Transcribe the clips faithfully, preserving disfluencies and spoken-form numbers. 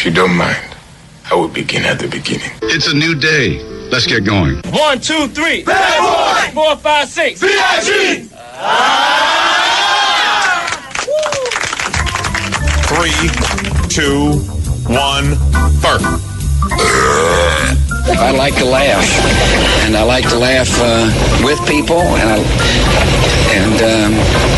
you don't mind, I will begin at the beginning. It's a new day. Let's get going. One, two, three. Bad boy. Four, five, six. B I G. Ah! Three, two, one, first. I like to laugh, and I like to laugh uh, with people, and I, and um,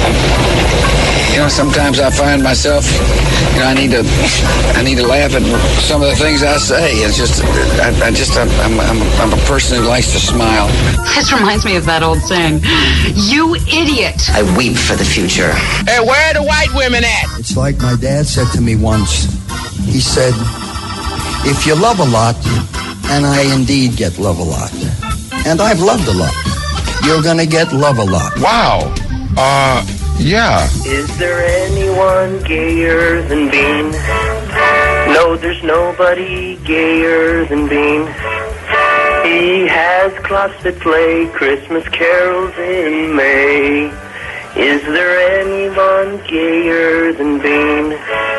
you know, sometimes I find myself, you know, I need to, I need to laugh at some of the things I say. It's just, I, I just, I'm, I'm, I'm a person who likes to smile. This reminds me of that old saying, "You idiot." I weep for the future. Hey, where are the white women at? It's like my dad said to me once. He said, if you love a lot, and I indeed get love a lot, and I've loved a lot, you're gonna get love a lot. Wow. Uh, yeah. Is there anyone gayer than Bean? No, there's nobody gayer than Bean. He has clocks that play Christmas carols in May. Is there anyone gayer than Bean?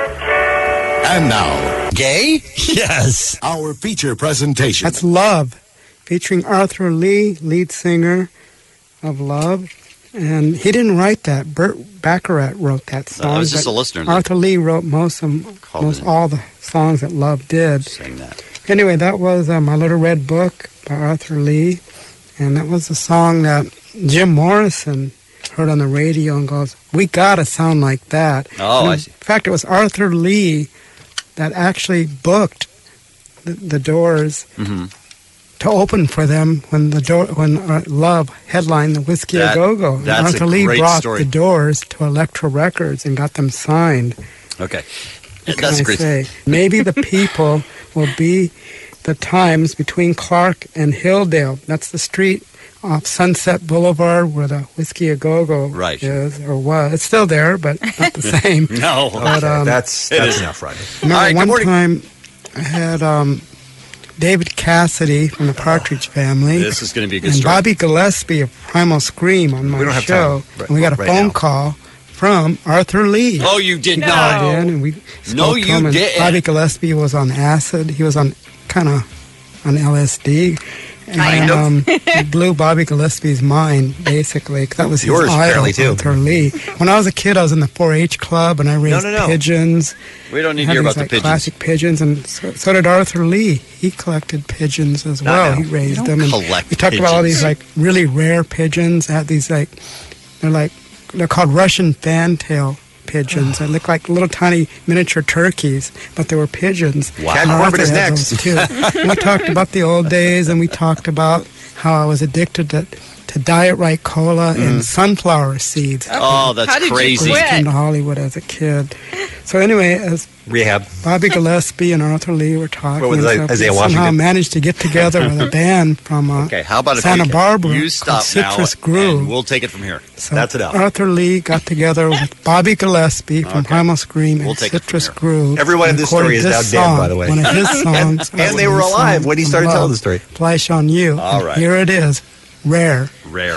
And now, gay? Yes. Our feature presentation. That's Love, featuring Arthur Lee, lead singer of Love. And he didn't write that. Burt Bacharach wrote that song. Uh, I was just a listener. Arthur Lee wrote most of most all the songs that Love did. Saying that. Anyway, that was uh, My Little Red Book by Arthur Lee. And that was a song that Jim Morrison heard on the radio and goes, we gotta sound like that. Oh, and I in see. In fact, it was Arthur Lee that actually booked the, the Doors mm-hmm. to open for them when the door when uh, Love headlined the Whiskey that, A Go Go. That's Arthur a Lee great brought story. the Doors to Elektra Records and got them signed. Okay, what that's can a great. I say? Maybe the people will be the times between Clark and Hilldale. That's the street off Sunset Boulevard where the Whiskey A Go Go right. is or was. It's still there, but not the same. No, but, um, that's that's enough, Rodney. Remember, All right, one good time I had um, David Cassidy from the Partridge Family. This is going to be a good and story. Bobby Gillespie of Primal Scream on my we don't have show. Time. Right, and we got a right phone now. call from Arthur Lee. Oh, you did He not. called in and we spoke No, to you him, and didn't. Bobby Gillespie was on acid. He was on kind of on L S D. And um, it blew Bobby Gillespie's mind, basically, 'cause that was his Yours, idol, apparently, too. Arthur Lee. When I was a kid, I was in the four H club, and I raised no, no. pigeons. We don't need to had hear these, about like, the pigeons. classic pigeons, and so, so did Arthur Lee. He collected pigeons as Not well. now. He raised You them. don't And collect we talked about all these pigeons. like really rare pigeons. They had these like they're like they're called Russian fantail pigeons. They look like little tiny miniature turkeys, but they were pigeons. Wow. And Cat Corbett Arthur is had next. those, too. And we talked about the old days, and we talked about how I was addicted to, to Diet Right Cola Mm. and sunflower seeds. Oh, that's How did you crazy. quit? I came to Hollywood as a kid. So anyway, as Rehab. Bobby Gillespie and Arthur Lee were talking, What was and that, stuff, Isaiah we somehow Washington? managed to get together with a band from uh, Okay, how about if Santa you, Barbara you called stop Citrus now, Groove. and we'll take it from here. So That's enough. Arthur Lee got together with Bobby Gillespie from Okay. Primal Scream We'll and take it from Citrus here. Groove. Everyone in and this story recorded is this now dead, song, by the way. One of his songs. And they were his alive song, when he started Love, telling the story. Flash on You. All And right. Here it is. Rare. Rare.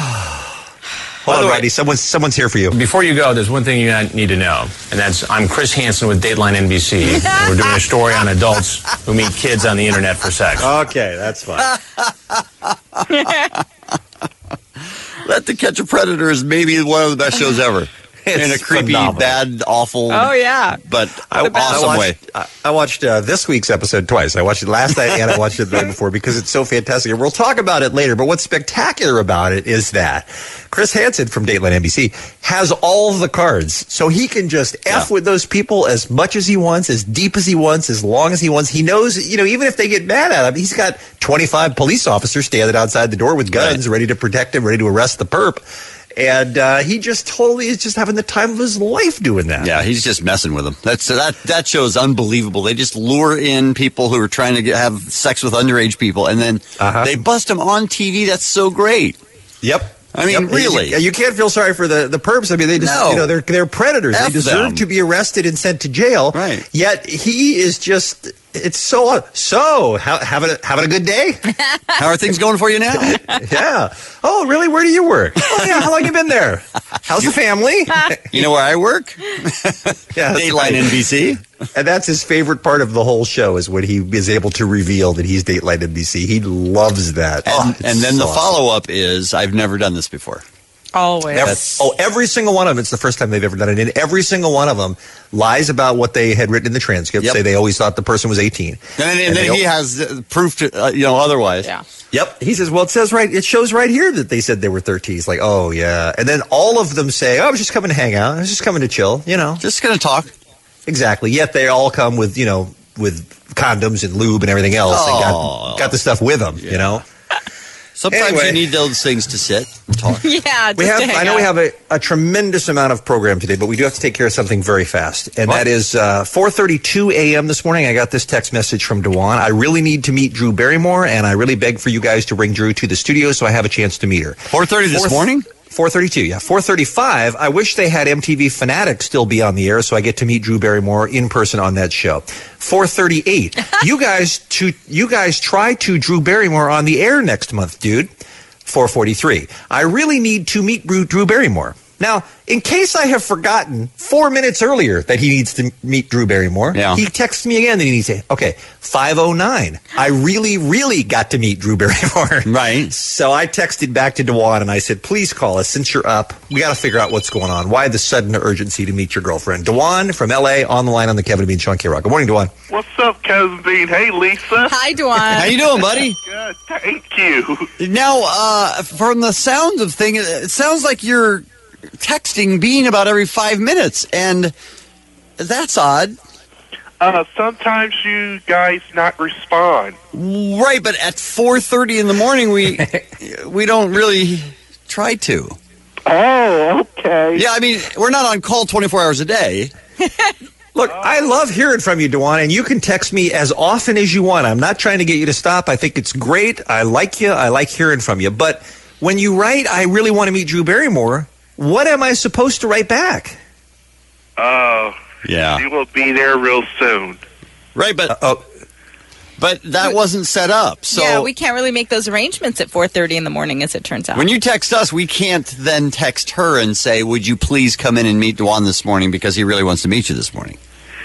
Hold By on, the way- Rodney. Someone's, someone's here for you. Before you go, there's one thing you need to know, and that's I'm Chris Hansen with Dateline N B C. And we're doing a story on adults who meet kids on the internet for sex. Okay, that's fine. Let to Catch a Predator is maybe one of the best shows ever. In a It's creepy, phenomenal. bad, awful, Oh, yeah. but I, awesome I way. watched, I, I watched uh, this week's episode twice. I watched it last night and I watched it the night before because it's so fantastic. And we'll talk about it later. But what's spectacular about it is that Chris Hansen from Dateline N B C has all the cards. So he can just F Yeah. with those people as much as he wants, as deep as he wants, as long as he wants. He knows, you know, even if they get mad at him, he's got twenty-five police officers standing outside the door with guns Right. ready to protect him, ready to arrest the perp. And uh, he just totally is just having the time of his life doing that. Yeah, he's just messing with them. That's that. That show is unbelievable. They just lure in people who are trying to get, have sex with underage people, and then Uh-huh. they bust them on T V. That's so great. Yep. I mean, Yep. really. You, you can't feel sorry for the, the perps. I mean, they just, No. you know, they're they're predators. F they deserve them. to be arrested and sent to jail. Right. Yet he is just It's so so. How, having a, having a good day? How are things going for you now? Yeah. Oh, really? Where do you work? Oh, yeah. How long you been there? How's the family? You know where I work? Yeah, Dateline right. N B C. And that's his favorite part of the whole show is when he is able to reveal that he's Dateline N B C. He loves that. And, Oh, and then so the awesome. follow-up is, I've never done this before. Always. That's, oh, every single one of them. It's the first time they've ever done it. And every single one of them lies about what they had written in the transcript. Yep. Say they always thought the person was eighteen. And, and, And then they- he has uh, proof to, uh, you know, otherwise. Yeah. Yep. He says, well, it says right, it shows right here that they said they were thirteen. He's like, oh, yeah. And then all of them say, oh, I was just coming to hang out. I was just coming to chill, you know. Just going to talk. Exactly. Yet they all come with, you know, with condoms and lube and everything else. Oh. And got, got the stuff with them, you know. Sometimes Anyway. you need those things to sit and talk. Yeah, just We have, to hang I know out. we have a, a tremendous amount of program today, but we do have to take care of something very fast. And What? that is uh, four thirty-two a.m. this morning. I got this text message from Dewan. I really need to meet Drew Barrymore, and I really beg for you guys to bring Drew to the studio so I have a chance to meet her. four thirty this Fourth- morning? four thirty-two, yeah. four thirty-five, I wish they had M T V Fanatics still be on the air so I get to meet Drew Barrymore in person on that show. four thirty-eight, you guys to you guys try to Drew Barrymore on the air next month, dude. four forty-three, I really need to meet Drew, Drew Barrymore. Now, in case I have forgotten four minutes earlier that he needs to meet Drew Barrymore, Yeah. he texts me again that he needs to, okay, five oh nine, I really, really got to meet Drew Barrymore. Right. So I texted back to Dewan and I said, please call us since you're up. We got to figure out what's going on. Why the sudden urgency to meet your girlfriend? Dewan from L A on the line on the Kevin and Bean Show on K-Rock. Good morning, Dewan. What's up, Kevin Bean? Hey, Lisa. Hi, Dewan. How you doing, buddy? Good, thank you. Now, uh, from the sounds of things, it sounds like you're texting Bean about every five minutes, and that's odd. Uh, sometimes you guys not respond. Right, but at four thirty in the morning, we we don't really try to. Oh, okay. Yeah, I mean, we're not on call twenty-four hours a day. Look, I love hearing from you, Dewan, and you can text me as often as you want. I'm not trying to get you to stop. I think it's great. I like you. I like hearing from you. But when you write, I really want to meet Drew Barrymore, what am I supposed to write back? Oh, Yeah. you will be there real soon. Right, but Uh, oh, but that wasn't set up. So yeah, we can't really make those arrangements at four thirty in the morning, as it turns out. when you text us, we can't then text her and say, "Would you please come in and meet Dewan this morning because he really wants to meet you this morning."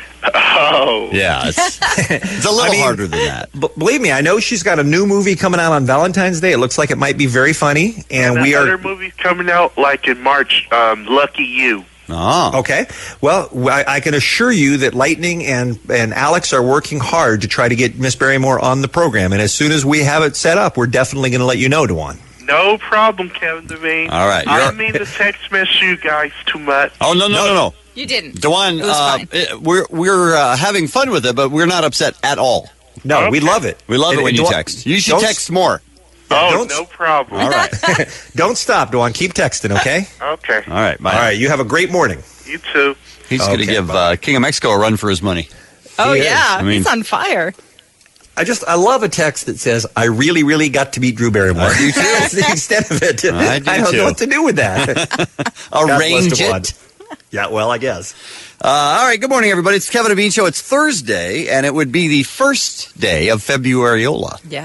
Oh. Yeah, it's, it's a little I mean, harder than that. b- believe me, I know she's got a new movie coming out on Valentine's Day. It looks like it might be very funny, and we Another are movie's coming out like in March. Um, Lucky You. Oh, okay. Well, I, I can assure you that Lightning and and Alex are working hard to try to get Miss Barrymore on the program, and as soon as we have it set up, we're definitely going to let you know, Dewan. No problem, Kevin Devine. All right, I you're- didn't mean to text mess you guys too much. Oh no no no no, You didn't. Dewan, It was uh, fine. it- we're we're uh, having fun with it, but we're not upset at all. No, we Okay. love it. We love And- it when and you Dewan- text. You should don't- text more. Oh, don't- no problem. All right, Don't stop, Dewan. Keep texting, okay? Okay. all right, bye. All right. You have a great morning. You too. He's going to Okay, give bye. uh, King of Mexico a run for his money. Oh, He is. yeah. I mean- He's on fire. I just I love a text that says, "I really, really got to meet Drew Barrymore." I do too. That's the extent of it. I do don't too. know what to do with that. God bless Arrange Dewan. it. Yeah, well, I guess. Uh, all right, good morning, everybody. It's Kevin and Bean Show. It's Thursday, and it would be the first day of Februariola. Yeah.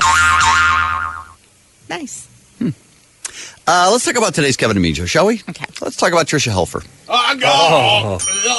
Nice. Uh, let's talk about today's Kevin and Bean Show, shall we? Okay. Let's talk about Tricia Helfer. Oh.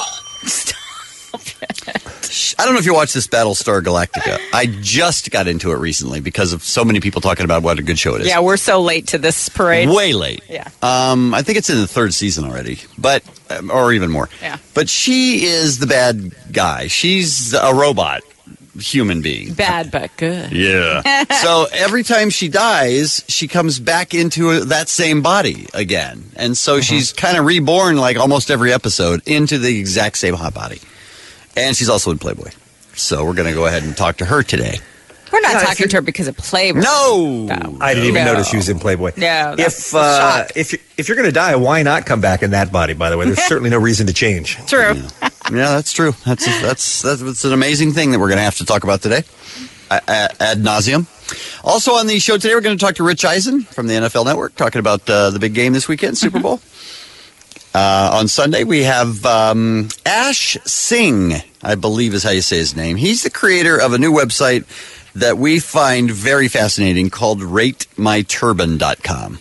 I don't know if you watched this Battlestar Galactica. I just got into it recently because of so many people talking about what a good show it is. Yeah, we're so late to this parade. Way late. Yeah. Um, I think it's in the third season already, but um, or even more. Yeah. But she is the bad guy. She's a robot human being. Bad, but good. Yeah. So every time she dies, she comes back into that same body again. And so she's kind of reborn like almost every episode into the exact same hot body. And she's also in Playboy. So we're going to go ahead and talk to her today. We're not Yeah, if talking you- to her because of Playboy. No! No. I didn't even No. notice she was in Playboy. No, that's If a uh, shock. if you, if you're going to die, why not come back in that body? By the way, there's certainly no reason to change. True. Yeah, that's true. That's that's that's, that's an amazing thing that we're going to have to talk about today, uh, ad nauseum. Also on the show today, we're going to talk to Rich Eisen from the N F L Network, talking about uh, the big game this weekend, Super Bowl. Uh, on Sunday, we have um, Ash Singh I believe is how you say his name. He's the creator of a new website that we find very fascinating called rate my turban dot com.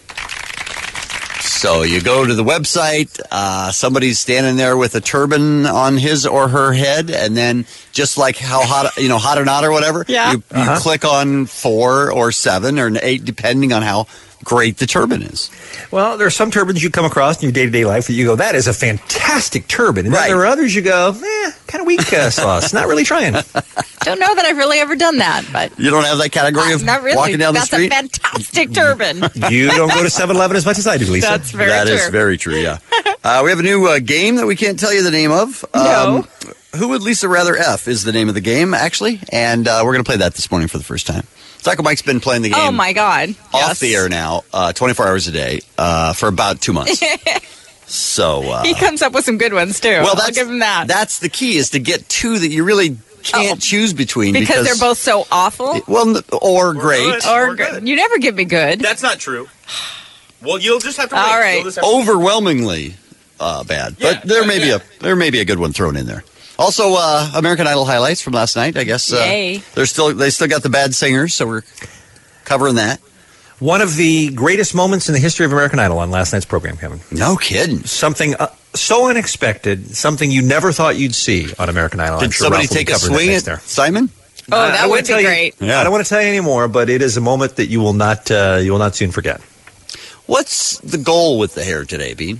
So you go to the website, uh, somebody's standing there with a turban on his or her head, and then just like how hot, you know, hot or not or whatever, yeah. you, you Uh-huh. click on four or seven or eight, depending on how great the turban is. Well, there are some turbans you come across in your day-to-day life that you go, that is a fantastic turban. And Right. then there are others you go, eh, kind of weak uh, sauce. Not really trying. Don't know that I've really ever done that, but You don't have that category uh, of not really. walking down That's the street? a fantastic turban. You don't go to seven eleven as much as I do, Lisa. That's very That true. is very true, yeah. uh, we have a new uh, game that we can't tell you the name of. No. Who Would Lisa Rather F is the name of the game, actually. And uh, we're going to play that this morning for the first time. Psycho Mike's been playing the game Oh my God! off Yes. the air now, uh, twenty-four hours a day, uh, for about two months. So uh, He comes up with some good ones too. well, I'll that's, give him that. That's the key, is to get two that you really can't Oh. choose between. because, Because, they're both so awful well, n- or great. or good. You never give me good. That's not true. Well, you'll just have to All wait. right. You'll just have to- Overwhelmingly uh, bad, Yeah, but there may yeah. be a there may be a good one thrown in there. Also, uh, American Idol highlights from last night. I guess uh, Yay. they're still they still got the bad singers, so we're covering that. One of the greatest moments in the history of American Idol on last night's program, Kevin. No kidding. Something uh, so unexpected, something you never thought you'd see on American Idol. I'm Did sure somebody Ralph will take be a covering that swing next at there. Simon? Oh, I- that I don't would wanna be tell you- great. Yeah. I don't want to tell you anymore, but it is a moment that you will not uh, you will not soon forget. What's the goal with the hair today, Bean?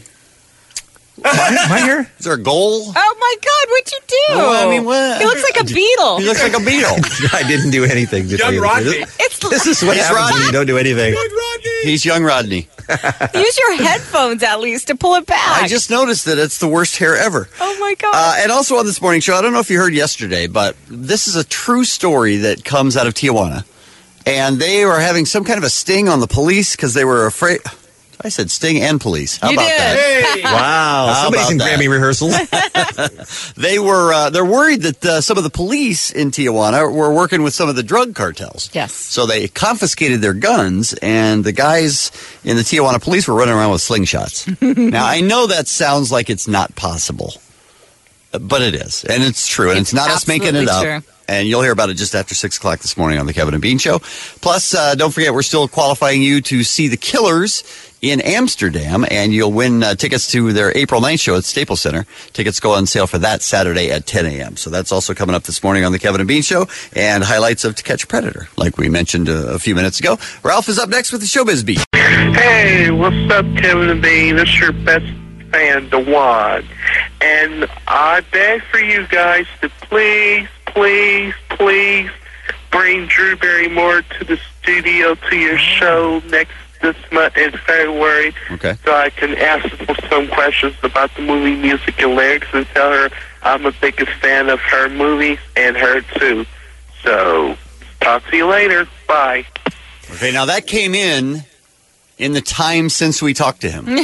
My hair? Is there a goal? Oh my God! What'd you do? Well, I mean, what- He looks like a beetle. He looks like a beetle. I didn't do anything. To tell Young you the Rodney. truth. It's This is what He's happens Rodney. when you don't do anything. He's young Rodney. use your headphones at least to pull it back. I just noticed that it's the worst hair ever. Oh my God! Uh, and also on this morning show, I don't know if you heard yesterday, but this is a true story that comes out of Tijuana. And they were having some kind of a sting on the police because they were afraid. I said sting and police. How You about did. that? Hey! Wow, How somebody's about in that? Grammy rehearsals. They were uh, they're worried that uh, some of the police in Tijuana were working with some of the drug cartels. Yes. So they confiscated their guns, and the guys in the Tijuana police were running around with slingshots. Now, I know that sounds like it's not possible, but it is, and it's true, and it's, It's not us making it absolutely up. true. And you'll hear about it just after six o'clock this morning on the Kevin and Bean Show. Plus, uh, don't forget, we're still qualifying you to see the Killers in Amsterdam, and you'll win uh, tickets to their April ninth show at Staples Center. Tickets go on sale for that Saturday at ten a.m. So that's also coming up this morning on the Kevin and Bean Show, and highlights of To Catch a Predator, like we mentioned a, a few minutes ago. Ralph is up next with the Showbiz Beat. Hey, what's up, Kevin and Bean? This is your best fan, Dewan. And I beg for you guys to please, please, please bring Drew Barrymore to the studio to your show next this month in February, Okay. so I can ask her some questions about the movie music and lyrics and tell her I'm the biggest fan of her movies and her too. So, talk to you later. Bye. Okay, now that came in in the time since we talked to him.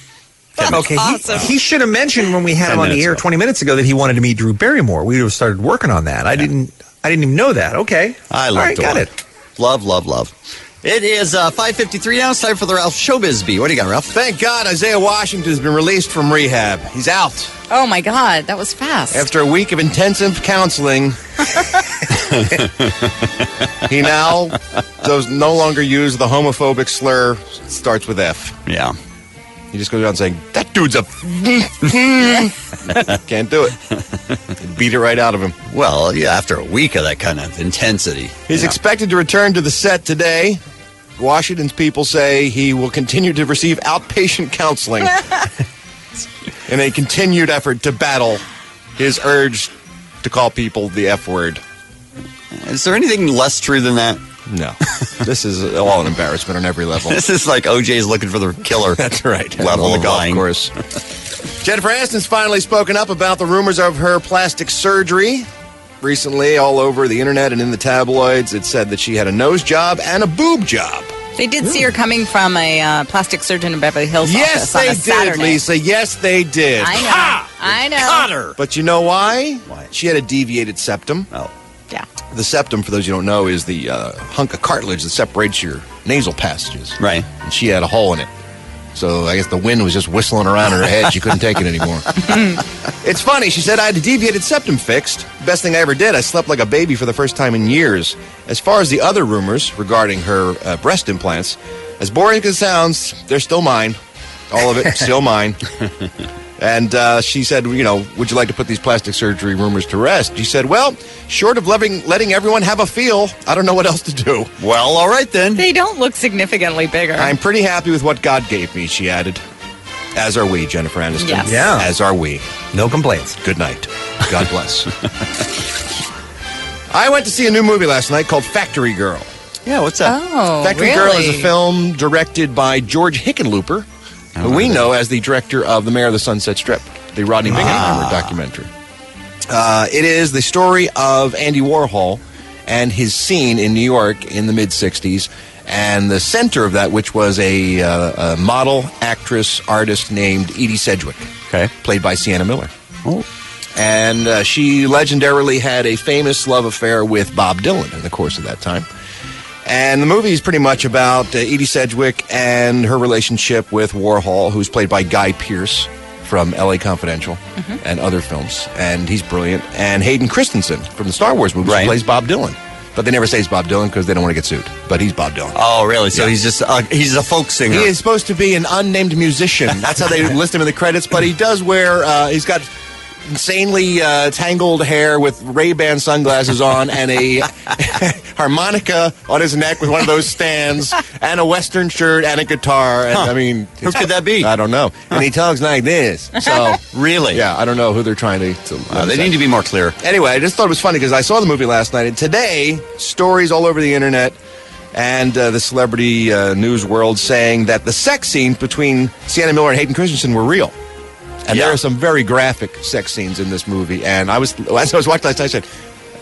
Okay, awesome. he, he should have mentioned when we had Ten him on the minutes air ago. twenty minutes ago that he wanted to meet Drew Barrymore. We would have started working on that. I didn't. I didn't even know that. Okay, I All love right, got Dewan. it. Love, love, love. It is uh, five fifty-three now. It's time for the Ralph Showbiz Beat. What do you got, Ralph? Thank God Isaiah Washington has been released from rehab. He's out. Oh my God, that was fast. After a week of intensive counseling, he now does no longer use the homophobic slur. Starts with F. Yeah. He just goes around saying, that dude's a... Can't do it. Beat it right out of him. Well, yeah, after a week of that kind of intensity. He's yeah. expected to return to the set today. Washington's people say he will continue to receive outpatient counseling in a continued effort to battle his urge to call people the F word. Is there anything less true than that? No. This is all an embarrassment on every level. This is like O J's looking for the killer. That's right. Level on the of golf lying. course. Jennifer Aniston's finally spoken up about the rumors of her plastic surgery. Recently, all over the internet and in the tabloids, it said that she had a nose job and a boob job. They did see her coming from a uh, plastic surgeon in Beverly Hills Yes, office on they a did, Saturday. Lisa. Yes, they did. I know. Ha! I know. Got her. But you know why? Why? She had a deviated septum. Oh. Yeah. The septum, for those you don't know, is the uh, hunk of cartilage that separates your nasal passages. Right. And she had a hole in it. So I guess the wind was just whistling around her head. She couldn't take it anymore. It's funny. She said, I had a deviated septum fixed. Best thing I ever did. I slept like a baby for the first time in years. As far as the other rumors regarding her uh, breast implants, as boring as it sounds, they're still mine. All of it, still mine. And uh, she said, you know, would you like to put these plastic surgery rumors to rest? She said, well, short of letting, letting everyone have a feel, I don't know what else to do. Well, all right then. They don't look significantly bigger. I'm pretty happy with what God gave me, she added. As are we, Jennifer Aniston. Yes. Yeah. As are we. No complaints. Good night. God bless. I went to see a new movie last night called Factory Girl. Yeah, what's that? Oh, Factory really? Girl is a film directed by George Hickenlooper, who we know as the director of The Mayor of the Sunset Strip, the Rodney Bingenheimer Ah. documentary. Uh, it is the story of Andy Warhol and his scene in New York in the mid-sixties, and the center of that, which was a, uh, a model, actress, artist named Edie Sedgwick, Okay. played by Sienna Miller. Oh. And uh, she legendarily had a famous love affair with Bob Dylan in the course of that time. And the movie is pretty much about uh, Edie Sedgwick and her relationship with Warhol, who's played by Guy Pearce from L A Confidential and other films. And he's brilliant. And Hayden Christensen from the Star Wars movies Right. plays Bob Dylan. But they never say he's Bob Dylan because they don't want to get sued. But he's Bob Dylan. Oh, really? So Yeah. he's just uh, he's a folk singer. He is supposed to be an unnamed musician. That's how they list him in the credits. But he does wear, uh, he's got insanely uh, tangled hair with Ray-Ban sunglasses on and a harmonica on his neck with one of those stands and a Western shirt and a guitar. And, Huh. I mean, Who could that be? I don't know. And he talks like this. So, Really? yeah, I don't know who they're trying to. to Uh, they need to be more clear. Anyway, I just thought it was funny because I saw the movie last night, and today, stories all over the internet and uh, the celebrity uh, news world saying that the sex scenes between Sienna Miller and Hayden Christensen were real. And Yeah. there are some very graphic sex scenes in this movie. And I was, as I was watching last night, I said,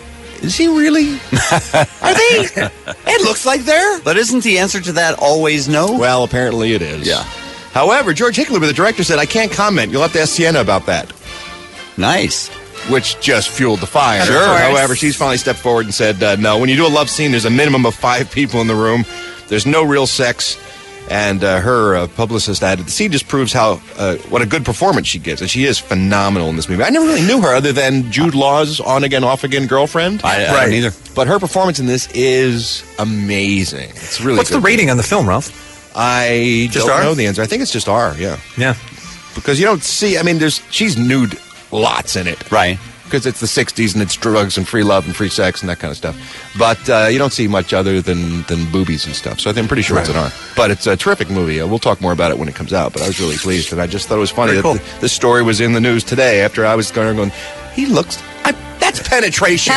is he really? Are they? It looks like they're. But isn't the answer to that always no? Well, apparently it is. Yeah. However, George Hickenlooper, the director, said, I can't comment. You'll have to ask Sienna about that. Nice. Which just fueled the fire. Sure. Of course. However, she's finally stepped forward and said, uh, no, when you do a love scene, there's a minimum of five people in the room. There's no real sex. And uh, her uh, publicist added, the scene just proves how uh, what a good performance she gives. And she is phenomenal in this movie. I never really knew her other than Jude Law's on-again, off-again girlfriend. I, I don't either. But her performance in this is amazing. It's really What's good. the rating on the film, Ralph? I Just don't R? know the answer. I think it's just R, yeah. Yeah. Because you don't see, I mean, there's she's nude lots in it. Right. Because it's the sixties and it's drugs and free love and free sex and that kind of stuff. But uh, you don't see much other than, than boobies and stuff. So I think I'm pretty sure it's an R. But it's a terrific movie. Uh, we'll talk more about it when it comes out. But I was really pleased. And I just thought it was funny Very that cool. the, this story was in the news today after I was going, going he looks, I, that's penetration.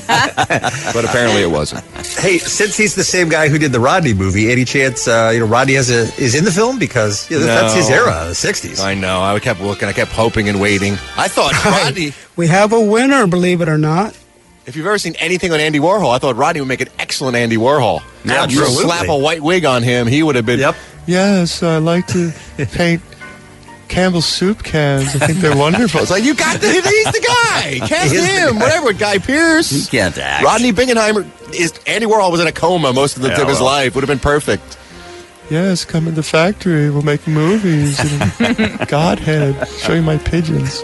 But apparently it wasn't. Hey, since he's the same guy who did the Rodney movie, any chance uh, you know Rodney has a, is in the film because you know, that's his No. era, the sixties. I know. I kept looking. I kept hoping and waiting. I thought Rodney... We have a winner, believe it or not. If you've ever seen anything on Andy Warhol, I thought Rodney would make an excellent Andy Warhol. Yeah, you absolutely. slap a white wig on him, he would have been. Yep. Yes, I like to paint Campbell's soup cans. I think they're wonderful. It's like you got the, he's the guy. Cast He is the him, guy. whatever. Guy Pearce. He can't act. Rodney Bingenheimer is. Andy Warhol was in a coma most of, the, Yeah, of his well. life. Would have been perfect. Yes, come in the factory. We'll make movies. Godhead. Show you my pigeons.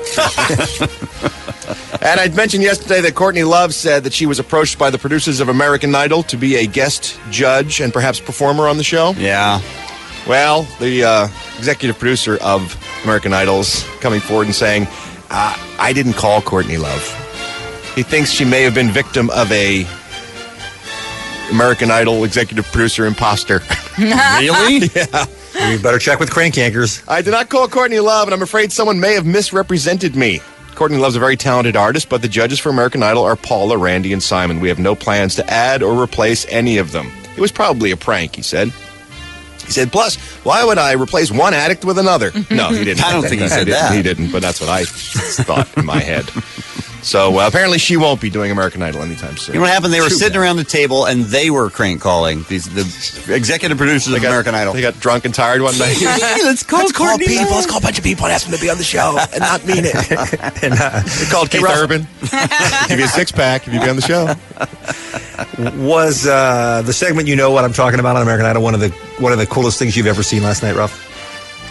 And I mentioned yesterday that Courtney Love said that she was approached by the producers of American Idol to be a guest judge and perhaps performer on the show. Yeah. Well, the uh, executive producer of American Idol's coming forward and saying, uh, I didn't call Courtney Love. He thinks she may have been victim of a American Idol executive producer imposter. Really? Yeah. You better check with Crank Yankers. I did not call Courtney Love, and I'm afraid someone may have misrepresented me. Courtney Love's a very talented artist, but the judges for American Idol are Paula, Randy, and Simon. We have no plans to add or replace any of them. It was probably a prank, he said. He said, plus, why would I replace one addict with another? No, he didn't. I don't think he said didn't. that. He didn't, but that's what I thought in my head. So uh, apparently she won't be doing American Idol anytime soon. You know what happened? They were Too sitting bad. around the table and they were crank calling. These the executive producers They of got, American Idol. They got drunk and tired one night. let's call Let's call Courtney people. Love. Let's call a bunch of people and ask them to be on the show and not mean it. and, uh, They called Keith Russell. Urban. Give you a six pack if you be on the show. Was uh, the segment you know what I'm talking about on American Idol one of the one of the coolest things you've ever seen last night, Ralph?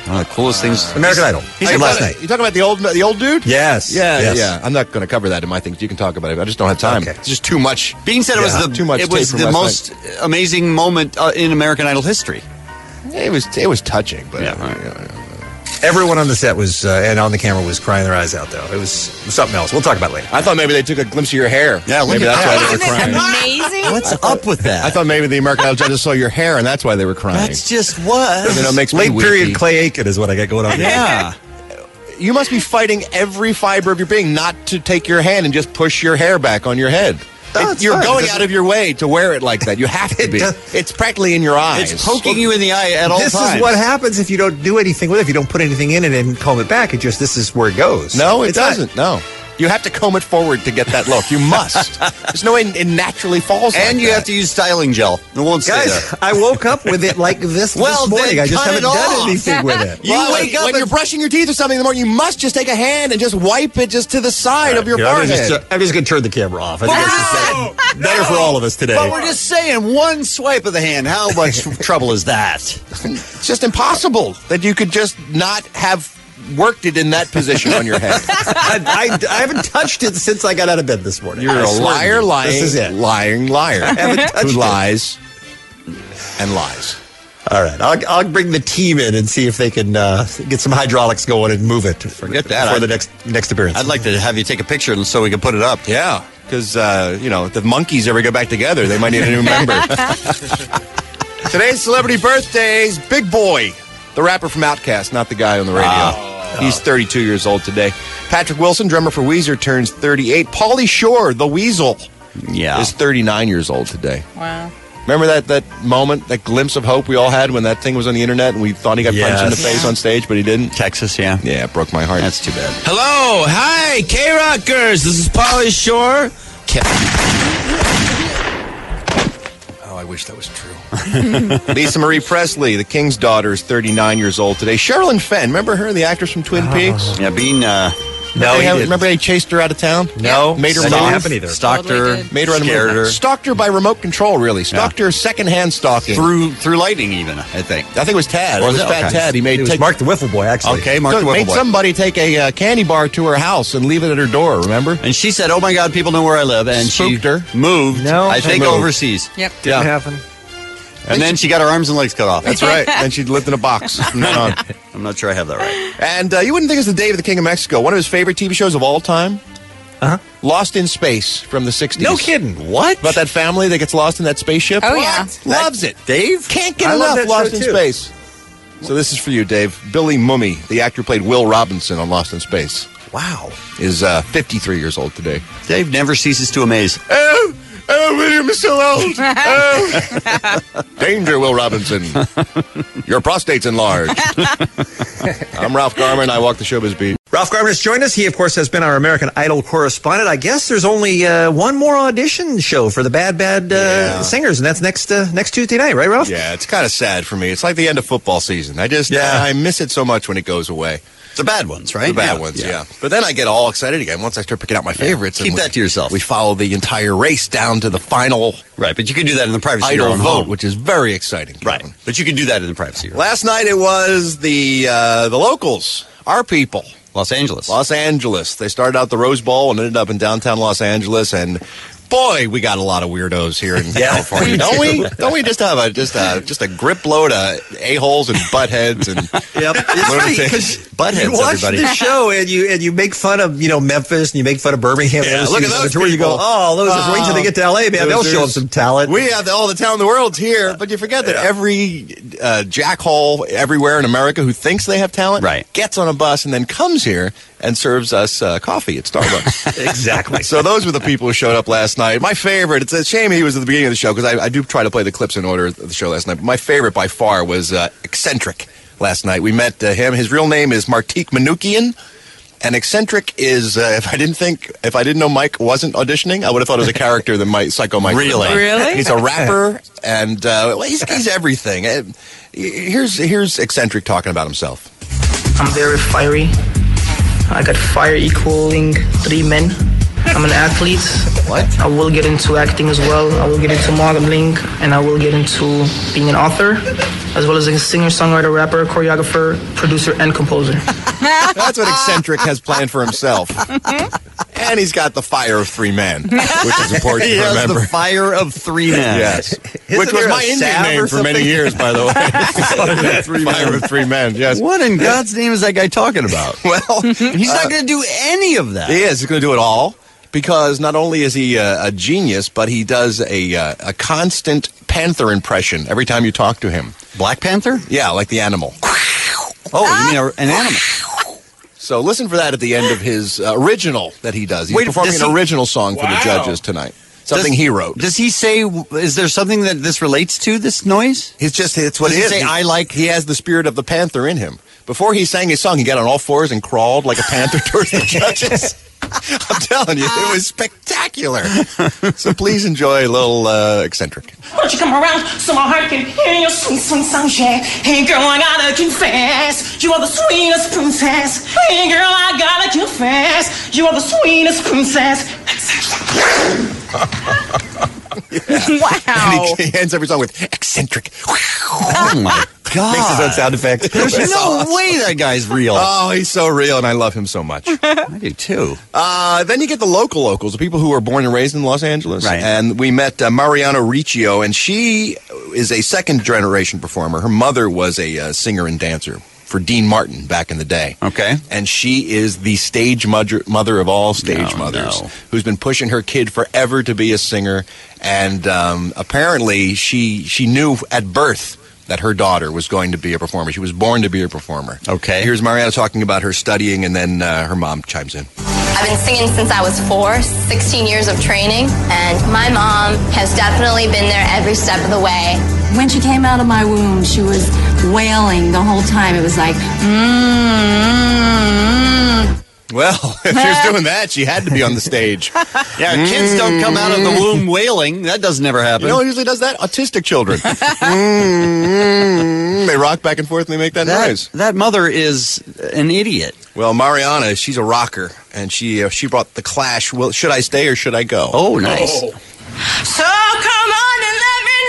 One of the coolest things. American Idol. He's Hey, last about- night. You talking about the old the old dude? Yes. Yeah, Yes. yeah. I'm not going to cover that in my things. You can talk about it. I just don't have time. Okay. It's just too much. Bean said it Yeah, was the too much It was tape from the last most amazing moment uh, in American Idol history. night. It was it was touching, but Yeah. uh, you know, Everyone on the set was uh, and on the camera was crying their eyes out. Though it was, it was something else. We'll talk about it later. I thought maybe they took a glimpse of your hair. Yeah, look maybe at that's that. why they were Isn't it crying. amazing? What's up with that? I thought maybe the American Idol judges saw your hair, and that's why they were crying. That's just what. you know, it makes me Late period weepy. Clay Aiken is what I got going on. Yeah. You must be fighting every fiber of your being not to take your hand and just push your hair back on your head. No, It- it's you're fine. It going doesn't- out of your way to wear it like that. You have to It be. does- It's practically in your eyes. It's poking you in the eye at all This times. is what happens if you don't do anything with it. If you don't put anything in it and comb it back, it just this is where it goes. No, it It's not- doesn't. No. You have to comb it forward to get that look. You must. There's no way it naturally falls like And you that. have to use styling gel. It won't stay Guys, there. I woke up with it like this Well, this morning. then I just cut haven't it done off. anything with it. You Well, wake when- up when you're brushing your teeth or something in the morning, you must just take a hand and just wipe it just to the side of your You know, I'm forehead. just, I'm just going to turn the camera off. I think this is better, better for all of us today. But we're just saying, one swipe of the hand, how much trouble is that? It's just impossible that you could just not have worked it in that position on your head. I, I, I haven't touched it since I got out of bed this morning. You're I a swear to liar, you. lying, This is it. lying liar haven't touched who it. lies and lies. All right, I'll, I'll bring the team in and see if they can uh, get some hydraulics going and move it. Forget that. for I'd- the next next appearance. I'd like to have you take a picture so we can put it up. Yeah, because, uh, you know, if the monkeys ever get back together, they might need a new member. Today's celebrity birthdays, Big Boy, the rapper from Outkast, not the guy on the radio. Ah. He's thirty-two years old today. Patrick Wilson, drummer for Weezer, turns thirty-eight. Pauly Shore, the Weasel, Yeah. is thirty-nine years old today. Wow. Remember that, that moment, that glimpse of hope we all had when that thing was on the internet and we thought he got punched in the Yes. face on stage, but he didn't? Texas, yeah. Yeah, it broke my heart. That's too bad. Hello, hi, K-Rockers. This is Pauly Shore. K- Oh, I wish that was true. Lisa Marie Presley, the King's daughter, is thirty-nine years old today. Sherilyn Fenn, remember her, the actress from Twin Peaks? Yeah, being, uh, no, They he have- didn't. remember they chased her out of town? No, Made her that move? didn't happen either. stalked Totally her, did. Made her scared her. Stalked her by remote control, really. Stalked her secondhand stalking. Through, through lightning even, I think. I think it was Tad. Or it was was it? Fat Okay. Tad. He made It was take, Mark the Wiffle Boy, actually. Okay, Mark so- the Wiffle made Boy. somebody take a uh, candy bar to her house and leave it at her door, remember? And she said, oh my God, people know where I live. And Spooked she her. moved, No, I she think, moved. overseas. Yep. Yeah. happen. And then she got her arms and legs cut off. That's right. And she lived in a box from then on. I'm not sure I have that right. And uh, you wouldn't think it's the Dave the King of Mexico. One of his favorite T V shows of all time. Uh-huh. Lost in Space from the sixties. No kidding. What? About that family that gets lost in that spaceship? Oh, yeah. Loves it. Dave? Can't get I love enough that Lost show, in too. Space. So this is for you, Dave. Billy Mummy, the actor who played Will Robinson on Lost in Space, Wow. is uh, fifty-three years old today. Dave never ceases to amaze. Oh, oh, William is so old. Oh. Danger, Will Robinson. Your prostate's enlarged. I'm Ralph Garman. I walk the showbiz beat. Ralph Garman has joined us. He, of course, has been our American Idol correspondent. I guess there's only uh, one more audition show for the Bad Bad uh, Yeah. Singers, and that's next uh, next Tuesday night, right, Ralph? Yeah, it's kind of sad for me. It's like the end of football season. I just, Yeah. I miss it so much when it goes away. The bad ones, right? The bad Yeah. ones, yeah. But then I get all excited again once I start picking out my favorites. Keep and we- that to yourself. We follow the entire race down to the final Right, but you can do that in the privacy of your idol own vote, home. which is very exciting. Right, Kevin. but you can do that in the privacy of your Last night it was the uh, the locals, our people, Los Angeles. Los Angeles. They started out the Rose Bowl and ended up in downtown Los Angeles, and boy, we got a lot don't we? Don't we? Don't we just have a just a just a grip load of a holes and butt heads and Yep. It's funny because butt you heads, watch everybody. the show and you and you make fun of you know Memphis and you make fun of Birmingham. Yeah, and look at overseas, those and where you go, people. oh, those are wait till they get to L A, man. They'll show them some talent. We have all the talent in the world's here, but you forget that every uh, jackhole everywhere in America who thinks they have talent Right. gets on a bus and then comes here and serves us uh, coffee at Starbucks. Exactly. So those were the people who showed up last night. My favorite, it's a shame he was at the beginning of the show because I, I do try to play the clips in order of the show last night. But my favorite by far was uh, Eccentric last night. We met uh, him. His real name is Martik Manoukian. And Eccentric is, uh, if I didn't think, if I didn't know Mike wasn't auditioning, I would have thought it was a character that Mike, Psycho Mike. would Really? play. Really? He's a rapper, and uh, well, he's, he's everything. Uh, Here's here's Eccentric talking about himself. I'm very fiery. I got fire equaling three men. I'm an athlete. What? I will get into acting as well. I will get into modeling, and I will get into being an author, as well as a singer, songwriter, rapper, choreographer, producer, and composer. That's what Eccentric has planned for himself. And he's got the fire of three men, which is important He to has remember. the fire of three men. Yes. Isn't Which was there my a Indian salve name or for many something? years, by the way. Fire of three men, yes. What in God's name is that guy talking about? Well, He's not uh, going to do any of that. He is. He's going to do it all because not only is he uh, a genius, but he does a uh, a constant panther impression every time you talk to him. Black Panther? Yeah, like the animal. Oh, you mean a, an animal? So listen for that at the end of his uh, original that he does. He's Wait, performing does an he- original song for the Wow. judges tonight. Something Does- he wrote. Does he say, is there something that this relates to, this noise? It's just, it's what Does it he is. say, I like- He has the spirit of the panther in him. Before he sang his song, he got on all fours and crawled like a panther towards the judges. I'm telling you, it was spectacular. So please enjoy a little uh, Eccentric. Why don't you come around so my heart can hear your sweet, sweet song, yeah. Hey girl, I gotta confess, you are the sweetest princess. Hey girl, I gotta confess, you are the sweetest princess. Wow. And he, he ends every song with Eccentric. Oh my God. Makes his own sound effects. There's That's no awesome. way that guy's real. Oh, he's so real, and I love him so much. I do too. Uh, then you get the local locals, the people who are born and raised in Los Angeles. Right. And we met uh, Mariano Riccio, and she is a second-generation performer. Her mother was a uh, singer and dancer for Dean Martin back in the day. Okay. And she is the stage mother, mother of all stage No, mothers, no. who's been pushing her kid forever to be a singer. And um, apparently she she knew at birth that her daughter was going to be a performer. She was born to be a performer. Okay. Here's Mariana talking about her studying, and then uh, her mom chimes in. I've been singing since I was four, sixteen years of training, and my mom has definitely been there every step of the way. When she came out of my womb, she was wailing the whole time. It was like, mm-hmm. Well, if she was doing that, she had to be on the stage. Yeah, kids don't come out of the womb wailing. That doesn't ever happen. You know who usually does that? Autistic children. Mm, they rock back and forth and they make that, that, noise. that mother is an idiot. Well, Mariana, she's a rocker, and she uh, she brought the Clash. Well, should I stay or should I go? Oh, nice. So come on and let me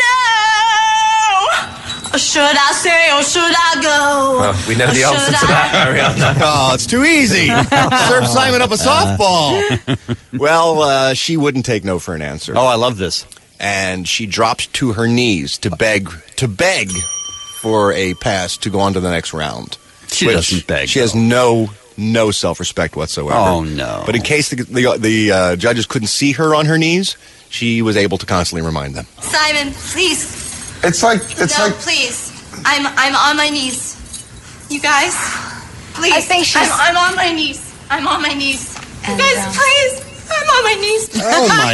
know. Should I stay or should I go? Well, we know the Should answer to I- that, Mariana. Oh, it's too easy. Serve Simon up a softball. Well, uh, she wouldn't take no for an answer. Oh, I love this. And she dropped to her knees to beg to beg for a pass to go on to the next round. She Which doesn't beg, She has no no self respect whatsoever. Oh, no. But in case the the, the uh, judges couldn't see her on her knees, she was able to constantly remind them. Simon, please. It's like, it's no, like, please. I'm I'm on my knees. You guys, please. I think she's- I'm, I'm on my knees. I'm on my knees. You And, guys, um, please. I'm on my knees. Oh, my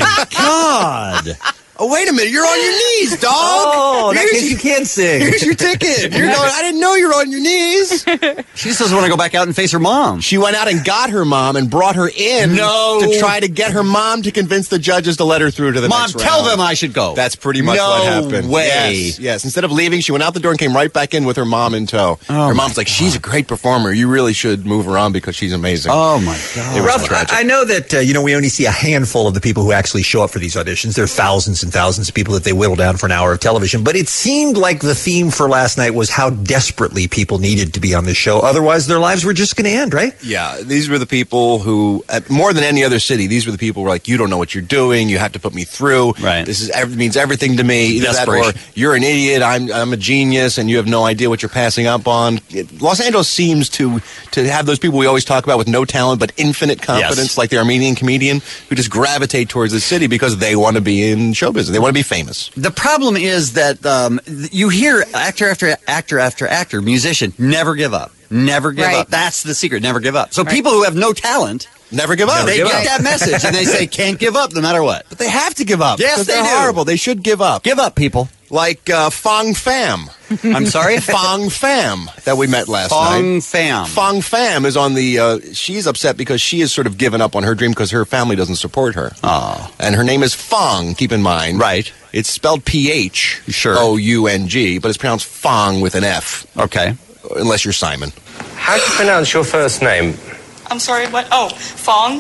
God. Oh, wait a minute. You're on your knees, dog. Oh, that Here's means your- you can sing. Here's your ticket. You're going, I didn't know you were on your knees. She just doesn't want to go back out and face her mom. She went out and got her mom and brought her in No. to try to get her mom to convince the judges to let her through to the Mom, next round. tell them I should go. That's pretty much No what happened. way. Yes, yes. Instead of leaving, she went out the door and came right back in with her mom in tow. Oh, her my mom's like, she's a great performer. You really should move her on because she's amazing. Oh, my God. It was Ralph, tragic. I, I know that uh, you know we only see a handful of the people who actually show up for these auditions. There are thousands and thousands of people that they whittle down for an hour of television. But it seemed like the theme for last night was how desperately people needed to be on this show. Otherwise, their lives were just going to end, right? Yeah, these were the people who, uh, more than any other city, these were the people who were like, you don't know what you're doing. You have to put me through. Right. This is ev- means everything to me. Either that or Desperation. you're an idiot. I'm I'm a genius, and you have no idea what you're passing up on. It, Los Angeles seems to to have those people we always talk about with no talent but infinite confidence, Yes. like the Armenian comedian who just gravitate towards the city because they want to be in show business. They want to be famous. The problem is that um, th- you hear actor after actor after actor, musician, never give up. Never give Right. up. That's the secret. Never give up. So people who have no talent, Never give up. they Never get give up. that message and they say, can't give up no matter what. But they have to give up. Yes, because they they're do. horrible. They should give up. Give up, people. Like uh, Fong Pham. I'm sorry? Fong Pham that we met last Fong night. Pham. Fong Pham is on the. Uh, she's upset because she has sort of given up on her dream because her family doesn't support her. Oh. And her name is Fong. Keep in mind, Right. It's spelled P H Sure. O U N G, but it's pronounced Fong with an F. Okay. Unless you're Simon. How do you pronounce your first name? I'm sorry, what? Oh, Fong?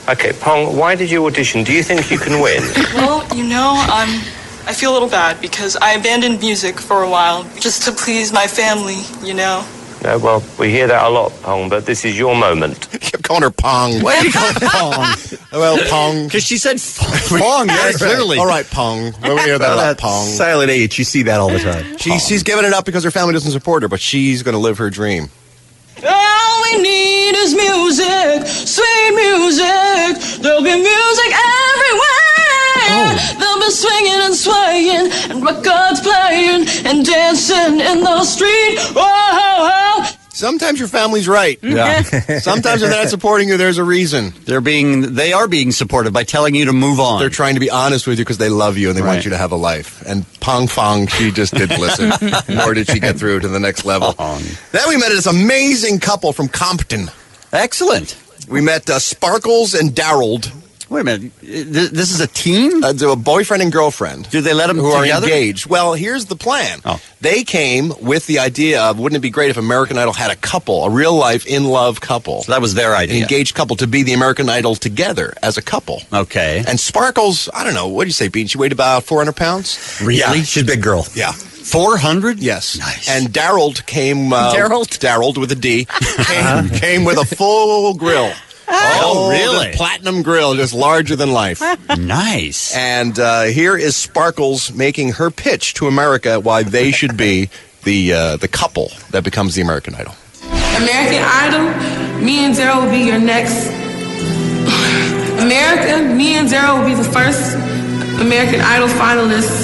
Okay, Pong, why did you audition? Do you think you can win? Well, you know, um, I feel a little bad because I abandoned music for a while just to please my family, you know. No, well, we hear that a lot, Pong, but this is your moment. You kept calling her Pong. Why do you call it Pong? Well, Pong. Because she said Pong, yeah, clearly. All right, Pong. When we hear that a lot, Pong. Silent H, you see that all the time. She, she's giving it up because her family doesn't support her, but she's going to live her dream. All we need is music, sweet music. There'll be music everywhere. Oh. They'll be swinging and swaying, and records playing, and dancing in the street. Oh, Sometimes your family's right. Yeah. Sometimes if they're not supporting you, there's a reason. They're being, they are being supported by telling you to move on. They're trying to be honest with you because they love you and they Right. want you to have a life. And Pong Fong, she just didn't listen, nor did she get through to the next level. Pong. Then we met this amazing couple from Compton. Excellent. We met uh, Sparkles and Daryl. Wait a minute. Th- This is a team? Uh, they're a boyfriend and girlfriend. Do they let them who together? are engaged? Well, here's the plan. Oh. They came with the idea of, wouldn't it be great if American Idol had a couple, a real-life, in-love couple? So that was their idea. An engaged couple to be the American Idol together as a couple. Okay. And Sparkles, I don't know, what do you say, Bean? She weighed about four hundred pounds? Really? Yeah. She's a big girl. Yeah. four hundred? Yes. Nice. And Daryl came... Uh, Daryl? Daryl with a D. Came, came with a full grill. Oh, really? The platinum grill, just larger than life. Nice. And uh, here is Sparkles making her pitch to America why they should be the uh, the couple that becomes the American Idol. American Idol, me and Daryl will be your next. America, me and Daryl will be the first American Idol finalists.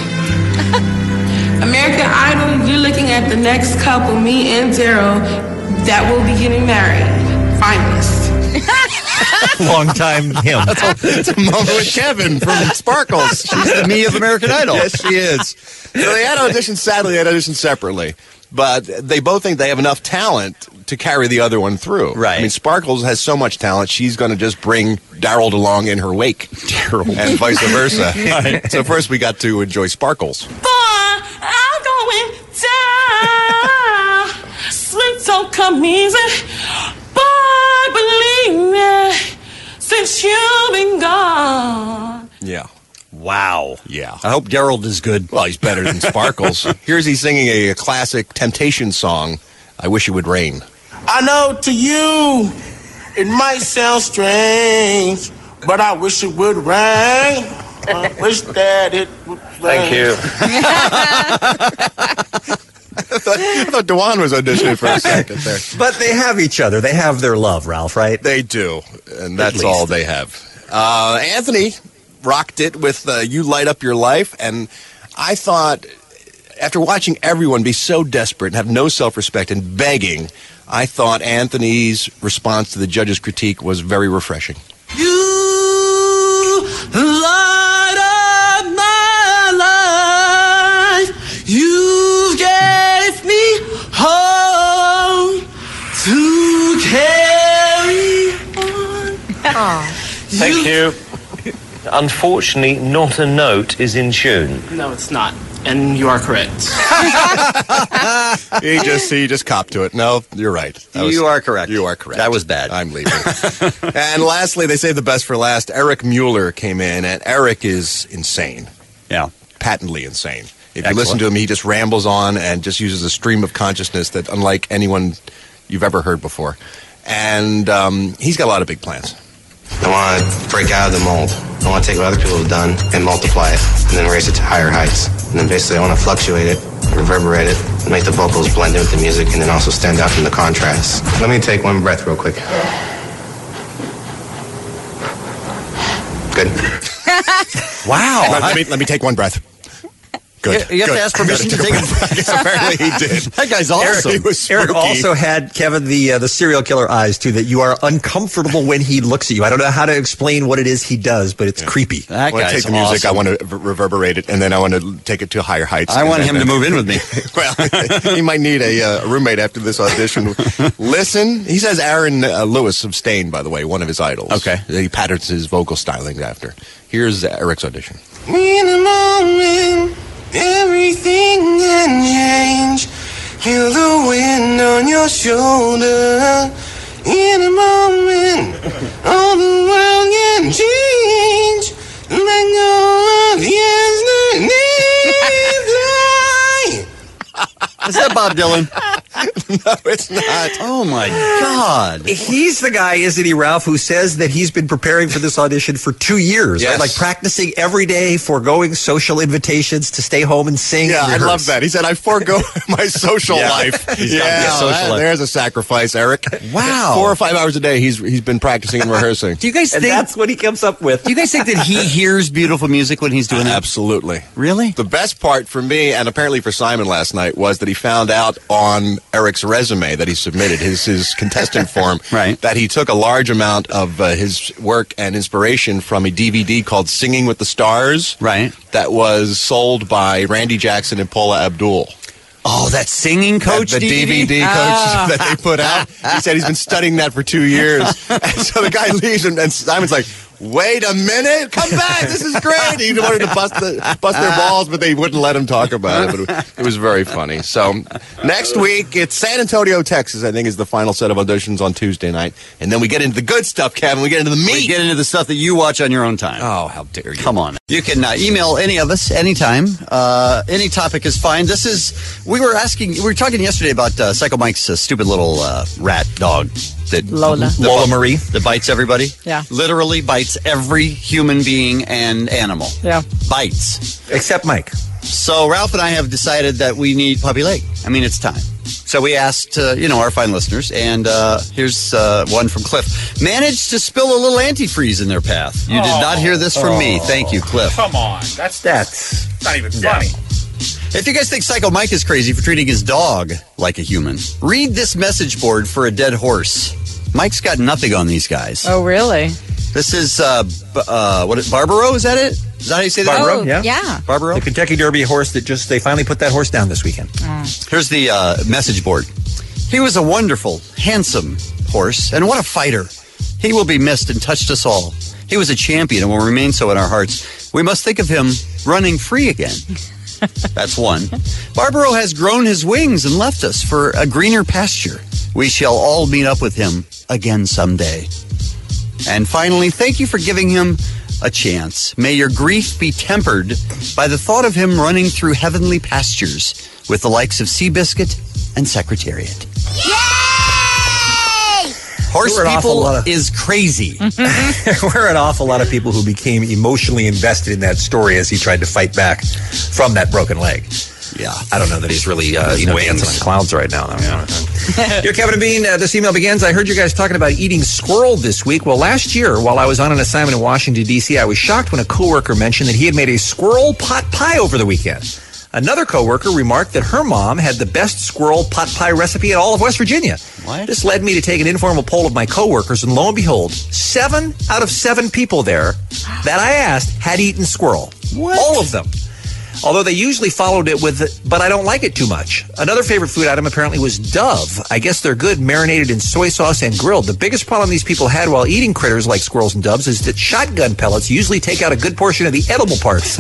American Idol, you're looking at the next couple, me and Daryl, that will be getting married. Finalists. Long time him. That's a, that's a moment with Kevin from Sparkles. She's the me of American Idol. Yes, she is. So they had auditions, sadly, they had auditions separately. But they both think they have enough talent to carry the other one through. Right. I mean, Sparkles has so much talent, she's going to just bring Daryl along in her wake. Daryl. And vice versa. Right. So first we got to enjoy Sparkles. boy, I'm going down. Sleep don't come easy. Boy, believe me, since you've been gone. Yeah. Wow. Yeah. I hope Daryl is good. Well, he's better than Sparkles. Here's he singing a, a classic Temptation song, I Wish It Would Rain. I know to you it might sound strange, but I wish it would rain. I wish that it would rain. Thank you. I thought, I thought Dewan was auditioning for a second there. But they have each other. They have their love, Ralph, right? They do, and that's least. all they have. Uh, Anthony rocked it with uh, You Light Up Your Life, and I thought, after watching everyone be so desperate and have no self-respect and begging, I thought Anthony's response to the judge's critique was very refreshing. You light up my life. You gave me hope to carry on. Thank you. Unfortunately, not a note is in tune. No, it's not. And you are correct. he just he just copped to it. No, you're right. That was- You are correct. You are correct. That was bad. I'm leaving. And lastly, they saved the best for last. Eric Mueller came in, and Eric is insane. Yeah. Patently insane. If Excellent. you listen to him, he just rambles on and just uses a stream of consciousness that unlike anyone you've ever heard before. And um, he's got a lot of big plans. I want to break out of the mold. I want to take what other people have done and multiply it, and then raise it to higher heights. And then basically I want to fluctuate it, reverberate it, and make the vocals blend in with the music, and then also stand out from the contrast. Let me take one breath real quick. Good. Wow. Let, let me, let me take one breath. Good. You have Good. to ask permission to Good. take a breath. Yes, apparently he did. That guy's awesome. Eric, he was Eric spooky. also had, Kevin, the uh, the serial killer eyes, too, that you are uncomfortable when he looks at you. I don't know how to explain what it is he does, but it's Yeah. creepy. That When I guy's take the music, awesome. I want to v- reverberate it, and then I want to take it to higher heights. I and want then- him to move in with me. Well, he might need a, uh, a roommate after this audition. Listen, he says Aaron uh, Lewis of Stain, by the way, one of his idols. Okay. He patterns his vocal stylings after. Here's Eric's audition. In a moment, everything can change. Feel the wind on your shoulder. In a moment, all the world Is that Bob Dylan? No, it's not. Oh, my God. He's the guy, isn't he, Ralph, who says that he's been preparing for this audition for two years, Yes. right? Like practicing every day, foregoing social invitations to stay home and sing. Yeah, and I rehearse. love that. He said, I forego my social Yeah. life. He's gotta Yeah, be a social that- life. there's a sacrifice, Eric. Wow. Four or five hours a day, he's he's been practicing and rehearsing. Do you guys And think that's what he comes up with. Do you guys think that he hears beautiful music when he's doing that? Absolutely. Really? The best part for me, and apparently for Simon last night, was that he found out on Eric's resume that he submitted, his his contestant form, Right. that he took a large amount of uh, his work and inspiration from a D V D called Singing with the Stars. Right. That was sold by Randy Jackson and Paula Abdul. Oh, that singing coach the D V D? D V D coach Ah. that they put out. He said he's been studying that for two years. And so the guy leaves, and, and Simon's like, wait a minute, come back, this is great. He wanted to bust, the, bust their balls, but they wouldn't let him talk about it. But it was very funny. So next week, it's San Antonio, Texas, I think, is the final set of auditions on Tuesday night. And then we get into the good stuff, Kevin. We get into the meat. We get into the stuff that you watch on your own time. Oh, how dare you. Come on. You can uh, email any of us anytime. Uh, any topic is fine. This is, we were asking, we were talking yesterday about uh, Psycho Mike's uh, stupid little uh, rat dog. That Lola. that Lola bu- Marie. That bites everybody. Yeah. Literally bites every human being and animal. Yeah. Bites. Except Mike. So Ralph and I have decided that we need Puppy Lake. I mean, it's time. So we asked, uh, you know, our fine listeners, and uh, here's uh, one from Cliff. Managed to spill a little antifreeze in their path. You did not hear this from me. Thank you, Cliff. Come on. That's That's not even funny. If you guys think Psycho Mike is crazy for treating his dog like a human, read this message board for a dead horse. Mike's got nothing on these guys. Oh, really? This is, uh, b- uh, what is Barbaro? Is that it? Is that how you say that? Barbaro, Oh, yeah. yeah. Barbaro? The Kentucky Derby horse that just, they finally put that horse down this weekend. Here's the uh, message board. He was a wonderful, handsome horse, and what a fighter. He will be missed and touched us all. He was a champion and will remain so in our hearts. We must think of him running free again. That's one. Barbaro has grown his wings and left us for a greener pasture. We shall all meet up with him again someday. And finally, thank you for giving him a chance. May your grief be tempered by the thought of him running through heavenly pastures with the likes of Seabiscuit and Secretariat. Horse There were an awful people lot of- is crazy. There were an awful lot of people who became emotionally invested in that story as he tried to fight back from that broken leg. Yeah. I don't know that he's really, uh, you know, dancing on clouds right now. I mean, Dear Kevin and Bean, uh, this email begins. I heard you guys talking about eating squirrel this week. Well, last year, while I was on an assignment in Washington, D C, I was shocked when a coworker mentioned that he had made a squirrel pot pie over the weekend. Another coworker remarked that her mom had the best squirrel pot pie recipe in all of West Virginia. What? This led me to take an informal poll of my coworkers, and lo and behold, seven out of seven people there that I asked had eaten squirrel. What? All of them. Although they usually followed it with, but I don't like it too much. Another favorite food item apparently was Dove. I guess they're good marinated in soy sauce and grilled. The biggest problem these people had while eating critters like squirrels and doves is that shotgun pellets usually take out a good portion of the edible parts.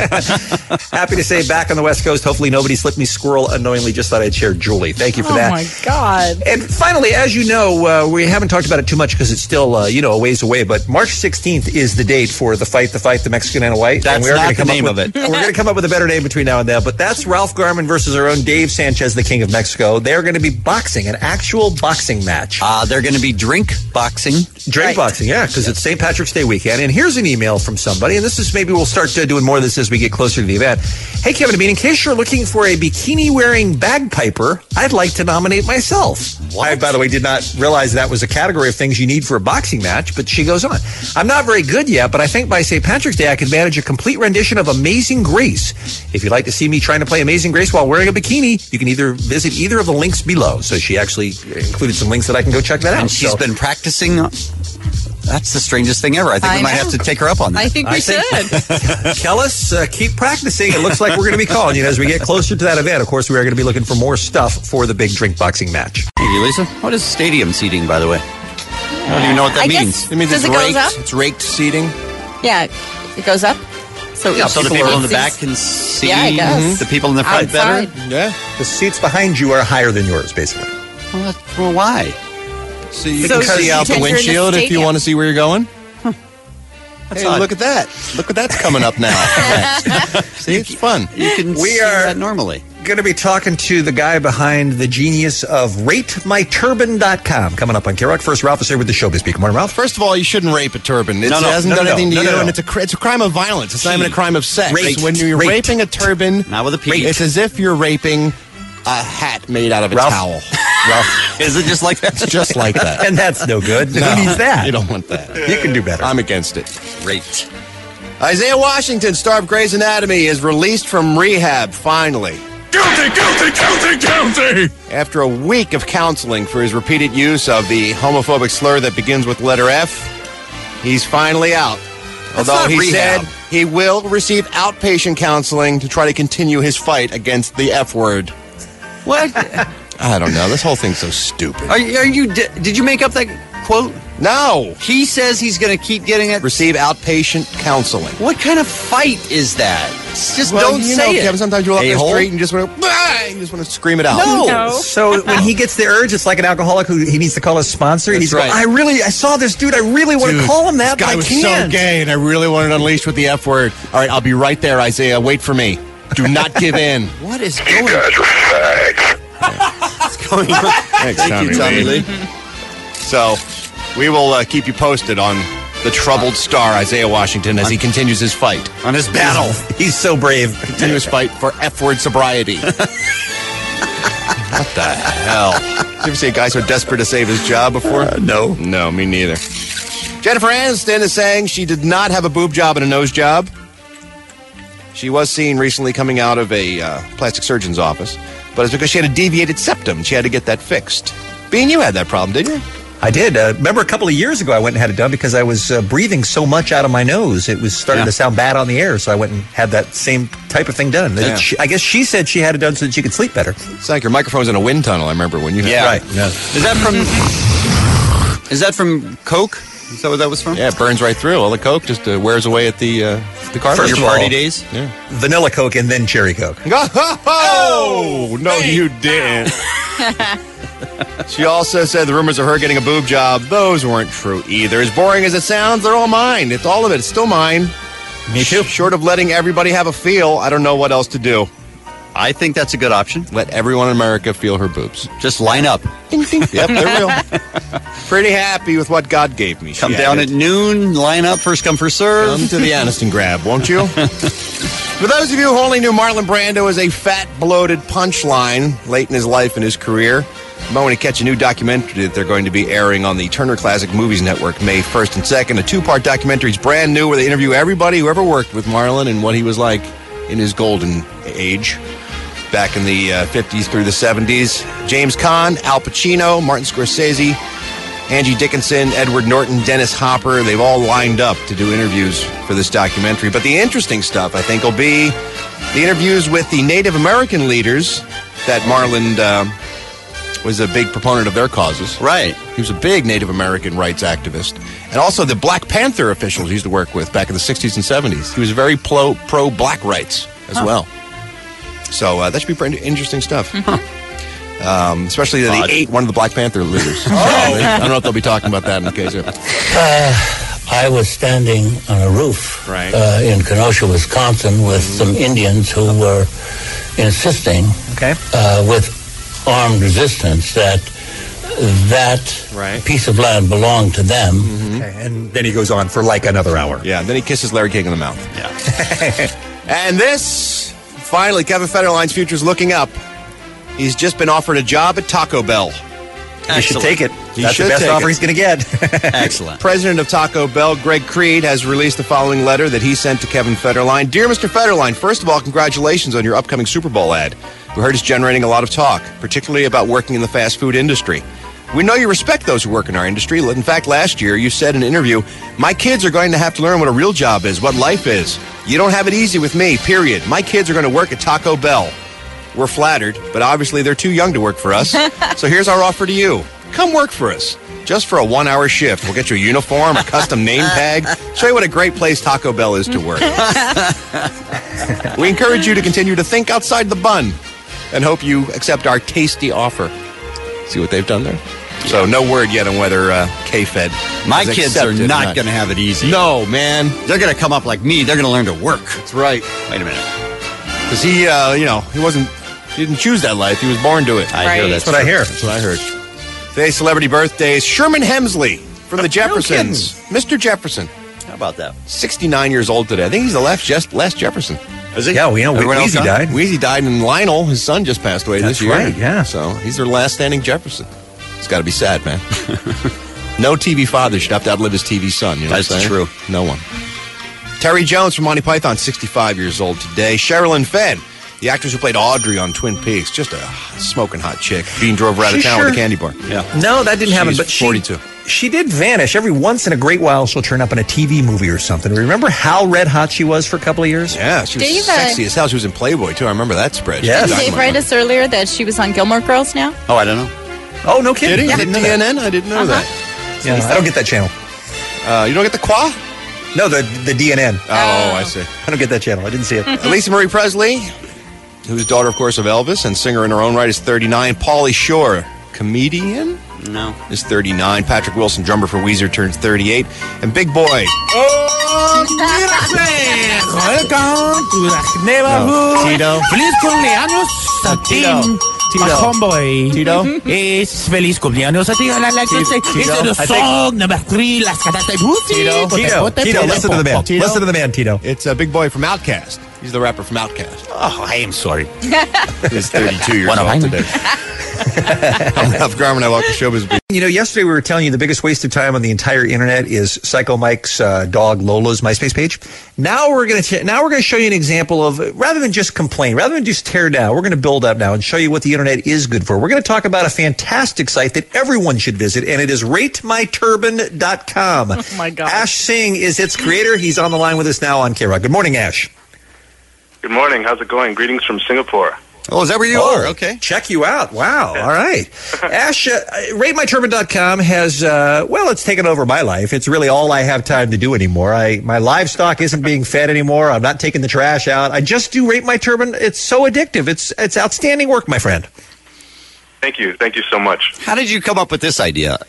Happy to say back on the West Coast, hopefully nobody slipped me squirrel unknowingly. Just thought I'd share Julie. Thank you for Oh, that. my God. And finally, as you know, uh, we haven't talked about it too much because it's still, uh, you know, a ways away, but March sixteenth is the date for the fight, the fight, the Mexican and a white. That's and we are not gonna the come up name with- of it. We're going to come up with a better name between now and then, but that's Ralph Garman versus our own Dave Sanchez, the King of Mexico. They're going to be boxing, an actual boxing match. Uh, they're going to be drink boxing. Drink Right. boxing, yeah, because it's Saint Patrick's Day weekend. And here's an email from somebody, and this is maybe we'll start uh, doing more of this as we get closer to the event. Hey, Kevin and Bean, in case you're looking for a bikini-wearing bagpiper, I'd like to nominate myself. I, by the way, did not realize that was a category of things you need for a boxing match, but she goes on. I'm not very good yet, but I think by Saint Patrick's Day I could manage a complete rendition of Amazing Grace. If you'd like to see me trying to play Amazing Grace while wearing a bikini, you can either visit either of the links below. So she actually included some links that I can go check that out. And she's So- been practicing. That's the strangest thing ever. I think I we might know. have to take her up on that. I think we I think- should. Kellis, uh, keep practicing. It looks like we're going to be calling you as we get closer to that event. Of course, we are going to be looking for more stuff for the big drink boxing match. Thank you, Lisa. What is stadium seating, by the way? I don't even know what that I means. guess- It means Does it's it goes raked. up? It's raked seating. Yeah, it goes up. So, Yeah, so the people in the it's- back can see Yeah, I guess. the people in the front Outside. better. Yeah. The seats behind you are higher than yours, basically. Well, that's, well, why? So you So can see she out the tends you're in the windshield if you stadium. want to see where you're going. That's Hey, odd. look at that. Look what that's coming up now. See, it's fun. You can We see are- that normally. going to be talking to the guy behind the genius of rate my turban dot com coming up on K-Rock. First, Ralph is here with the Showbiz Speak. Good morning, Ralph. First of all, you shouldn't rape a turban. It No, no, hasn't no, done no, anything no, to no, you, no, and no. it's a cr- it's a crime of violence. It's not even a crime of sex. Raped. When you're Raped. raping a turban, Not with a P. it's as if you're raping a hat made out of a Ralph. towel. Ralph, is it just like that? It's just like that. And that's no good. No, Who needs that? You don't want that. You can do better. I'm against it. Great. Isaiah Washington, star of Grey's Anatomy, is released from rehab, finally. Guilty, guilty, guilty, guilty! After a week of counseling for his repeated use of the homophobic slur that begins with letter F, he's finally out. That's Although not he rehab. said he will receive outpatient counseling to try to continue his fight against the F word. What? I don't know. This whole thing's so stupid. Are you, are you di- did you make up that quote? No. He says he's going to keep getting it. Receive outpatient counseling. What kind of fight is that? Just Well, don't you say know, it. Kevin, sometimes you're out in the A-hole? street and you just want to, you just want to scream it out. No. So when he gets the urge, it's like an alcoholic who he needs to call his sponsor. That's He's going, right. I really, I saw this dude. I really want to Dude, call him that, This guy but I was can't. so gay, and I really wanted to unleash with the F word. All right, I'll be right there, Isaiah. Wait for me. Do not give in. What is You going guys are fags. What's going on? Thanks, Thank you, Tommy Lee. So, we will uh, keep you posted on the troubled star, Isaiah Washington, as he continues his fight. On his battle. He's so brave. Continuous fight for F word sobriety. What the hell? You ever see a guy so desperate to save his job before? Uh, no. No, me neither. Jennifer Aniston is saying she did not have a boob job and a nose job. She was seen recently coming out of a uh, plastic surgeon's office, but it's because she had a deviated septum. She had to get that fixed. Bean, you had that problem, didn't you? I did. Uh, remember a couple of years ago I went and had it done because I was uh, breathing so much out of my nose. It was starting Yeah. to sound bad on the air, so I went and had that same type of thing done. Yeah. She, I guess she said she had it done so that she could sleep better. It's like your microphone's in a wind tunnel, I remember when you had Yeah. Right. Yeah. Is that from? Is that from Coke? Is that what that was from? Yeah, it burns right through. All the Coke just uh, wears away at the uh, the car. First Your of all- party days? Yeah. Vanilla Coke and then Cherry Coke. Oh, no, you didn't. She also said the rumors of her getting a boob job, those weren't true either. As boring as it sounds, they're all mine. It's all of it. It's still mine. Me too. Short of letting everybody have a feel, I don't know what else to do. I think that's a good option. Let everyone in America feel her boobs. Just line up. Yep, they're real. Pretty happy with what God gave me. Come She down added. at noon, line up, first come, first serve. Come to the Aniston grab, won't you? For those of you who only knew Marlon Brando as a fat, bloated punchline late in his life and his career, the moment you catch a new documentary that they're going to be airing on the Turner Classic Movies Network May first and second. A two-part documentary is brand new where they interview everybody who ever worked with Marlon and what he was like in his golden age back in the uh, fifties through the seventies. James Caan, Al Pacino, Martin Scorsese, Angie Dickinson, Edward Norton, Dennis Hopper, they've all lined up to do interviews for this documentary. But the interesting stuff, I think, will be the interviews with the Native American leaders that Marlon uh, was a big proponent of their causes. Right. He was a big Native American rights activist. And also the Black Panther officials he used to work with back in the sixties and seventies. He was very pro, pro-black rights as Huh. well. So uh, that should be pretty interesting stuff. Um, especially that Odd. he ate one of the Black Panther leaders. So I don't know if they'll be talking about that in the case of... Uh, I was standing on a roof Right. uh, in Kenosha, Wisconsin, with some Indians who were insisting, Okay. uh, with armed resistance, that that Right. piece of land belonged to them. Okay. And then he goes on for like another hour. Yeah, and then he kisses Larry King in the mouth. Yeah. And this, finally, Kevin Federline's future's looking up. He's just been offered a job at Taco Bell. You should take it. He That's should the best take offer it. he's going to get. Excellent. President of Taco Bell, Greg Creed, has released the following letter that he sent to Kevin Federline. Dear Mister Federline, first of all, congratulations on your upcoming Super Bowl ad. We heard it's generating a lot of talk, particularly about working in the fast food industry. We know you respect those who work in our industry. In fact, last year you said in an interview, my kids are going to have to learn what a real job is, what life is. You don't have it easy with me, period. My kids are going to work at Taco Bell. We're flattered, but obviously they're too young to work for us. So here's our offer to you. Come work for us. Just for a one-hour shift. We'll get you a uniform, a custom name tag, show you what a great place Taco Bell is to work. We encourage you to continue to think outside the bun and hope you accept our tasty offer. See what they've done there? So no word yet on whether uh, K-Fed My has kids are accepted or not going to have it easy. No, man. They're going to come up like me. They're going to learn to work. That's right. Wait a minute. Because he, uh, you know, he wasn't He didn't choose that life. He was born to it. I right. hear that's what I hear. That's what I heard. Today's celebrity birthdays. Sherman Hemsley from the Jeffersons. No Mister Jefferson. How about that? sixty-nine years old today. I think he's the last, just, last Jefferson. Is he? Yeah, we know. Weezy died. Weezy died, and Lionel, his son, just passed away That's this year. right, yeah. So he's their last standing Jefferson. It's got to be sad, man. No T V father should have to outlive his T V son. You know That's what I'm saying? true. No one. Terry Jones from Monty Python, sixty-five years old today. Sherilyn Fenn, the actress who played Audrey on Twin Peaks, just a smoking hot chick. Bean drove her out of She town sure- with a candy bar. Yeah. No, that didn't happen. She's But she, forty-two. she did vanish. Every once in a great while, she'll turn up in a T V movie or something. Remember how red hot she was for a couple of years? Yeah, she was Dave, sexy uh, as hell. She was in Playboy, too. I remember that spread. Yes. Did She was Dave dynamite. write us earlier that she was on Gilmore Girls now? Oh, I don't know. Oh, no kidding. Did he? I On didn't know T N that. N? I didn't know Uh-huh. that. Yeah, I don't get that channel. Uh, you don't get the Qua? No, the the D N N. Oh, I see. I don't get that channel. I didn't see it. Lisa Marie Presley, who's daughter, of course, of Elvis and singer in her own right, is thirty-nine. Pauly Shore, comedian, No. is thirty-nine. Patrick Wilson, drummer for Weezer, turns thirty-eight. And Big Boy. Oh, welcome to the neighborhood. Tito. Feliz cumpleaños a ti, Tito. my homeboy. Tito. Es feliz cumpleaños a ti. I like to say, Tito. it's the I song number three. Las catas de Buffy. Tito. Tito, Tito, listen to the man. Tito. Listen to the man, Tito. It's a uh, Big Boy from Outkast. He's the rapper from Outkast. Oh, I am sorry. He's thirty-two years What am old I? today. I'm Ralph Garman. I welcome Showbiz Beat. You know, yesterday we were telling you the biggest waste of time on the entire internet is Psycho Mike's uh, dog Lola's MySpace page. Now we're going to now we're going to show you an example of rather than just complain, rather than just tear down, we're going to build up now and show you what the internet is good for. We're going to talk about a fantastic site that everyone should visit, and it is rate my turban dot com. Oh, my God. Ash Singh is its creator. He's on the line with us now on K-Rock. Good morning, Ash. Good morning. How's it going? Greetings from Singapore. Oh, is that where you Oh, are? Okay. Check you out. Wow. All right. Ash, uh, rate my turban dot com has, uh, well, it's taken over my life. It's really all I have time to do anymore. I My livestock isn't being fed anymore. I'm not taking the trash out. I just do Rate My Turban. It's so addictive. It's it's outstanding work, my friend. Thank you. Thank you so much. How did you come up with this idea?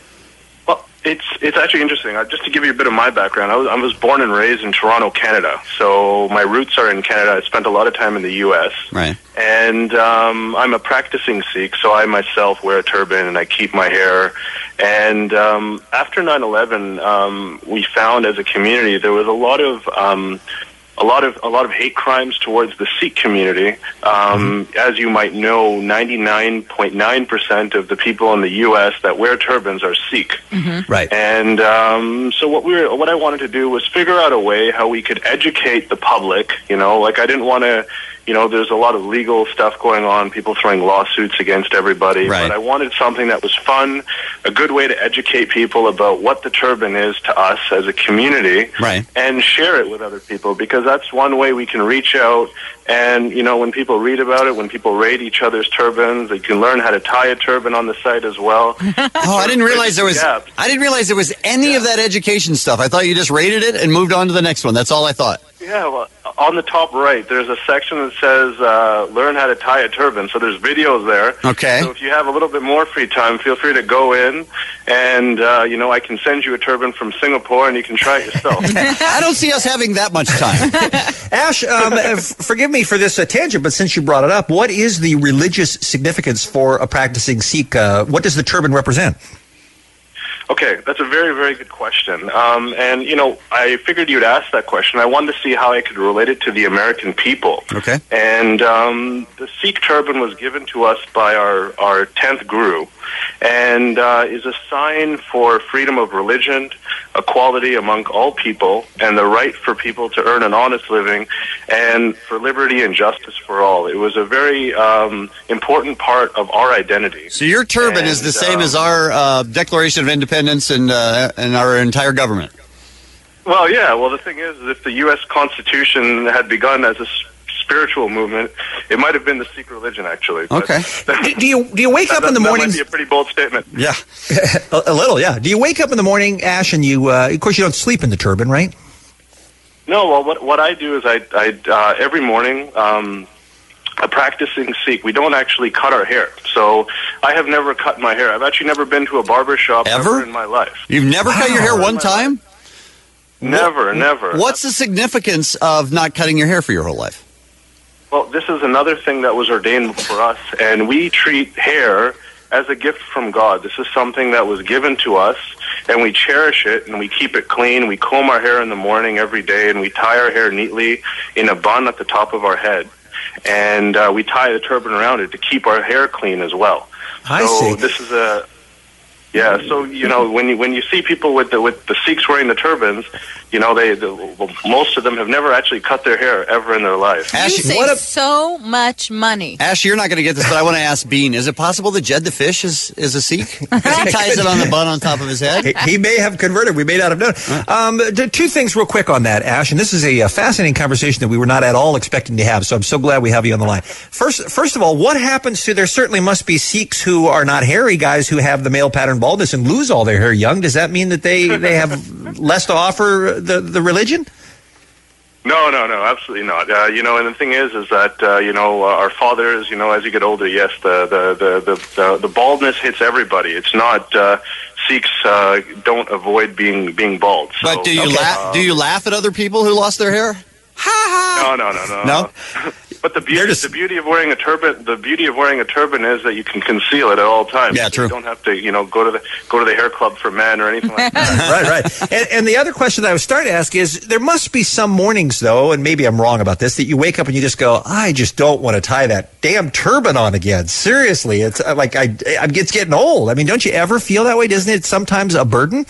Well, it's it's actually interesting. Uh, just to give you a bit of my background, I was, I was born and raised in Toronto, Canada. So my roots are in Canada. I spent a lot of time in the U S Right. And um, I'm a practicing Sikh, so I myself wear a turban and I keep my hair. And um, after nine eleven, um, we found as a community there was a lot of um, a lot of a lot of hate crimes towards the Sikh community. Um, mm-hmm. As you might know, ninety-nine point nine percent of the people in the U S that wear turbans are Sikh. Mm-hmm. Right. And um, so what we were, what I wanted to do was figure out a way how we could educate the public. You know, like I didn't want to. You know, there's a lot of legal stuff going on, people throwing lawsuits against everybody. Right. But I wanted something that was fun, a good way to educate people about what the turban is to us as a community, Right. and share it with other people, because that's one way we can reach out. And, you know, when people read about it, when people rate each other's turbans, they can learn how to tie a turban on the site as well. Oh, I didn't realize there was. Yeah. I didn't realize there was any Yeah. of that education stuff. I thought you just rated it and moved on to the next one. That's all I thought. Yeah, well, on the top right, there's a section that says uh, learn how to tie a turban. So there's videos there. Okay. So if you have a little bit more free time, feel free to go in, and, uh, you know, I can send you a turban from Singapore, and you can try it yourself. I don't see us having that much time. Ash, um, f- forgive me for this uh, tangent, but since you brought it up, what is the religious significance for a practicing Sikh? Uh, what does the turban represent? Okay, that's a very, very good question. Um, and, you know, I figured you'd ask that question. I wanted to see how I could relate it to the American people. Okay. And um, the Sikh turban was given to us by our, our tenth Guru, and uh, is a sign for freedom of religion, equality among all people, and the right for people to earn an honest living, and for liberty and justice for all. It was a very um, important part of our identity. So your turban And, is the same um, as our uh, Declaration of Independence and uh, and our entire government. Well, yeah. Well, the thing is, if the U S Constitution had begun as a s- spiritual movement, it might have been the Sikh religion, actually. But Okay. Do, do you do you wake that, up in the that morning? might be a pretty bold statement. Yeah. a, a little, yeah. Do you wake up in the morning, Ash, and you? Uh, of course, you don't sleep in the turban, right? No, well, what what I do is I, I uh, every morning, um, a practicing Sikh, we don't actually cut our hair. So I have never cut my hair. I've actually never been to a barber shop Ever? ever in my life. You've never cut your hair Never in one my time? life. Never, never. What's the significance of not cutting your hair for your whole life? Well, this is another thing that was ordained for us, and we treat hair as a gift from God. This is something that was given to us, and we cherish it, and we keep it clean. We comb our hair in the morning every day, and we tie our hair neatly in a bun at the top of our head. And uh, we tie the turban around it to keep our hair clean as well. I so see. this is a... Yeah, so, you know, when you when you see people with the with the Sikhs wearing the turbans, you know, they the, well, most of them have never actually cut their hair ever in their life. You save so much money. Ash, you're not going to get this, but I want to ask Bean, is it possible that Jed the Fish is, is a Sikh? Because he ties it on the bun on top of his head? He, he may have converted. We may not have known. Um, d- two things real quick on that, Ash, and this is a, a fascinating conversation that we were not at all expecting to have, so I'm so glad we have you on the line. First, first of all, what happens to, there certainly must be Sikhs who are not hairy guys who have the male pattern baldness and lose all their hair young. Does that mean that they, they have less to offer the, the religion? No, no, no, absolutely not. Uh, you know, and the thing is, is that uh, you know, uh, our fathers, you know, as you get older, yes, the the the the, the, the baldness hits everybody. It's not uh, Sikhs uh, don't avoid being being bald. So, But do you okay. laugh? Uh, Do you laugh at other people who lost their hair? No, no, no, no. No? But the beauty, the beauty of wearing a turban, the beauty of wearing a turban is that you can conceal it at all times. Yeah, So true. You don't have to, you know, go to the go to the hair club for men or anything like that. right, right. And, and the other question that I was starting to ask is, there must be some mornings, though, and maybe I'm wrong about this, that you wake up and you just go, I just don't want to tie that damn turban on again. Seriously, it's uh, like I, I, it's getting old. I mean, don't you ever feel that way? Doesn't it sometimes a burden?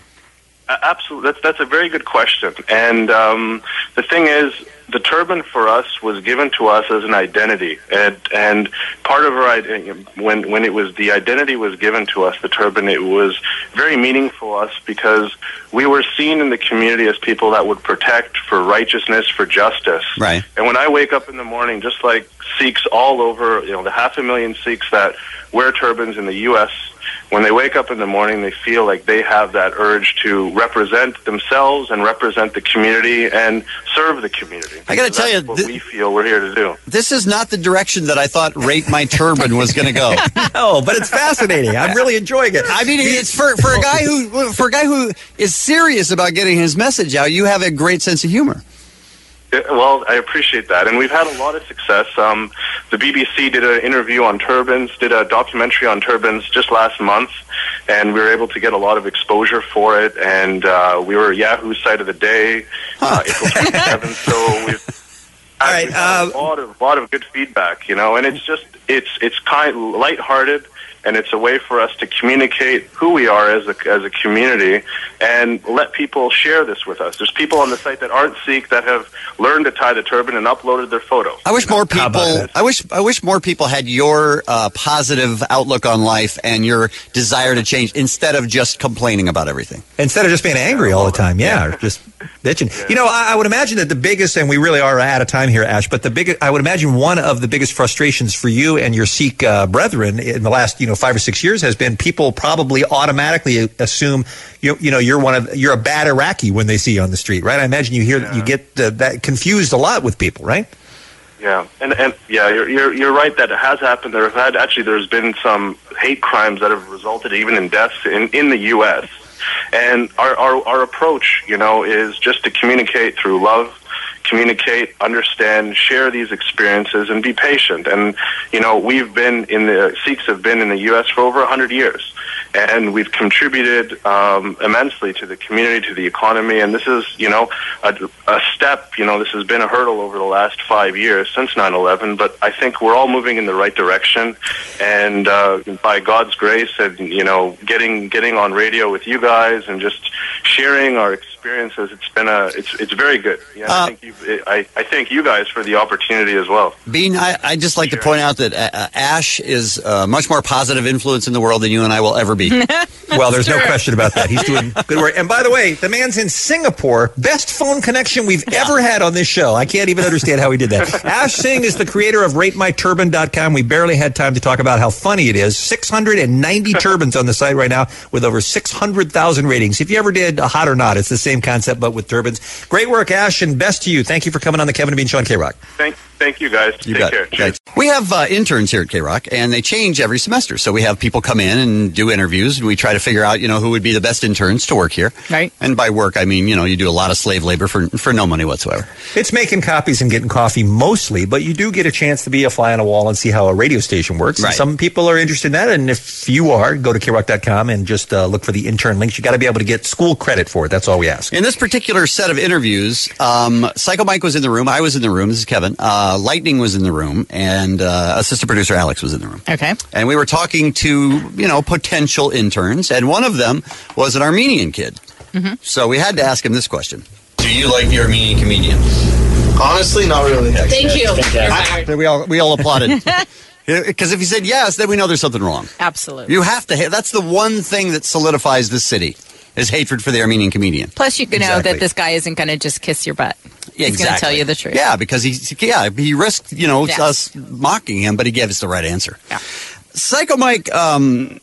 Uh, absolutely, that's that's a very good question. And um, the thing is, the turban for us was given to us as an identity, and and part of our identity, when when it was the identity was given to us, the turban, it was very meaningful to us because we were seen in the community as people that would protect for righteousness, for justice. Right. And when I wake up in the morning, just like Sikhs all over, you know, the half a million Sikhs that wear turbans in the U S, when they wake up in the morning, they feel like they have that urge to represent themselves and represent the community and serve the community. I gotta Because tell you, that's what thi- we feel we're here to do. This is not the direction that I thought Rate My Turban was going to go. No, but it's fascinating. I'm really enjoying it. I mean, it's for for a guy who for a guy who is serious about getting his message out. You have a great sense of humor. Yeah, well, I appreciate that, and we've had a lot of success. Um, the B B C did an interview on turbans, did a documentary on turbans just last month, and we were able to get a lot of exposure for it. And uh, we were Yahoo Site of the Day, uh, April twenty-seventh. So we've All right, we've had a lot of lot of good feedback, you know, and it's just it's it's kind lighthearted. And it's a way for us to communicate who we are as a, as a community and let people share this with us. There's people on the site that aren't Sikh that have learned to tie the turban and uploaded their photo. I wish more How about people. that? I wish. I wish more people had your uh, positive outlook on life and your desire to change instead of just complaining about everything. Instead of just being angry all the time, yeah, or just bitching. You know, I, I would imagine that the biggest, and we really are out of time here, Ash, but the biggest, I would imagine one of the biggest frustrations for you and your Sikh uh, brethren in the last, you know, five or six years has been people probably automatically assume you, you know, you're one of, you're a bad Iraqi when they see you on the street, right? I imagine you hear, Yeah. you get uh, that confused a lot with people, right? Yeah, and and yeah, you're you're you're right that it has happened. There have had actually there's been some hate crimes that have resulted even in deaths in in the U S. And our our our approach, you know, is just to communicate through love, communicate, understand, share these experiences, and be patient. And you know, we've been in the Sikhs have been in the U S for over a hundred years, and we've contributed um, immensely to the community, to the economy. And this is, you know, a, a step. You know, this has been a hurdle over the last five years since nine eleven. But I think we're all moving in the right direction. And uh, by God's grace, and you know, getting getting on radio with you guys and just sharing our experiences, it's been a it's it's very good. Yeah, Uh, I think you I, I thank you guys for the opportunity as well. Bean, I, I'd just like to point out that uh, Ash is a much more positive influence in the world than you and I will ever be. Well, there's no question about that. He's doing good work. And by the way, the man's in Singapore. Best phone connection we've ever had on this show. I can't even understand how he did that. Ash Singh is the creator of rate my turban dot com. We barely had time to talk about how funny it is. six hundred ninety turbans on the site right now with over six hundred thousand ratings. If you ever did a hot or not, it's the same concept, but with turbans. Great work, Ash, and best to you. Thank you for coming on the Kevin and Bean Show on K-Rock. Thank Thank you, guys. You Take bet. care. Cheers. We have uh, interns here at K-Rock, and they change every semester. So we have people come in and do interviews, and we try to figure out, you know, who would be the best interns to work here. Right. And by work, I mean, you know, you do a lot of slave labor for for no money whatsoever. It's making copies and getting coffee mostly, but you do get a chance to be a fly on a wall and see how a radio station works. And Right. some people are interested in that, and if you are, go to K rock dot com and just uh, look for the intern links. You got to be able to get school credit for it. That's all we ask. In this particular set of interviews, um, Psycho Mike was in the room. I was in the room. This is Kevin. Uh, Lightning was in the room, and uh, assistant producer Alex was in the room. Okay. And we were talking to, you know, potential interns, and one of them was an Armenian kid. Mm-hmm. So we had to ask him this question. Do you like the Armenian comedian? Honestly, not really. Thank you. I- we all we all applauded. Because if he said yes, then we know there's something wrong. Absolutely. You have to. Ha- that's the one thing that solidifies this city is hatred for the Armenian comedian. Plus, you can know Exactly. that this guy isn't going to just kiss your butt. Yeah, He's going to exactly. tell you the truth. Yeah, because he yeah he risked you know Yes. us mocking him, but he gave us the right answer. Yeah. Psycho Mike um,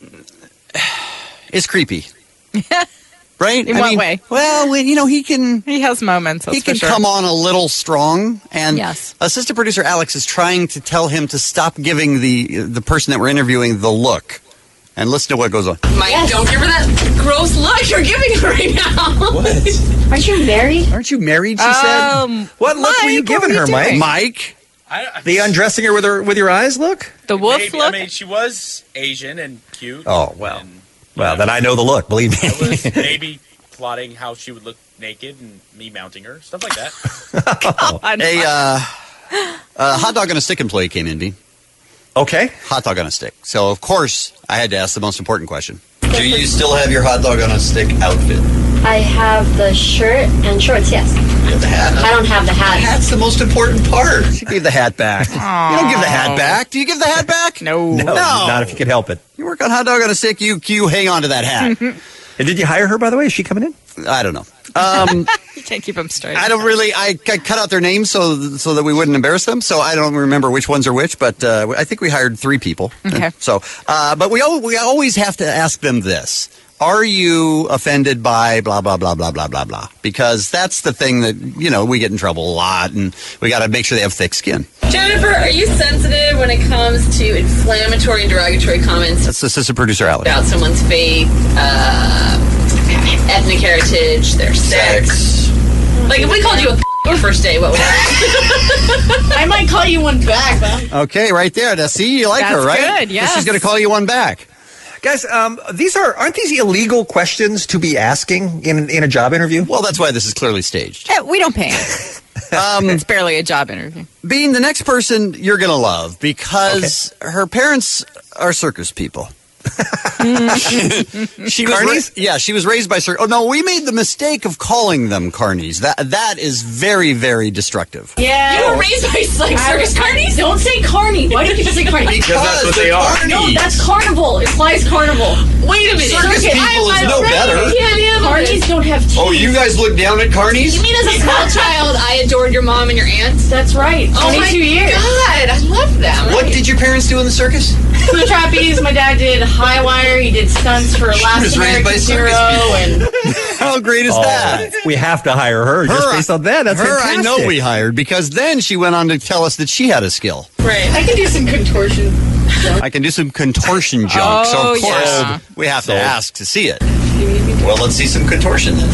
is creepy. Right? In I what mean, way? Well, when, you know, he can... He has moments, that's He can for sure. come on a little strong, and Yes. assistant producer Alex is trying to tell him to stop giving the the person that we're interviewing the look, and listen to what goes on. Mike, don't give her that gross look you're giving her right now. What? Aren't you married? Aren't you married, she Um, said? What look were you Mike, what giving were her, you Mike? doing? Mike? The undressing her with her with your eyes look? The wolf Maybe, look? I mean, she was Asian and cute. Oh, well. Well, then I know the look, believe me. I was maybe plotting how she would look naked and me mounting her, stuff like that. A uh, uh, hot dog on a stick employee came in, V. Okay. Hot dog on a stick. So, of course, I had to ask the most important question. Do you still have your hot dog on a stick outfit? I have the shirt and shorts, yes. You have the hat? I don't have the hat. That's the most important part. She gave the hat back. You don't give the hat back. Do you give the hat back? No. No, not if you can help it. You work on hot dog on a stick, you, you hang on to that hat. And did you hire her, by the way? Is she coming in? I don't know. Um, You can't keep them straight. I don't really. I, I cut out their names so so that we wouldn't embarrass them. So I don't remember which ones are which. But uh, I think we hired three people. Okay. So, uh, but we al- we always have to ask them this: are you offended by blah blah blah blah blah blah blah? Because that's the thing that you know we get in trouble a lot, and we got to make sure they have thick skin. Jennifer, are you sensitive when it comes to inflammatory and derogatory comments That's assistant producer Alex. about someone's faith, uh, ethnic heritage, their sex? Like, if we called you a on first date, what would happen? I might call you one back, but Okay, right there. Now, see, you like her, That's right? good, yes. She's going to call you one back. Guys, um, these are aren't these illegal questions to be asking in in a job interview? Well, that's why this is clearly staged. Eh, we don't pay him. Um, It's barely a job interview. Being the next person you're going to love because her parents are circus people. she was Carnies? ra- yeah, she was raised by circus. Oh no, we made the mistake of calling them carnies. That that is very very destructive. yeah. You were raised by like circus carnies? Don't say carny. Why do people say carny? Because that's what they they're are. carnies. No, that's carnival. It implies carnival. Wait a minute. Circus people is no better. Carnies don't have teeth. Oh, you guys look down at carnies? You mean as a small child, I adored your mom and your aunts? That's right. Oh my twenty-two years. God, I love them. What did your parents do in the circus? The trapeze. My dad did high wire. He did stunts for Last was raised by American circus Hero. And How great is Oh, that? we have to hire her, just Her- based on that. That's her fantastic. I know we hired because then she went on to tell us that she had a skill. right, I can do some contortion. I can do some contortion junk, so Oh, of course yeah. we have to So- ask to see it. Well, let's see some contortion then.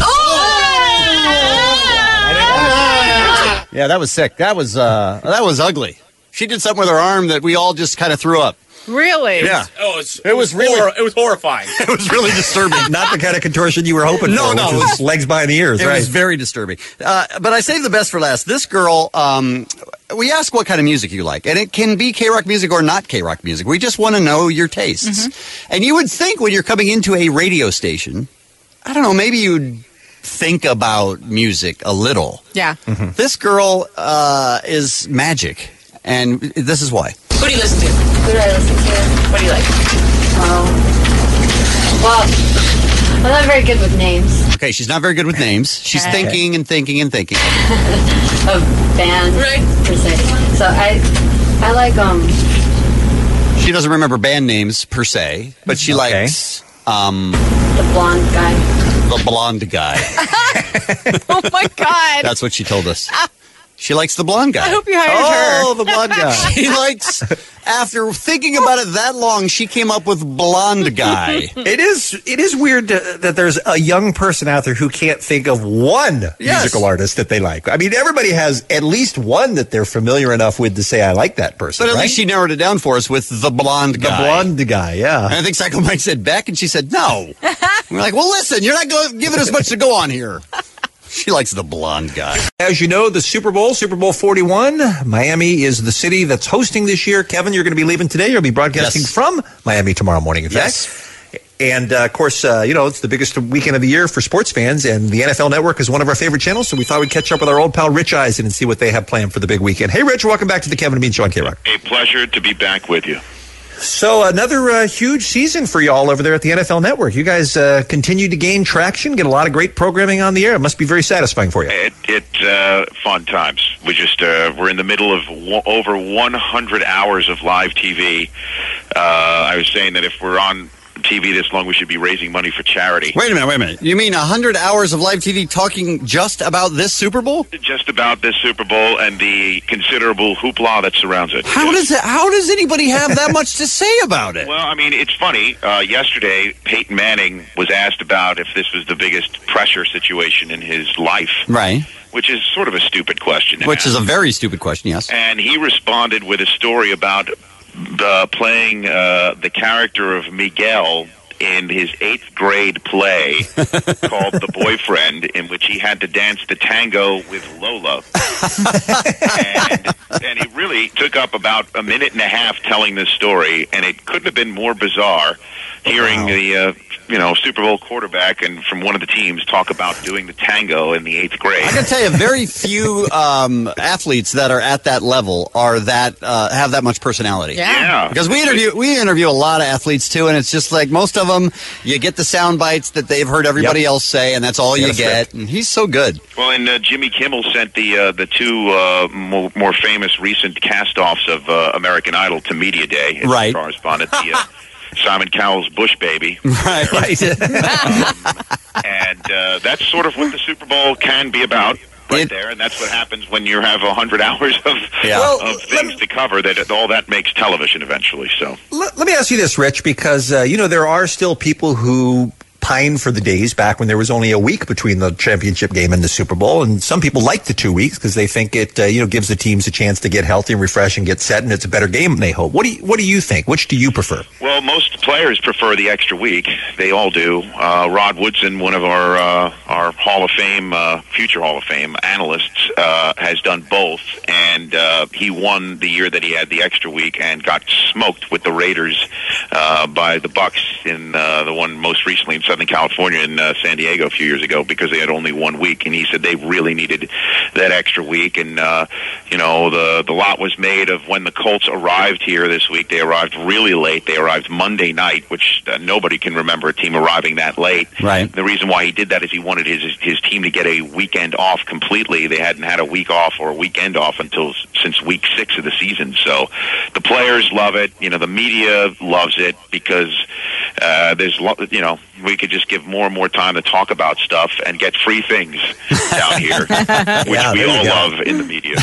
Yeah, that was sick. That was uh, that was ugly. She did something with her arm that we all just kind of threw up. Really? Yeah. Oh, it's, It was really- hor- it was horrifying. It was really disturbing. Not the kind of contortion you were hoping No, for, no, which it was was- legs behind the ears, It right? was very disturbing. Uh, but I saved the best for last. This girl, um, we ask what kind of music you like, and it can be K-Rock music or not K-Rock music. We just want to know your tastes. And you would think when you're coming into a radio station, I don't know, maybe you'd think about music a little. Yeah. This girl uh, is magic, and this is why. Who do you listen to? Who do I listen to? What do you like? Oh. Well, I'm not very good with names Okay, she's not very good with names. She's Okay. thinking and thinking and thinking. of bands Right. per se. So I, I like um. She doesn't remember band names per se, but she Okay. likes um, the blonde guy. the blonde guy. Oh my God. That's what she told us. She likes the blonde guy. I hope you hired oh, her. the blonde guy. She likes, after thinking about it that long, she came up with blonde guy. It is it is weird to, that there's a young person out there who can't think of one Yes. musical artist that they like. I mean, everybody has at least one that they're familiar enough with to say, I like that person, But at right? least she narrowed it down for us with the blonde the guy. blonde guy, yeah. And I think Psycho Mike said Beck, and she said no. We're like, well, listen, you're not go- giving us much to go on here. She likes the blonde guy. As you know, the Super Bowl, Super Bowl forty-one, Miami is the city that's hosting this year. Kevin, you're going to be leaving today. You'll be broadcasting Yes. from Miami tomorrow morning, in Yes. fact. And, uh, of course, uh, you know, it's the biggest weekend of the year for sports fans, and the N F L Network is one of our favorite channels, so we thought we'd catch up with our old pal Rich Eisen and see what they have planned for the big weekend. Hey, Rich, welcome back to the Kevin and Bean Show on K-Rock. A pleasure to be back with you. So another uh, huge season for y'all over there at the N F L Network. You guys uh, continue to gain traction, get a lot of great programming on the air. It must be very satisfying for you. It, it uh, fun times. We just uh, we're in the middle of w- over one hundred hours of live T V. Uh, I was saying that if we're on T V this long, we should be raising money for charity. Wait a minute, wait a minute. You mean one hundred hours of live T V talking just about this Super Bowl? Just about this Super Bowl and the considerable hoopla that surrounds it. How does it, how does anybody have that much to say about it? Well, I mean, it's funny. Uh, yesterday, Peyton Manning was asked about if this was the biggest pressure situation in his life. Right. Which is sort of a stupid question. to Which ask. is a very stupid question, yes. And he responded with a story about uh, playing uh, the character of Miguel in his eighth grade play called The Boyfriend, in which he had to dance the tango with Lola. and, and he really took up about a minute and a half telling this story, and it couldn't have been more bizarre hearing wow. the uh, you know Super Bowl quarterback and from one of the teams talk about doing the tango in the eighth grade. I got to tell you, very few um, athletes that are at that level are that uh, have that much personality. Yeah. Yeah. Because we interview we interview a lot of athletes too, and it's just like most of them, you get the sound bites that they've heard everybody Yep. else say, and that's all you That's get. And he's so good. Well, and uh, Jimmy Kimmel sent the uh, the two uh, more, more famous recent cast-offs of uh, American Idol to Media Day. His Right. correspondent, the, uh, Simon Cowell's Bush Baby. Right. right. um, and uh, that's sort of what the Super Bowl can be about. Right It- there, and that's what happens when you have a hundred hours of Yeah. Well, of things to cover. That all that makes television eventually. So Let, let me ask you this, Rich, because, uh, you know, there are still people who pine for the days back when there was only a week between the championship game and the Super Bowl, and some people like the two weeks because they think it, uh, you know, gives the teams a chance to get healthy and refresh and get set, and it's a better game, they hope. What do you, what do you think? Which do you prefer? Well, most players prefer the extra week. They all do. Uh, Rod Woodson, one of our uh, our Hall of Fame, uh, future Hall of Fame analysts, uh, has done both, and uh, he won the year that he had the extra week and got smoked with the Raiders uh, by the Bucks in uh, the one most recently in Southern California in uh, San Diego a few years ago because they had only one week, and he said they really needed that extra week. And uh, you know, the the lot was made of when the Colts arrived here this week. They arrived really late. They arrived Monday night, which uh, nobody can remember a team arriving that late. Right. The reason why he did that is he wanted his his team to get a weekend off completely. They hadn't had a week off or a weekend off until since week six of the season. So the players love it. You know, the media loves it because uh, there's lo- you know we could just give more and more time to talk about stuff and get free things down here, which Yeah, we there you all go. love in the media.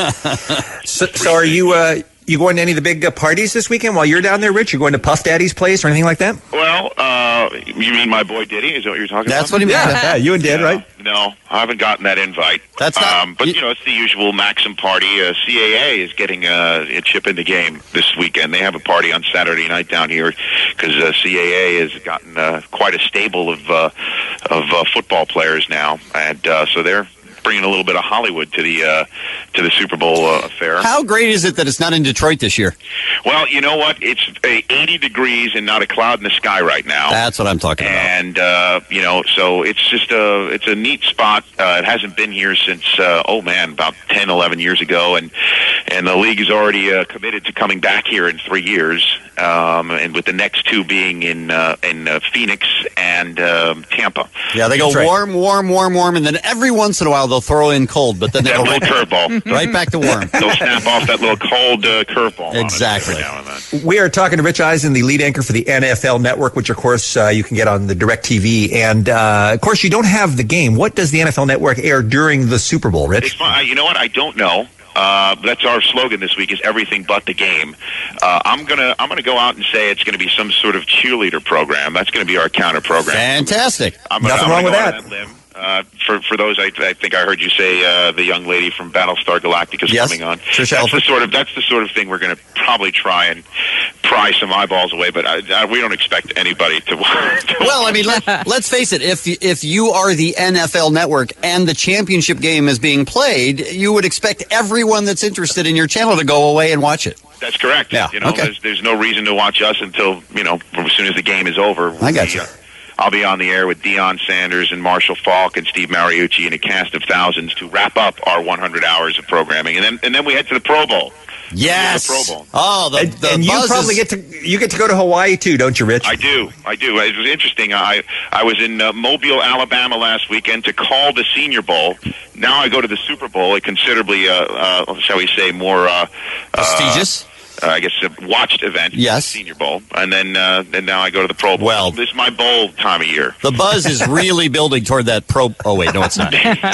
So, so are you uh, you going to any of the big uh, parties this weekend while you're down there, Rich? You going to Puff Daddy's place or anything like that? Well, uh, you mean my boy Diddy? Is that what you're talking That's about? what he meant. Yeah, you and Dan, right? No, I haven't gotten that invite. That's not- Um, but you know, it's the usual Maxim party. Uh, C A A is getting uh, a chip in the game this weekend. They have a party on Saturday night down here because uh, C A A has gotten uh, quite a stable of uh, of uh, football players now, and uh, so they're bringing a little bit of Hollywood to the uh, to the Super Bowl uh, affair. How great is it that it's not in Detroit this year? Well, you know what? It's uh, eighty degrees and not a cloud in the sky right now. That's what I'm talking about. And uh, you know, so it's just a it's a neat spot. Uh, it hasn't been here since uh, oh man, about ten, eleven years ago, and and the league is already uh, committed to coming back here in three years. Um, and with the next two being in uh, in uh, Phoenix and um, Tampa. Yeah, they go That's right. warm, warm, warm, warm, and then every once in a while they'll throw in cold, but then they That go little right, curveball. right back to warm. They'll snap off that little cold uh, curveball. on us. Exactly. Absolutely. now and then. We are talking to Rich Eisen, the lead anchor for the N F L Network, which, of course, uh, you can get on the DirecTV. And, uh, of course, you don't have the game. What does the N F L Network air during the Super Bowl, Rich? It's fun. You know what? I don't know. Uh, that's our slogan this week: is everything but the game. Uh, I'm gonna I'm gonna go out and say it's gonna be some sort of cheerleader program. That's gonna be our counter program. Fantastic. I'm gonna, Nothing I'm wrong with go that. out on that limb. Uh, for for those, I, I think I heard you say uh, the young lady from Battlestar Galactica is Yes, coming on. Tricia That's the Helfer. sort of that's the sort of thing we're going to probably try and pry some eyeballs away. But I, I, we don't expect anybody to. to Well, I mean, let, let's face it. If if you are the N F L Network and the championship game is being played, you would expect everyone that's interested in your channel to go away and watch it. That's correct. Yeah, You know, okay. there's, there's no reason to watch us until you know as soon as the game is over. I got We, you. uh, I'll be on the air with Deion Sanders and Marshall Falk and Steve Mariucci and a cast of thousands to wrap up our one hundred hours of programming, and then and then we head to the Pro Bowl. Yes. The Pro Bowl. Oh, the, And, the and you buzz probably is- get to you get to go to Hawaii, too, don't you, Rich? I do, I do. It was interesting. I I was in uh, Mobile, Alabama last weekend to call the Senior Bowl. Now I go to the Super Bowl, a considerably, uh, uh, shall we say, more uh, prestigious. Uh, uh, I guess a watched event. Yes. Senior Bowl, and then uh, and now I go to the Pro Bowl. Well- this is my bowl time of year. The buzz is really building toward that pro. Oh wait, no, it's not.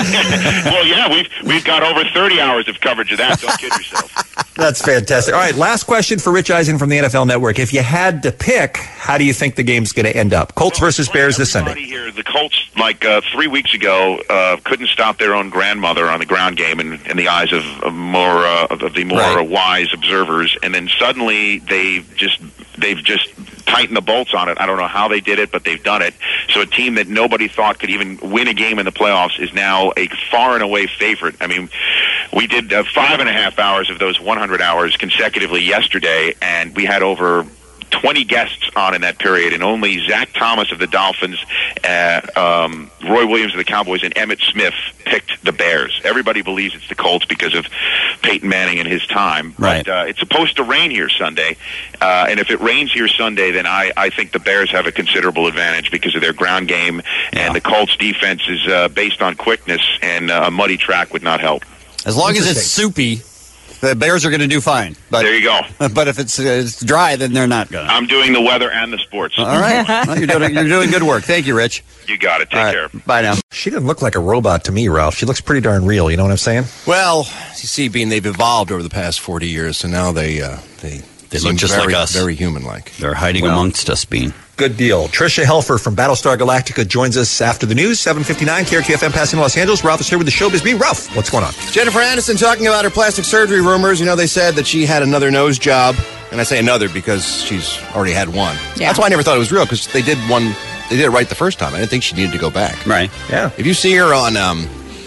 Well, yeah, we've we've got over thirty hours of coverage of that. Don't kid yourself. That's fantastic. All right, last question for Rich Eisen from the N F L Network. If you had to pick, how do you think the game's going to end up? Colts versus Bears this Sunday. Everybody here, the Colts, like uh, three weeks ago, uh, couldn't stop their own grandmother on the ground game in, in the eyes of, of more uh, of the more Right. uh, wise observers, and then suddenly they just they've just tightened the bolts on it. I don't know how they did it, but they've done it. So a team that nobody thought could even win a game in the playoffs is now a far and away favorite. I mean, we did uh, five and a half hours of those one hundred hours consecutively yesterday, and we had over twenty guests on in that period, and only Zach Thomas of the Dolphins, uh, um, Roy Williams of the Cowboys, and Emmitt Smith picked the Bears. Everybody believes it's the Colts because of Peyton Manning and his time. Right. But uh, it's supposed to rain here Sunday, uh, and if it rains here Sunday, then I, I think the Bears have a considerable advantage because of their ground game, and the Colts' defense is uh, based on quickness, and uh, a muddy track would not help. As long as it's soupy, the Bears are going to do fine. But There you go. but if it's uh, it's dry, then they're not going to. I'm doing the weather and the sports. All right, well, you're doing you're doing good work. Thank you, Rich. You got it. Take All right, care. bye now. She didn't look like a robot to me, Ralph. She looks pretty darn real. You know what I'm saying? Well, you see, being they've evolved over the past forty years, so now they uh, they They seem look just very, like us. very human-like. They're hiding Well- amongst us, Bean. Good deal. Tricia Helfer from Battlestar Galactica joins us after the news, seven fifty-nine, K R Q F M, Pasadena, Los Angeles. Ralph is here with the Showbiz Beat. Ralph, what's going on? Jennifer Aniston talking about her plastic surgery rumors. You know, they said that she had another nose job, and I say another because she's already had one. Yeah. That's why I never thought it was real, because they did one. They did it right the first time. I didn't think she needed to go back. Right. Yeah. If you see her on, um,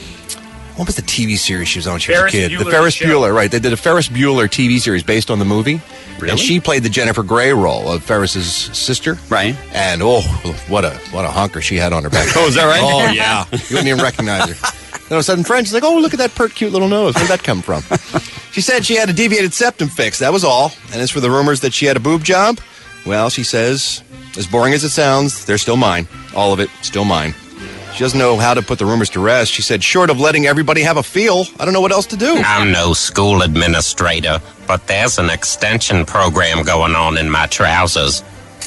what was the T V series she was on when she Ferris was a kid? Bueller's the Ferris Show. Bueller, right. They did a Ferris Bueller T V series based on the movie. Really? And she played the Jennifer Grey role of Ferris's sister. Right. And, oh, what a what a honker she had on her back. Oh, is that right? Oh, yeah. You wouldn't even recognize her. Then all of a sudden, friends, she's like, oh, look at that pert, cute little nose. Where'd that come from? She said she had a deviated septum fix. That was all. And as for the rumors that she had a boob job, well, she says, as boring as it sounds, they're still mine. All of it, still mine. She doesn't know how to put the rumors to rest. She said, short of letting everybody have a feel, I don't know what else to do. I'm no school administrator, but there's an extension program going on in my trousers.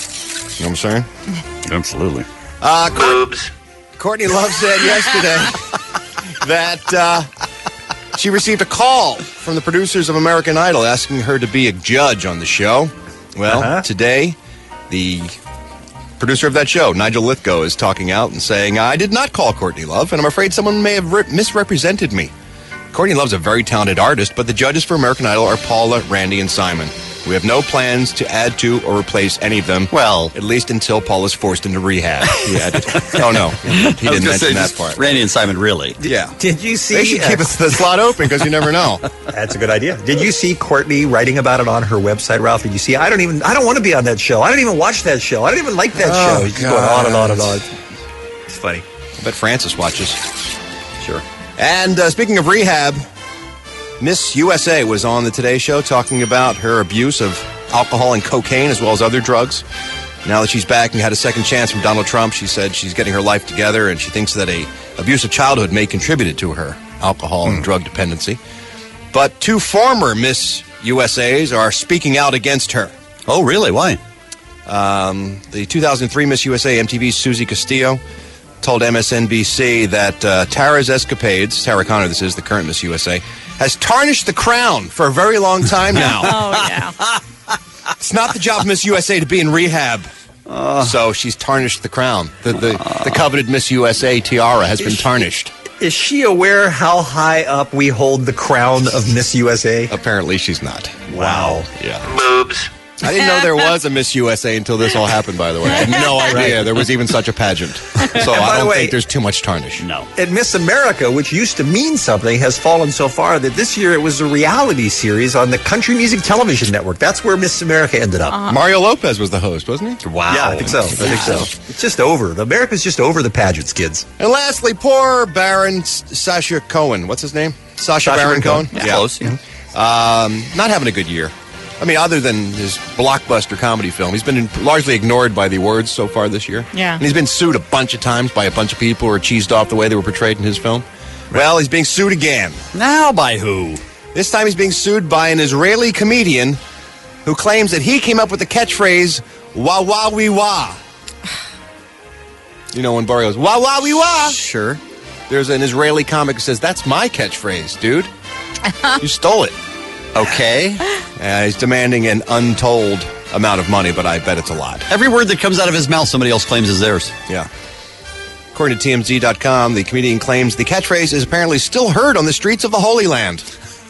You know what I'm saying? Absolutely. Uh, Boobs. Courtney Love said yesterday that uh, she received a call from the producers of American Idol asking her to be a judge on the show. Well, Uh-huh. today, the producer of that show, Nigel Lithgow, is talking out and saying, I did not call Courtney Love, and I'm afraid someone may have re- misrepresented me. Courtney Love's a very talented artist, but the judges for American Idol are Paula, Randy, and Simon. We have no plans to add to or replace any of them. Well, at least until Paula's forced into rehab. He added, oh, no. He I was didn't gonna mention say, that just part. Randy and Simon, really? Yeah. Did you see? They should keep uh, the slot open because you never know. That's a good idea. Did you see Courtney writing about it on her website, Ralph? Did you see? I don't even. I don't want to be on that show. I don't even watch that show. I don't even like that Oh, show. He's just God. going on and on and on. It's funny. I bet Francis watches. Sure. And uh, speaking of rehab, Miss U S A was on the Today Show talking about her abuse of alcohol and cocaine as well as other drugs. Now that she's back and had a second chance from Donald Trump, she said she's getting her life together and she thinks that a abusive childhood may contributed to her alcohol and drug dependency. But two former Miss U S As are speaking out against her. Oh, really? Why? Um, the two thousand three Miss U S A, M T V's Susie Castillo, told M S N B C that uh, Tara's escapades, Tara Conner, this is the current Miss U S A, has tarnished the crown for a very long time now. Oh, yeah. It's not the job of Miss U S A to be in rehab. Uh, so she's tarnished the crown. The, the, uh, the coveted Miss U S A tiara has been tarnished. Is she aware how high up we hold the crown of Miss U S A? Apparently she's not. Wow. Yeah. Boobs. I didn't know there was a Miss U S A until this all happened, by the way. I had no idea Right. there was even such a pageant. So And by I the don't way- think there's too much tarnish. No. And Miss America, which used to mean something, has fallen so far that this year it was a reality series on the Country Music Television Network. That's where Miss America ended up. Uh-huh. Mario Lopez was the host, wasn't he? Wow. Yeah, I think so. I think so. It's just over. The America's just over the pageants, kids. And lastly, poor Baron S- Sacha Cohen. What's his name? Sasha Sacha Baron Baron Cohen? Cohen. Yeah. Close, yeah. Um, not having a good year. I mean, other than his blockbuster comedy film, he's been in, largely ignored by the awards so far this year. Yeah. And he's been sued a bunch of times by a bunch of people who are cheesed off the way they were portrayed in his film. Well, he's being sued again. Now by who? This time he's being sued by an Israeli comedian who claims that he came up with the catchphrase, wah wah wee wah. You know when Barry goes, wah wah wee wah. Sure. There's an Israeli comic who says, that's my catchphrase, dude. You stole it. Okay. Uh, he's demanding an untold amount of money, but I bet it's a lot. Every word that comes out of his mouth, somebody else claims is theirs. Yeah. According to T M Z dot com, the comedian claims the catchphrase is apparently still heard on the streets of the Holy Land.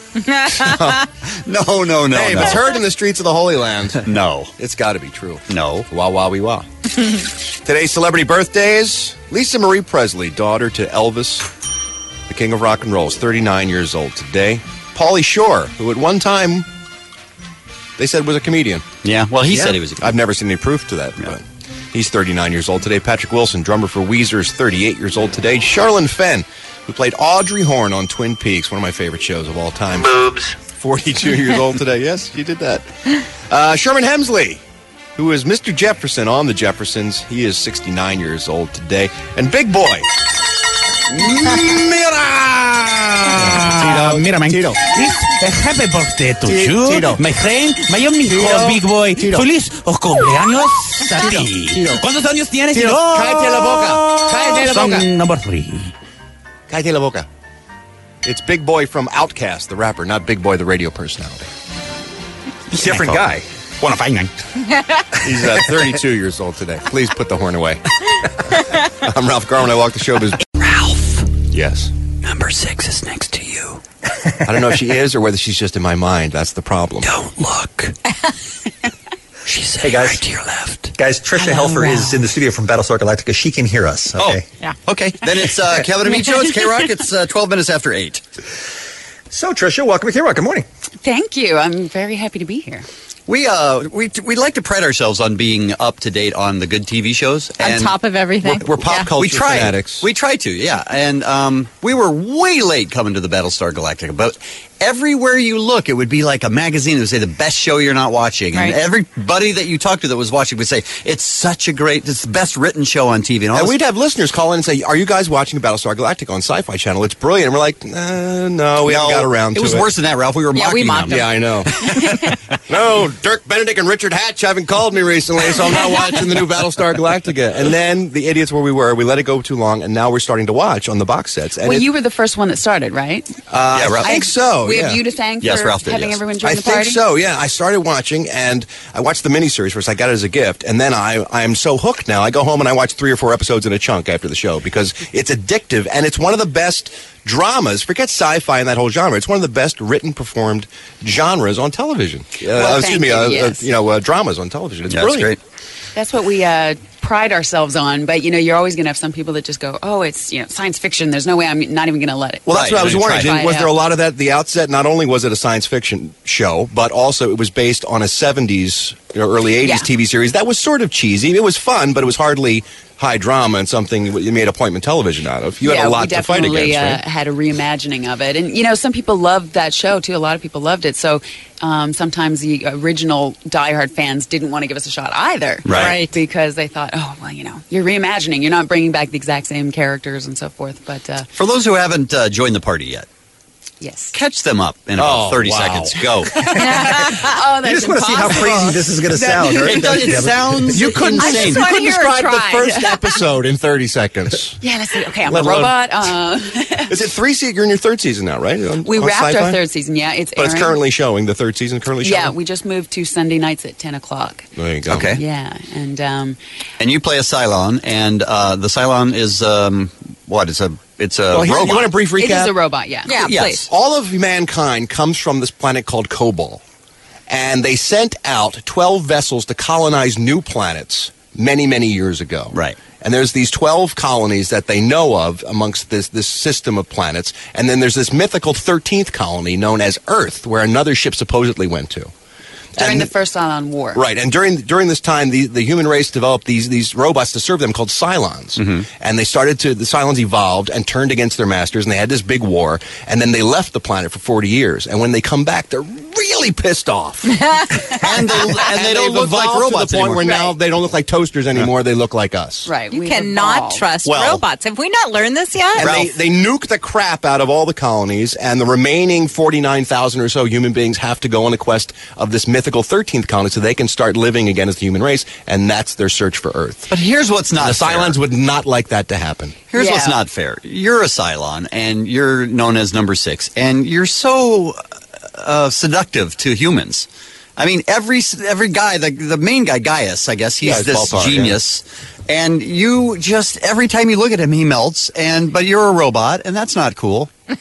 No, no, no, Hey, if no. it's heard in the streets of the Holy Land, No. it's got to be true. No. Wah wah wee wah. Today's celebrity birthdays: Lisa Marie Presley, daughter to Elvis, the king of rock and roll, is thirty-nine years old today. Pauly Shore, who at one time they said was a comedian. Yeah, well, he Yeah. said he was a I've never seen any proof to that, but he's thirty-nine years old today. Patrick Wilson, drummer for Weezer, is thirty-eight years old today. Charlene Fenn, who played Audrey Horne on Twin Peaks, one of my favorite shows of all time. Boobs. forty-two years old today. Yes, she did that. Uh, Sherman Hemsley, who is Mister Jefferson on The Jeffersons. He is sixty-nine years old today. And Big Boy. Tito, mira, man. Tito. Happy birthday to you, Tito. my friend, my amigo, Big Boy. Feliz cumpleaños a ti. ¿Cuántos años tienes, Tito, Tito? cállate la boca. Cállate la boca. Song number three. Cállate la boca. It's Big Boy from Outkast, the rapper, not Big Boy, the radio personality. Different guy. Wanna find man. He's uh, thirty-two years old today. Please put the horn away. I'm Ralph Garman. I walk the show. Ralph. Yes. Number six is next to you. I don't know if she is or whether she's just in my mind. That's the problem. Don't look. She's Hey, guys. right to your left. Guys, Trisha Hello, Helfer is Ralph. in the studio from Battlestar Galactica. She can hear us. Okay. Oh, Yeah. okay. Then it's uh, Kevin and Meat Show. It's K-Rock. It's uh, twelve minutes after eight. So, Trisha, welcome to K-Rock. Good morning. Thank you. I'm very happy to be here. We uh we we like to pride ourselves on being up to date on the good T V shows. On and top of everything. We're pop Yeah. culture we try fanatics. We try to, yeah. And um, we were way late coming to the Battlestar Galactica, but everywhere you look, it would be like a magazine that would say the best show you're not watching. And Right. everybody that you talk to that was watching would say, it's such a great, it's the best written show on T V. And, all And this- we'd have listeners call in and say, are you guys watching Battlestar Galactica on Sci-Fi Channel? It's brilliant. And we're like, uh, no, we haven't got around it to it. was worse than that, Ralph. We were Yeah, mocking we mocked them. Yeah, I know. No, Dirk Benedict and Richard Hatch haven't called me recently, so I'm not watching the new Battlestar Galactica. And then the idiots where we were, we let it go too long, and now we're starting to watch on the box sets. And well, it- you were the first one that started, right? uh, Yeah, Ralph. I think so. We yeah. have you to thank Yes, for Ralph did, having yes. everyone join I the think party. so, yeah. I started watching, and I watched the miniseries first. I got it as a gift, and then I I am so hooked now. I go home and I watch three or four episodes in a chunk after the show because it's addictive, and it's one of the best dramas. Forget sci-fi and that whole genre. It's one of the best written, performed genres on television. Uh, Well, excuse thank me, you, uh, yes. uh, you know, uh, dramas on television. It's Yeah, it's brilliant. great. That's what we uh, pride ourselves on. But, you know, you're always going to have some people that just go, oh, it's, you know, science fiction. There's no way I'm not even going to let it. Well, that's Right, what I was right, wondering. right. Didn't- Was Try it there a out. lot of that at the outset? Not only was it a science fiction show, but also it was based on a seventies, you know, early eighties Yeah. T V series that was sort of cheesy. It was fun, but it was hardly high drama and something you made appointment television out of. You yeah, had a we lot to fight definitely against, uh, right? had a reimagining of it. And, you know, some people loved that show, too. A lot of people loved it. So um, sometimes the original diehard fans didn't want to give us a shot either. Right. Because they thought, oh, well, you know, you're reimagining. You're not bringing back the exact same characters and so forth. But uh, For those who haven't uh, joined the party yet, Yes. Catch them up in about Oh, thirty wow. seconds. Go. Oh, that's You just want to see how impossible. crazy this is going to sound. right? It, does, it sounds You couldn't, I just you wanna couldn't hear her describe the try. first episode in thirty seconds. Yeah, let's see. Okay, I'm Let a alone- robot. Uh, Is it three season? You're in your third season now, right? On- we on wrapped Sci-Fi? our third season. Yeah, it's But it's airing. currently showing. The third season currently showing. Yeah, we just moved to Sunday nights at ten o'clock. There you go. Okay. Yeah, and um, And you play a Cylon, and uh, the Cylon is um, what? It's a it's a Well, here, robot. you want a brief recap? it is a robot. Yeah. Yeah, Yes. please. All of mankind comes from this planet called Kobol. And they sent out twelve vessels to colonize new planets many, many years ago. Right. And there's these twelve colonies that they know of amongst this, this system of planets. And then there's this mythical thirteenth colony known as Earth, where another ship supposedly went to. During And- the first Cylon War. Right, and during during this time, the, the human race developed these these robots to serve them called Cylons, and they started to the Cylons evolved and turned against their masters, and they had this big war, and then they left the planet for forty years, and when they come back, they're really pissed off, and they and they don't they've look like evolved to robots the anymore. point Where now Right. they don't look like toasters anymore; they look like us. Right. You we've cannot evolved. trust Well- robots. Have we not learned this yet? And they, they nuke the crap out of all the colonies, and the remaining forty-nine thousand or so human beings have to go on a quest of this mythical thirteenth colony so they can start living again as the human race, and that's their search for Earth. But here's what's not The fair. Cylons would not like that to happen. Here's Yeah. what's not fair. You're a Cylon, and you're known as Number Six, and you're so uh, seductive to humans. I mean, every every guy, the the main guy, Gaius, I guess he's Yeah, it's this Baltar, yeah. genius, and you just every time you look at him, he melts. And but you're a robot, and that's not cool. What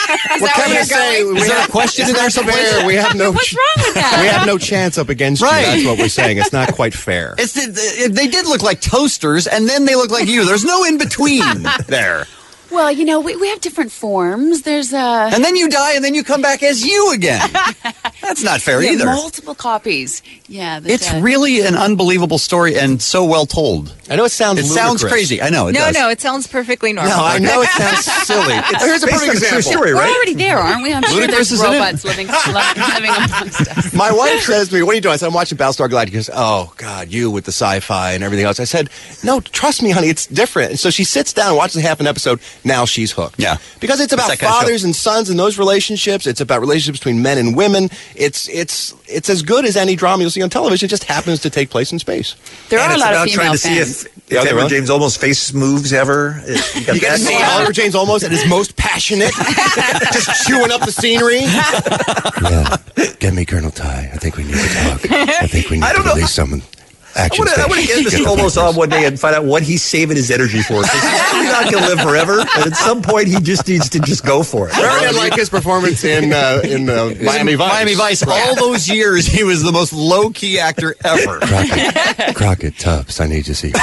can I say? We Is there a have- question it's in there not someplace? fair. We have no. What's wrong with that? We have no chance up against Right. you. That's what we're saying. It's not quite fair. It's the, they did look like toasters, and then they look like you. There's no in between there. Well, you know, we, we have different forms. There's a And then you die, and then you come back as you again. That's not fair yeah, either. multiple copies. Yeah, the It's dead. really an unbelievable story and so well told. I know it sounds. It sounds ludicrous. crazy. I know it no, does. no, it sounds perfectly normal. No, I know it sounds silly. It's, here's a based perfect on a true example. story, We're right? already there, aren't we? I'm sure Ludicrous, there's isn't it? robots living, living amongst us. My wife says to me, "What are you doing?" I said, "I'm watching Battlestar Galactica." She goes, "Oh God, you with the sci-fi and everything else." I said, "No, trust me, honey, it's different." And so she sits down and watches half an episode. Now she's hooked. Yeah. because it's about that kind of fathers and sons and those relationships. It's about relationships between men and women. It's it's it's as good as any drama you'll see on television. It just happens to take place in space. There and are a it's lot about of trying female to see fans. if, if Yeah, they Edward will. James Olmos' face moves ever. You You get to see Oliver James almost at his most passionate, just chewing up the scenery. Yeah, get me Colonel Ty. I think we need to talk. I think we need I don't to know. release some I action. want to I want to get Mister Olmos on one day and find out what he's saving his energy for. 'Cause He's probably not going to live forever, but at some point he just needs to just go for it. Very unlike his performance in uh, in uh, Miami Vice. Miami Vice. All those years, he was the most low key actor ever. Crockett, Crockett Tubbs, I need to see.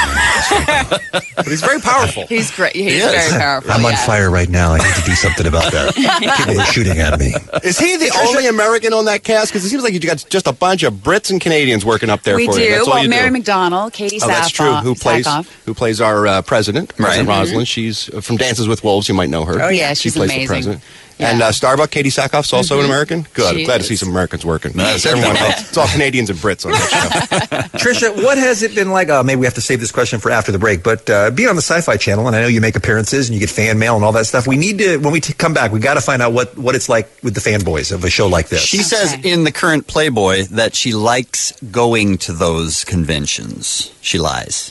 But he's very powerful. He's great. He's Yes. very powerful. I'm on yeah. fire right now. I need to do something about that. People are shooting at me. Is he the only American on that cast? Because it seems like you got just a bunch of Brits and Canadians working up there We for do. you. That's all Well, you Mary do. McDonald, Katie Oh, that's Sackhoff- true. Who plays Sackhoff. who plays our uh, president, President Right. Rosalind? She's uh, from Dances with Wolves. You might know her. Oh, yeah, she she's plays the amazing. president. Yeah. And uh, Starbuck, Katie Sackhoff's also an Mhm. American. Good. I'm She glad to is. see some Americans working. That's Everyone everyone. else. It's all Canadians and Brits on that show. Trisha, what has it been like? Uh, maybe we have to save this question for after the break, but uh, being on the Sci-Fi Channel, and I know you make appearances and you get fan mail and all that stuff. We need to, when we t- come back, we got to find out what, what it's like with the fanboys of a show like this. She says in the current Playboy that she likes going to those conventions. She lies.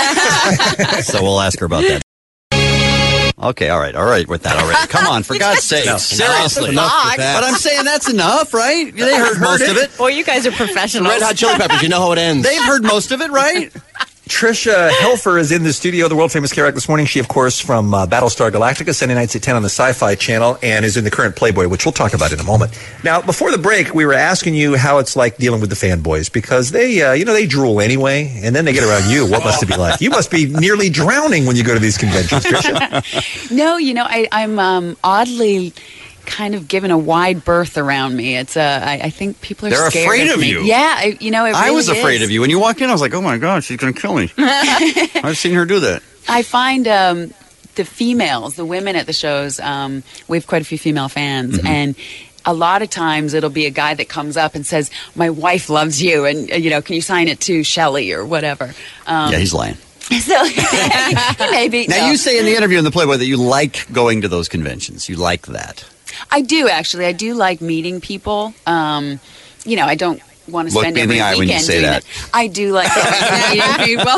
So we'll ask her about that. Okay, all right, all right with that already. Come on, for God's sake. No, Seriously. enough with that. But I'm saying that's enough, right? They heard most of it. Boy, you guys are professionals. Red Hot Chili Peppers. You know how it ends. They've heard most of it, right? Trisha Helfer is in the studio, the world famous K R A C this morning. She, of course, from uh, Battlestar Galactica, Sunday nights at ten on the Sci-Fi Channel, and is in the current Playboy, which we'll talk about in a moment. Now, before the break, we were asking you how it's like dealing with the fanboys, because they, uh, you know, they drool anyway, and then they get around you. What must it be like? You must be nearly drowning when you go to these conventions, Trisha. No, you know, I, I'm um, oddly kind of given a wide berth around me. It's uh, I, I think people are They're scared afraid of of me. you. Yeah, I, you know, it I really was afraid is. of you. When you walked in, I was like, oh my God, she's going to kill me. I've seen her do that. I find um, the females, the women at the shows, um, we have quite a few female fans, Mm-hmm. and a lot of times it'll be a guy that comes up and says, my wife loves you, and, uh, you know, can you sign it to Shelley or whatever? Um, Yeah, he's lying. So, maybe. Now, no. you say in the interview in the Playboy that you like going to those conventions. You like that. I do actually. I do like meeting people. Um, you know, I don't want to Look spend me in every the eye weekend when you say doing that. I do like meeting people.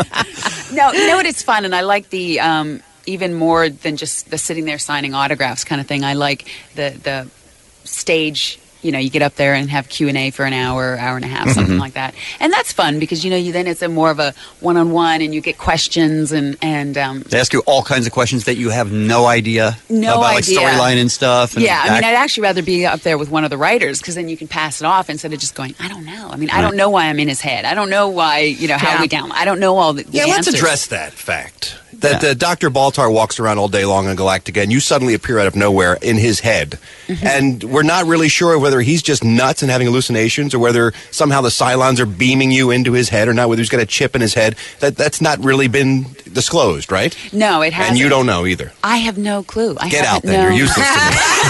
No, you know what? It's fun, and I like the um, even more than just the sitting there signing autographs kind of thing. I like the the stage. You know, you get up there and have Q and A for an hour, hour and a half, something Mhm. like that, and that's fun because you know you then it's a more of a one-on-one, and you get questions and and um, They ask you all kinds of questions that you have no idea No about, idea. like storyline and stuff. And yeah, I mean, act- I'd actually rather be up there with one of the writers because then you can pass it off instead of just going, I don't know. I mean, I don't know why I'm in his head. I don't know why, you know, how Yeah. we down. I don't know all the, the Yeah, let's answers. address that fact. That uh, Doctor Baltar walks around all day long on Galactica, and you suddenly appear out of nowhere in his head. Mm-hmm. And we're not really sure whether he's just nuts and having hallucinations, or whether somehow the Cylons are beaming you into his head, or not, whether he's got a chip in his head. That That's not really been disclosed, right? No, it hasn't. And you don't know either. I have no clue. I Get out haven't- then. no. You're useless to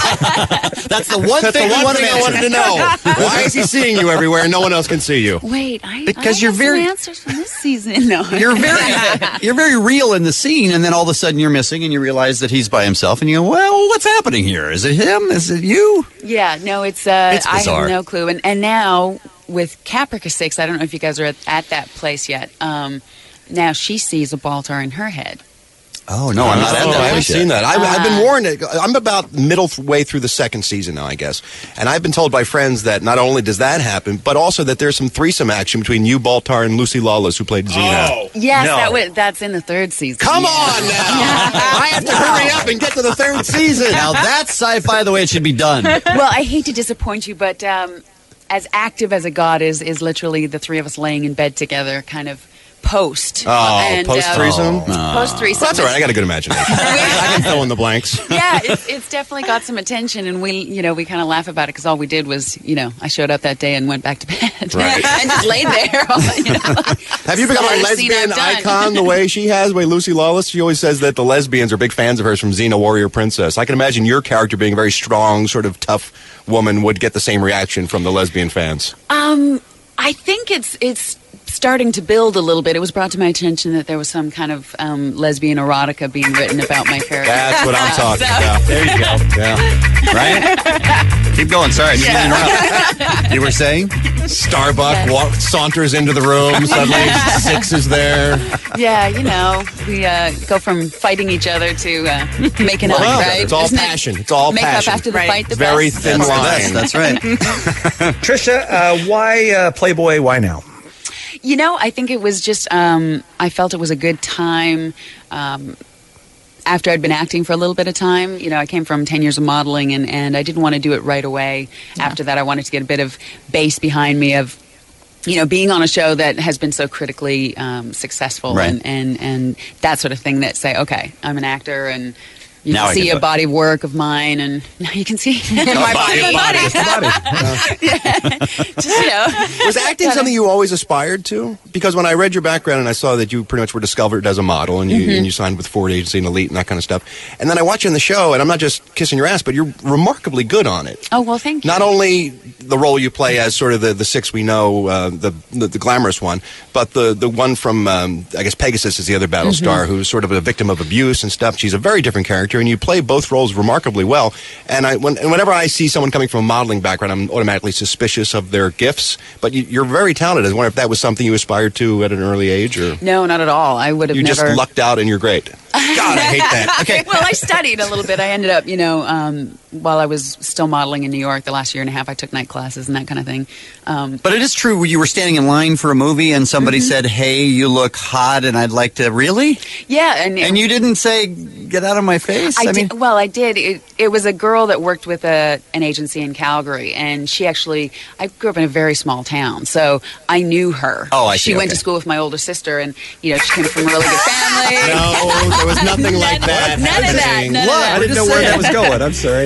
me. That's the one That's thing, the we one wanted thing to I wanted to mention. know. Why is he seeing you everywhere and no one else can see you? Wait, I, Because I you're have very- some answers from this season. No, You're very, you're very real in the scene, and then all of a sudden you're missing, and you realize that he's by himself, and you go, "Well, what's happening here? Is it him? Is it you?" Yeah, no, it's uh, It's I bizarre. have no clue. And and now with Caprica Six, I don't know if you guys are at, at that place yet. Um, now she sees a Baltar in her head. Oh no, I'm not. Oh, at that I haven't place yet. seen that. I've, I've been Uh, warned. I'm about middle way through the second season now, I guess, and I've been told by friends that not only does that happen, but also that there's some threesome action between you, Baltar, and Lucy Lawless, who played Xena. Yes, No. that was, that's in the third season. Come Yeah. on now! I have to hurry up and get to the third season. Now that's sci-fi the way it should be done. Well, I hate to disappoint you, but um, as active as a god is, is literally the three of us laying in bed together, kind of post. Oh, And, post uh, threesome. Post threesome. Well, that's all right. I got a good imagination. I can fill in the blanks. Yeah, it's, it's definitely got some attention, and we, you know, we kind of laugh about it because all we did was, you know, I showed up that day and went back to bed, Right. and just laid there. You know, Have you become a Slaughter scene, lesbian I'm done. icon the way she has, the way Lucy Lawless? She always says that the lesbians are big fans of hers from Xena Warrior Princess. I can imagine your character being a very strong, sort of tough woman would get the same reaction from the lesbian fans. Um, I think it's it's starting to build a little bit. It was brought to my attention that there was some kind of um, lesbian erotica being written about my character. That's what I'm talking So- about. There you go. Yeah. Right? Keep going. Sorry, I didn't mean to interrupt. You were saying? Starbuck Yes. walk, saunters into the room. Suddenly, Six is there. Yeah, you know, we uh, go from fighting each other to uh, making up, Well, right? it's all Isn't it passion. It's all make passion. up after the Right. fight. The Very best? thin That's the line. best. That's right. Trisha, uh, why uh, Playboy? Why now? You know, I think it was just, um, I felt it was a good time. Um, after I'd been acting for a little bit of time, you know, I came from ten years of modeling, and, and I didn't want to do it right away. After that, I wanted to get a bit of base behind me of, you know, being on a show that has been so critically um, successful, Right. and, and, and that sort of thing that say, okay, I'm an actor, and you Now I can can see do a it. body of work of mine, and now you can see my body. body, My body. body. Just, you know. Was acting something you always aspired to? Because when I read your background and I saw that you pretty much were discovered as a model, and you, Mhm. and you signed with Ford Agency and Elite and that kind of stuff, and then I watch you in the show, and I'm not just kissing your ass, but you're remarkably good on it. Oh, well, thank you. Not only the role you play as sort of the, the Six we know, uh, the, the the glamorous one, but the the one from um, I guess Pegasus is the other Battlestar, Mhm. who's sort of a victim of abuse and stuff. She's a very different character, and you play both roles remarkably well. And I when, and whenever I see someone coming from a modeling background, I'm automatically suspicious of their gifts. But you, you're very talented. I wonder if that was something you aspired to at an early age, or No, not at all. I would have you never. just lucked out and you're great. God, I hate that. Okay. Well, I studied a little bit. I ended up, you know, um, while I was still modeling in New York, the last year and a half, I took night classes and that kind of thing. Um, But it is true. You were standing in line for a movie, and somebody Mm-hmm. said, "Hey, you look hot, and I'd like to." Really? yeah, and And you didn't say, "Get out of my face." I, did, well, I did. It, it was a girl that worked with a, an agency in Calgary, and she actually. I grew up in a very small town, so I knew her. Oh, I She see, went okay. to school with my older sister, and you know, she came from a really good family. No, there was nothing like that. None of that. None of What? that. I didn't know where that was going. I'm sorry.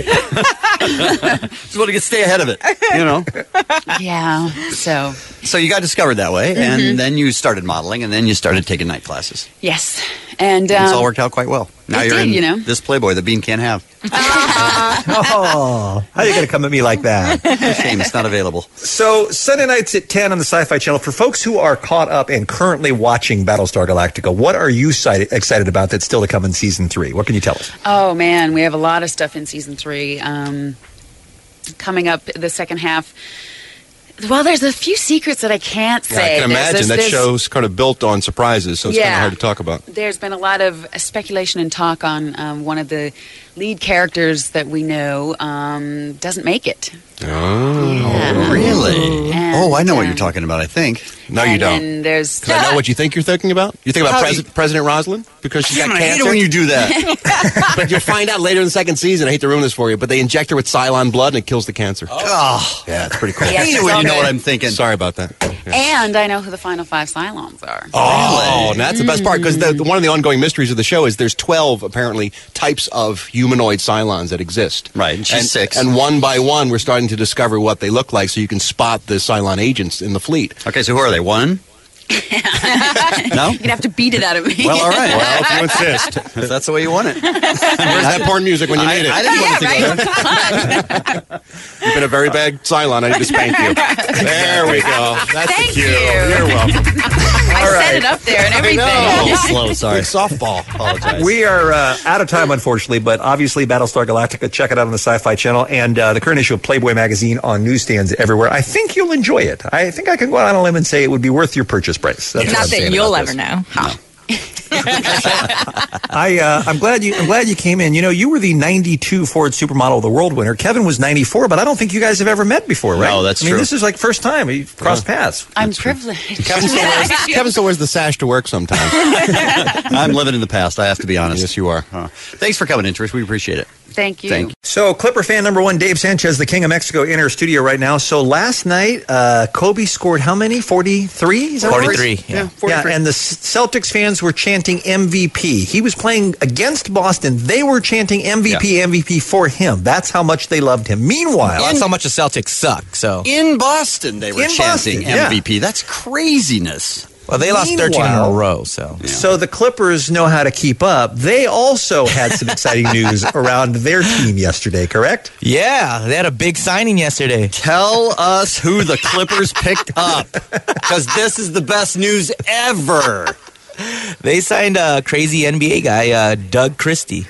Just want to get stay ahead of it. You know. Yeah. So So you got discovered that way, Mhm. and then you started modeling, and then you started taking night classes. yes, And um, it's all worked out quite well. Now it you're did, in you know. this Playboy that Bean can't have. Oh, how are you going to come at me like that? It's a shame it's not available. So, Sunday nights at ten on the Sci-Fi Channel. For folks who are caught up and currently watching Battlestar Galactica, what are you excited, excited about that's still to come in season three? What can you tell us? Oh, man, we have a lot of stuff in season three. Um, coming up the second half. Well, there's a few secrets that I can't Yeah, say. I can There's- imagine there's- that there's- show's kind of built on surprises, so it's kind Yeah. of hard to talk about. There's been a lot of speculation and talk on um, one of the lead characters that we know um, doesn't make it. Oh, Yeah. really? And, oh, I know what um, you're talking about, I think. No, you and don't. then there's... Because I know what you think you're thinking about. You think about How do Pres- you- President Rosalind? Because she's Damn, got I hate it cancer? when you do that. But you'll find out later in the second season. I hate to ruin this for you, but they inject her with Cylon blood and it kills the cancer. Oh, Yeah, it's pretty cool. I Yeah, hate it she's when you all know good. what I'm thinking. Sorry about that. Yeah. And I know who the final five Cylons are. Oh, and that's the best part because the, the- one of the ongoing mysteries of the show is there's twelve apparently types of humanoid Cylons that exist. Right, and she's six. And one by one, we're starting to discover what they look like, so you can spot the Cylon agents in the fleet. Okay, so who are they? One? No? You're going to have to beat it out of me. Well, all right. Well, if you insist. If that's the way you want it. Where's that porn music when you need it? I didn't want yeah, it to go there. right? You've been a very bad Cylon. I need to spank you. There we go. That's Thank the cue. you. You're welcome. I set it up there and everything. A little slow, sorry. Big softball. Apologize. We are uh, out of time, unfortunately, but obviously Battlestar Galactica, check it out on the Sci-Fi Channel and uh, the current issue of Playboy magazine on newsstands everywhere. I think you'll enjoy it. I think I can go out on a limb and say it would be worth your purchase price. That's what Not I'm saying that you'll about ever this. know. Huh. I, uh, I'm glad you. I'm glad you came in. You know, you were the ninety-two Ford Supermodel of the World winner. Kevin was ninety-four, but I don't think you guys have ever met before, right? No, that's I mean, true. this is like first time we crossed paths. I'm privileged. Kevin still, wears, Kevin still wears the sash to work sometimes. I'm living in the past, I have to be honest. Yes, you are. Uh, thanks for coming in, Trish. We appreciate it. Thank you. Thank you. So, Clipper fan number one, Dave Sanchez, the King of Mexico, in our studio right now. So, last night, uh, Kobe scored how many? forty-three? forty-three, yeah. Yeah, and the Celtics fans were chanting M V P. He was playing against Boston. They were chanting M V P, M V P for him. That's how much they loved him. Meanwhile, That's how much the Celtics suck. So In Boston, they were In chanting Boston, yeah. M V P. That's craziness. well, they lost thirteen in a Meanwhile- row. So So the Clippers know how to keep up. They also had some exciting news around their team yesterday, correct? yeah, they had a big signing yesterday. Tell us who the Clippers picked up, because this is the best news ever. They signed a crazy N B A guy, uh, Doug Christie.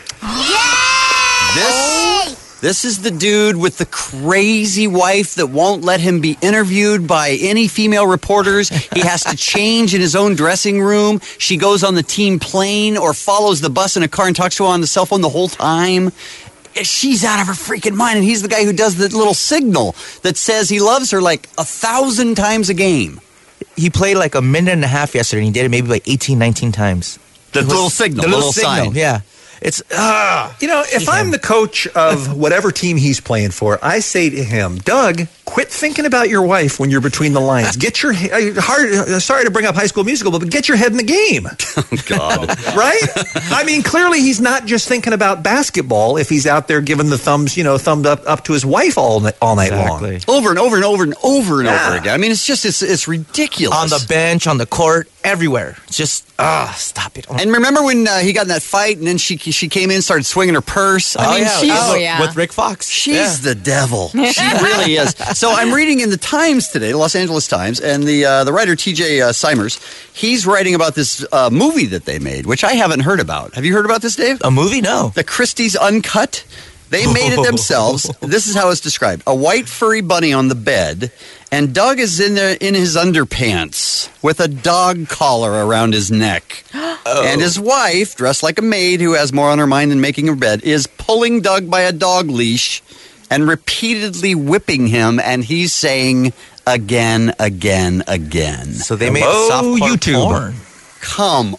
This, this is the dude with the crazy wife that won't let him be interviewed by any female reporters. He has to change in his own dressing room. She goes on the team plane or follows the bus in a car and talks to her on the cell phone the whole time. She's out of her freaking mind, and he's the guy who does the little signal that says he loves her like a thousand times a game. He played like a minute and a half yesterday, and he did it maybe like eighteen, nineteen times. The It was- little signal, the the little, little signal, sign. yeah. It's ah. You know, if I'm the coach of whatever team he's playing for, I say to him, Doug, quit thinking about your wife when you're between the lines. Get your he- uh, hard. uh, Sorry to bring up High School Musical, but get your head in the game, Oh, God. right? I mean, clearly he's not just thinking about basketball if he's out there giving the thumbs, you know, thumbed up up to his wife all night, all night Exactly. long. Over and over and over and over and Yeah. over again. I mean, it's just, it's, it's ridiculous. On the bench, on the court, everywhere. Just ah, stop it. And remember when uh, he got in that fight and then she she came in and started swinging her purse? I oh, mean, yeah. she's, Oh, yeah. with Rick Fox. she's Yeah. the devil. She really is. So I'm reading in the Times today, the Los Angeles Times, and the uh, the writer T J Uh, Simers, he's writing about this uh, movie that they made, which I haven't heard about. Have you heard about this, Dave? A movie? No. The Christie's Uncut. They made it themselves. This is how it's described: a white furry bunny on the bed, and Doug is in there in his underpants with a dog collar around his neck. And his wife, dressed like a maid who has more on her mind than making her bed, is pulling Doug by a dog leash and repeatedly whipping him, and he's saying again, again, again. So they made Hello, softcore YouTube. porn. Come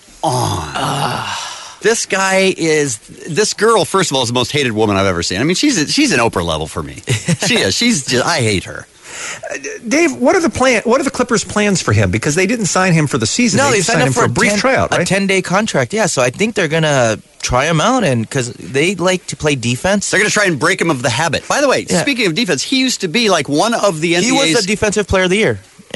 on. This guy is, this girl, first of all, is the most hated woman I've ever seen. I mean, she's a, she's an Oprah level for me. She is. She's just, I hate her. Dave, what are the plan? What are the Clippers' plans for him? Because they didn't sign him for the season. No, they they just signed him him for a brief ten, tryout, right? a ten-day contract. Yeah, so I think they're gonna try him out, and because they like to play defense. They're going to try and break him of the habit. By the way, Yeah. speaking of defense, he used to be like one of the N B A's. He was the defensive player of the year.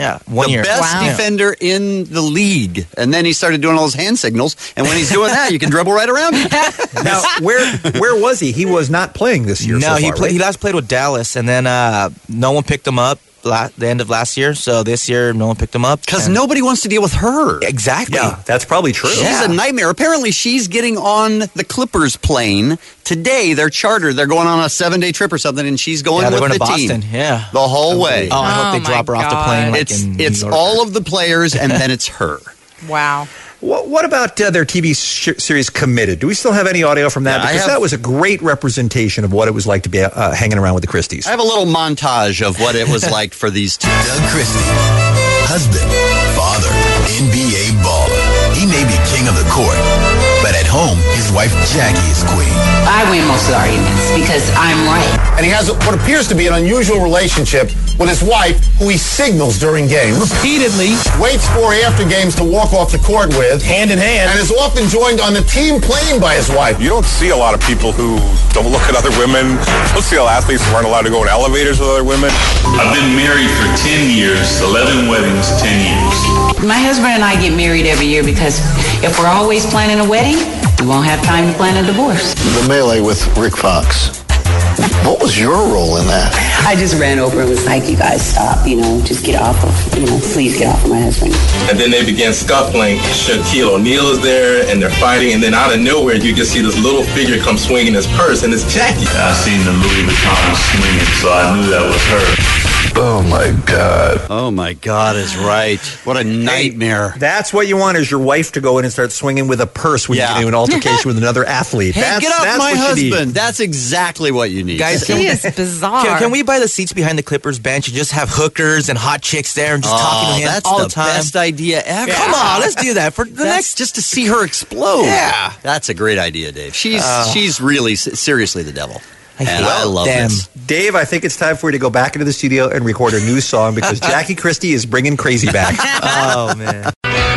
Yeah, one the year. best Wow. defender in the league. And then he started doing all those hand signals. And when he's doing that, you can dribble right around him. Now, where where was he? He was not playing this year. No, so he far, played. right? He last played with Dallas, and then uh, no one picked him up. La- the end of last year, so this year no one picked him up because nobody wants to deal with her. Exactly. Yeah, that's probably true. She's Yeah. a nightmare. Apparently, she's getting on the Clippers plane today. They're chartered. They're going on a seven-day trip or something, and she's going Yeah, they're with going the to Boston. team. Yeah, the whole way. Oh, I hope Oh, they my drop her off the God. plane. Like It's in New it's York. all of the players, and then it's her. Wow. What, what about uh, their T V sh- series Committed? Do we still have any audio from that? Yeah, I because have- that was a great representation of what it was like to be uh, hanging around with the Christies. I have a little montage of what it was like for these two. Doug Christie, husband, father, N B A baller. He may be king of the court, but at home, his wife Jackie is queen. I win most of the arguments because I'm right. And he has what appears to be an unusual relationship with his wife, who he signals during games. Repeatedly. Waits for after games to walk off the court with. Hand in hand. And is often joined on the team plane by his wife. You don't see a lot of people who don't look at other women. You don't see a lot of athletes who aren't allowed to go in elevators with other women. I've been married for ten years, eleven weddings, ten years. My husband and I get married every year because if we're always planning a wedding, we won't have time to plan a divorce. The melee with Rick Fox. What was your role in that? I just ran over and was like, you guys stop, you know, just get off of, you know, please get off of my husband. And then they began scuffling. Shaquille O'Neal is there, and they're fighting. And then out of nowhere, you just see this little figure come swinging his purse, and it's Jackie. I seen the Louis Vuitton swinging, so I knew that was her. Oh, my God. Oh, my God is right. What a nightmare. Hey, that's what you want is your wife to go in and start swinging with a purse when Yeah. you get into an altercation with another athlete. Hey, that's, get off that's my what you need. husband. That's exactly what you need. Guys, He is bizarre. Can, can we buy the seats behind the Clippers bench and just have hookers and hot chicks there and just Oh, talking to him that's all the the time? best idea ever. Yeah. Come on, let's do that for the That's next. just to see her explode. Yeah. That's a great idea, Dave. She's Uh, she's really s- seriously the devil. I and hate I love them. this. Dave, I think it's time for you to go back into the studio and record a new song because Jackie Christie is bringing crazy back. Oh man.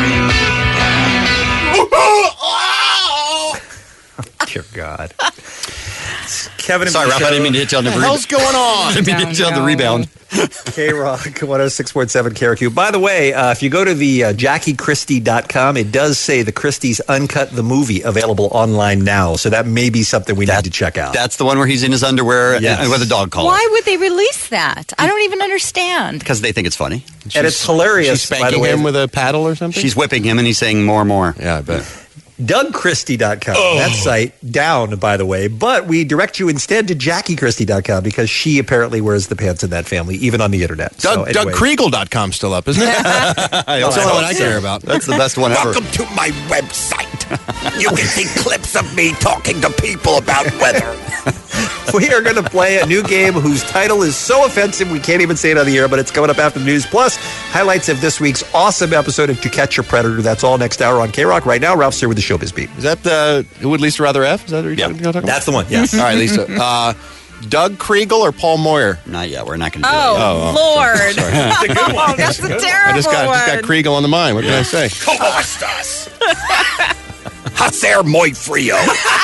Dear God. Kevin, Sorry, Ralph, I didn't mean to hit you on the What the hell's going on? I didn't mean to hit you on the rebound. K-Rock one oh six point seven K R Q. By the way, uh, if you go to the uh, Jackie Christie dot com, it does say the Christies Uncut the Movie available online now. So that may be something we need to check out. That's the one where he's in his underwear Yes. and with a dog collar. Why would they release that? I don't even understand. Because they think it's funny. And it's hilarious, She's by the spanking way. him with a paddle or something? She's whipping him and he's saying more and more. Yeah, I bet. Doug Christie dot com. Oh. That site down, by the way. But we direct you instead to Jackie Christie dot com because she apparently wears the pants in that family, even on the internet. Doug, so, anyway. Doug Kriegel dot com's still up, isn't it? That's the only one I care about. That's the best one ever. Welcome to my website. You can see clips of me talking to people about weather. We are going to play a new game whose title is so offensive we can't even say it on the air, but it's coming up after the news. Plus, highlights of this week's awesome episode of To Catch Your Predator. That's all next hour on K-Rock. Right now, Ralph's here with the Showbiz Beat. Is that the Who Would Lisa Rather F? Is that what you're Yeah, talking about? that's the one, yes. All right, Lisa. Uh, Doug Kriegel or Paul Moyer? Not yet. We're not going to do Oh, it. Oh, Lord. sorry. That's a good one. That's a terrible I just got, one. just got Kriegel on the mind. What can I say? ¿Cómo estás? Hacer muy frío.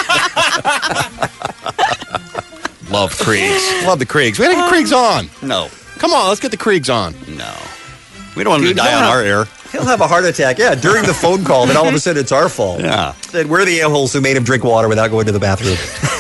Love Kriegs. Love the Kriegs. We gotta get Kriegs on. No. Come on, let's get the Kriegs on. No. We don't want him Dude, to die he'll on have- our air. He'll have a heart attack, yeah, during the phone call. Then all of a sudden it's our fault. Yeah. Then we're the a-holes who made him drink water without going to the bathroom.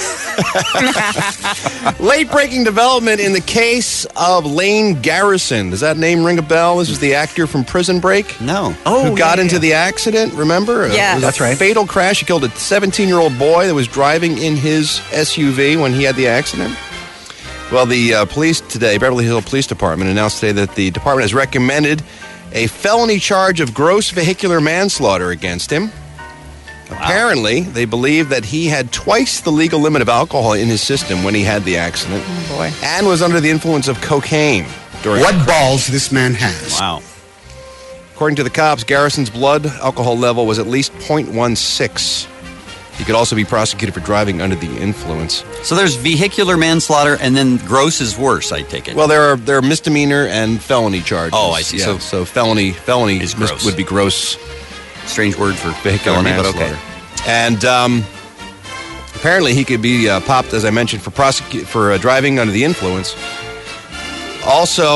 Late breaking development in the case of Lane Garrison. Does that name ring a bell? This is the actor from Prison Break. No. Oh, who got yeah, into yeah. the accident, remember? Yes. It was a That's right. fatal crash. He killed a seventeen-year-old boy that was driving in his S U V when he had the accident. Well, the uh, police today, Beverly Hills Police Department, announced today that the department has recommended a felony charge of gross vehicular manslaughter against him. Apparently, they believe that he had twice the legal limit of alcohol in his system when he had the accident. Oh, boy. And was under the influence of cocaine during What balls this man has. Wow. According to the cops, Garrison's blood alcohol level was at least point one six. He could also be prosecuted for driving under the influence. So there's vehicular manslaughter, and then gross is worse, I take it. Well, there are there are misdemeanor and felony charges. Oh, I see. Yeah, So- so felony felony Is mis- gross. would be gross Strange word for vehicular felony, but manslaughter. okay. And um, apparently, he could be uh, popped, as I mentioned, for prosecu- for uh, driving under the influence. Also,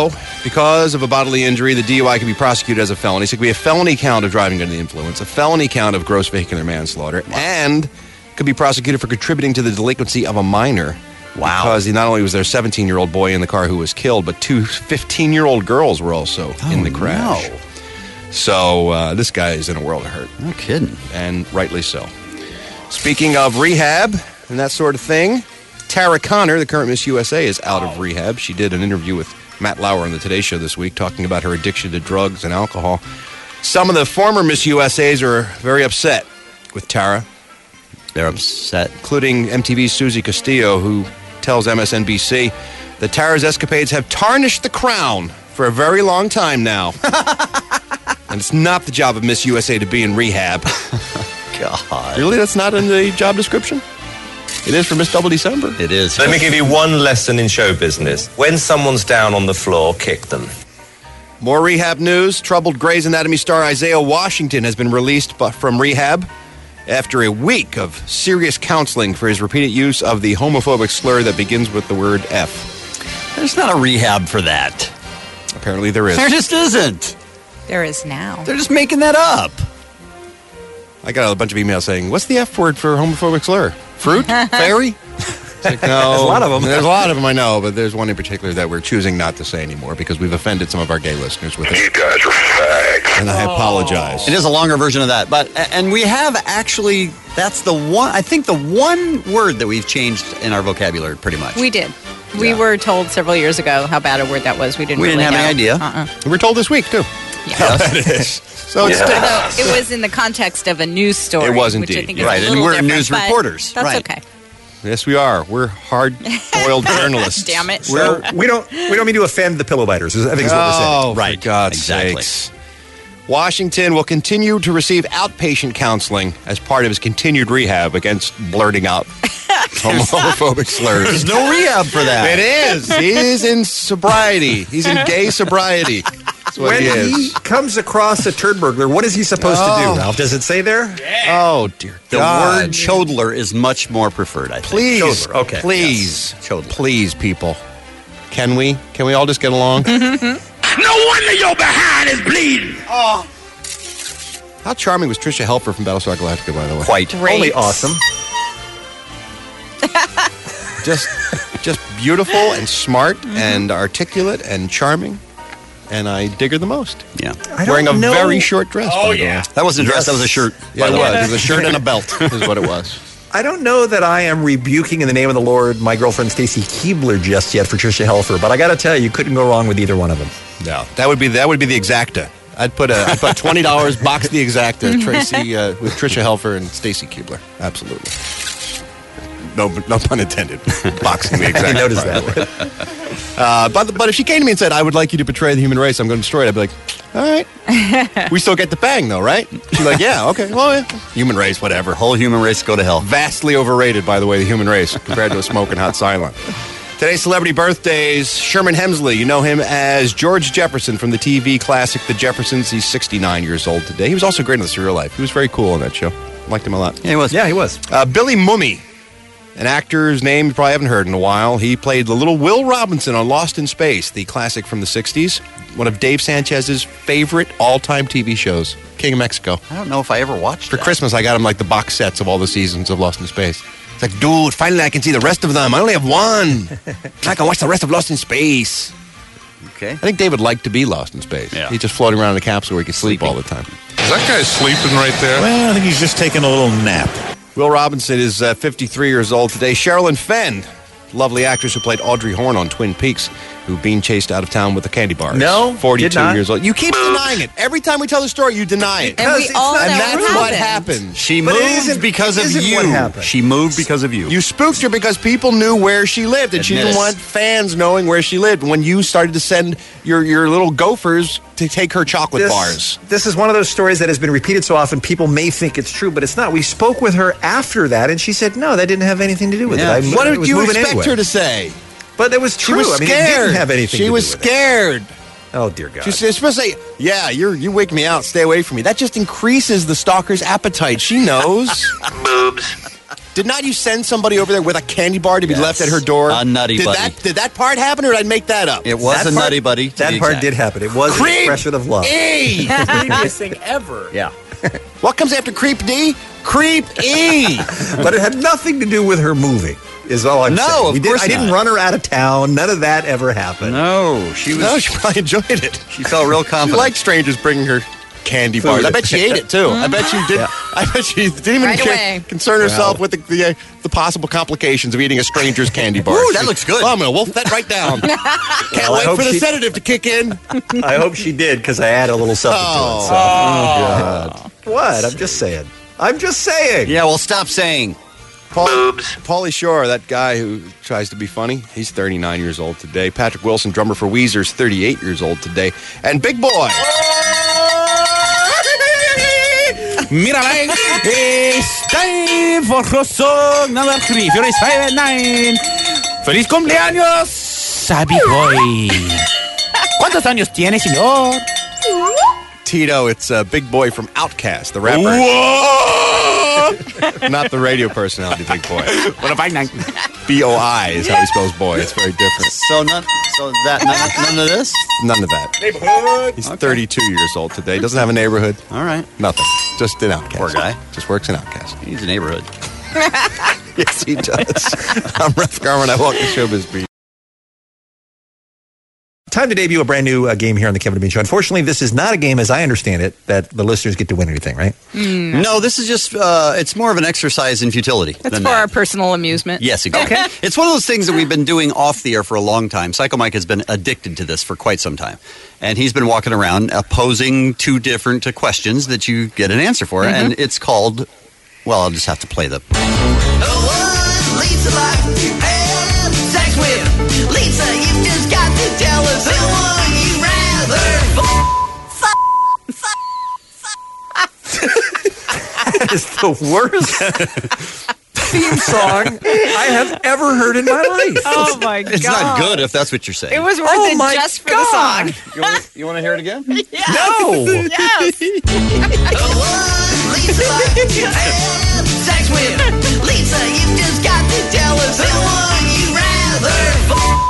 Because of a bodily injury, the D U I can be prosecuted as a felony. So it could be a felony count of driving under the influence, a felony count of gross vehicular manslaughter, and could be prosecuted for contributing to the delinquency of a minor. Wow. Because he not only was their seventeen-year-old boy in the car who was killed, but two fifteen-year-old girls were also Oh, in the crash. no. So uh, this guy is in a world of hurt. No kidding. And rightly so. Speaking of rehab and that sort of thing, Tara Conner, the current Miss U S A, is out of rehab. She did an interview with Matt Lauer on the Today Show this week talking about her addiction to drugs and alcohol. Some of the former Miss U S As are very upset with Tara. They're upset. Including M T V's Susie Castillo, who tells M S N B C that Tara's escapades have tarnished the crown for a very long time now. And it's not the job of Miss U S A to be in rehab. God. Really? That's not in the job description? It is for Miss Double December. It is. Let me give you one lesson in show business. When someone's down on the floor, kick them. More rehab news. Troubled Grey's Anatomy star Isaiah Washington has been released bu- from rehab after a week of serious counseling for his repeated use of the homophobic slur that begins with the word F. There's not a rehab for that. Apparently there is. There just isn't. There is now. They're just making that up. I got a bunch of emails saying, what's the F word for homophobic slur? Fruit? Fairy? It's like, no. There's a lot of them. There's a lot of them, I know, but there's one in particular that we're choosing not to say anymore because we've offended some of our gay listeners with it. You guys are fags. And I apologize. It is a longer version of that, but and we have actually. That's the one. I think the one word that we've changed in our vocabulary, pretty much. We did. We Yeah. were told several years ago how bad a word that was. We didn't. We didn't really have any know. idea. Uh-uh. We were told this week, too. Yeah. How bad it is. So it's Although it was in the context of a news story. It was which I indeed. think is Right, a and little we're different, news but reporters. That's Right. okay. Yes, we are. We're hard-boiled journalists. Damn it. We're, we don't we don't mean to offend the pillow biters. I think is what we're saying. Oh, for God's exactly. sakes. Washington will continue to receive outpatient counseling as part of his continued rehab against blurting out homophobic slurs. There's no rehab for that. It is. He's in sobriety. He's in gay sobriety. That's what When he he is. comes across a turd burglar, what is he supposed to Oh. do, Ralph? Does it say there? Oh, dear The God. word chodler is much more preferred, I think. Please, Chodler, okay. please, Yes, chodler. please, people. Can we? Can we all just get along? No wonder your behind is bleeding. Oh. How charming was Trisha Helfer from Battlestar Galactica, by the way? Quite. Great. Only awesome. Just, just beautiful and smart and articulate and charming. And I dig her the most. Yeah. I don't Wearing a know- very short dress. Oh, by the yeah. way. That wasn't a dress, that was a shirt. Yeah, by it the way. was. It was a shirt and a belt, is what it was. I don't know that I am rebuking in the name of the Lord my girlfriend Stacy Keebler just yet for Trisha Helfer, but I got to tell you, you couldn't go wrong with either one of them. No, that would be that would be the exacta. I'd put a I'd put twenty dollars box the exacta Tracy uh, with Trisha Helfer and Stacy Keebler. Absolutely. No, no pun intended. Boxing the exacta. I noticed by that. the way. Uh, but but if she came to me and said, "I would like you to betray the human race, I'm going to destroy it," I'd be like, "All right." We still get the bang though, right? She's like, "Yeah, okay, well, yeah. Human race, whatever." Whole human race go to hell. Vastly overrated, by the way, the human race compared to a smoking hot silent. Today's celebrity birthdays. Sherman Hemsley, you know him as George Jefferson from the T V classic The Jeffersons. He's sixty-nine years old today. He was also great in The Surreal Life. He was very cool on that show. Liked him a lot. Yeah, he was. Yeah, he was. Uh, Billy Mumy, an actor's name you probably haven't heard in a while. He played the little Will Robinson on Lost in Space, the classic from the sixties. One of Dave Sanchez's favorite all-time T V shows, King of Mexico. I don't know if I ever watched For that. Christmas, I got him like the box sets of all the seasons of Lost in Space. It's like, dude, finally I can see the rest of them. I only have one. I can watch the rest of Lost in Space. Okay. I think David liked to be lost in space. Yeah. He's just floating around in a capsule where he could sleep all the time. Is that guy sleeping right there? Well, I think he's just taking a little nap. Will Robinson is uh, fifty-three years old today. Sherilyn Fenn, lovely actress who played Audrey Horne on Twin Peaks, who being chased out of town with the candy bars. No, forty-two did not. years old. You keep denying it. Every time we tell the story, you deny it. And we it's all not- And know that's what happened. happened. She But it moved isn't- because of isn't you. what happened. She moved because of you. You spooked her because people knew where she lived, and she Admit didn't it. want fans knowing where she lived. When you started to send your, your little gophers to take her chocolate This, bars. this is one of those stories that has been repeated so often, people may think it's true, but it's not. We spoke with her after that, and she said, no, that didn't have anything to do with Yeah. it. I, What it did was you moving expect anyway. her to say? But it was She true. was I mean, scared. it didn't have anything She to do was with scared. it. Oh, dear God. She's supposed to say, yeah, you're, you wake me out, stay away from me. That just increases the stalker's appetite. She knows. Boobs. Did not you send somebody over there with a candy bar to be Yes. left at her door? A Nutty did Buddy. That, did that part happen, or did I make that up? It was That a part- Nutty Buddy. to That be part exact. did happen. It was an Creep expression of love. E! Creepiest thing ever. Yeah. What comes after Creep D? Creep E! But it had nothing to do with her moving, is all I'm No, saying. of We did- course I didn't not. run her out of town. None of that ever happened. No, she was. No, she probably enjoyed it. She felt real She confident. liked strangers bringing her candy Food. bars. I bet she ate it too. I bet she did. Yeah. I bet she didn't even Right care- away. concern herself Well. with the the, uh, the possible complications of eating a stranger's candy bar. Ooh, that She- looks good. Oh, I'm gonna wolf that right down. Can't Well, I wait hope for the she- sedative to kick in. I hope she did because I add a little something to it. So. God. What? I'm just saying. I'm just saying. Yeah, well, stop saying. Paul, Pauly Shore, that guy who tries to be funny, he's thirty-nine years old today. Patrick Wilson, drummer for Weezer's thirty-eight years old today. And Big Boy. Mírame, it's time for hot song number three, Fury five and nine. ¡Feliz cumpleaños a Big Boy! ¿Cuántos años tiene, señor? Tito, it's uh, Big Boy from Outkast, the rapper. Not the radio personality, Big Boy. What a fine night. B O I is how he spells boy. It's very different. So none, so that none, none of this. None of that. Neighborhood. He's thirty-two years old today. Doesn't have a neighborhood. All right, Nothing. Just an outcast. Poor guy. Just works in Outcast. he's a neighborhood. Yes, he does. I'm Ref Garman. I walk the showbiz beat. Time to debut a brand new uh, game here on the Kevin and Bean Show. Unfortunately, this is not a game, as I understand it, that the listeners get to win anything, right? No, this is just. Uh, it's more of an exercise in futility. It's than for that. our personal amusement. Yes, exactly. It's one of those things that we've been doing off the air for a long time. Psycho Mike has been addicted to this for quite some time. And he's been walking around uh, posing two different uh, questions that you get an answer for. Mm-hmm. And it's called, well, I'll just have to play the. Lisa like to have sex with. Lisa, you just got to tell us who would you rather fuck. That is the worst theme song I have ever heard in my life. Oh my god! It's not good if that's what you're saying. It was worth Oh it my just for God. the song. You want, you want to hear it again? Yes. No. Yes. Lisa like to have sex with. Lisa, you just got to tell us who would you rather fuck.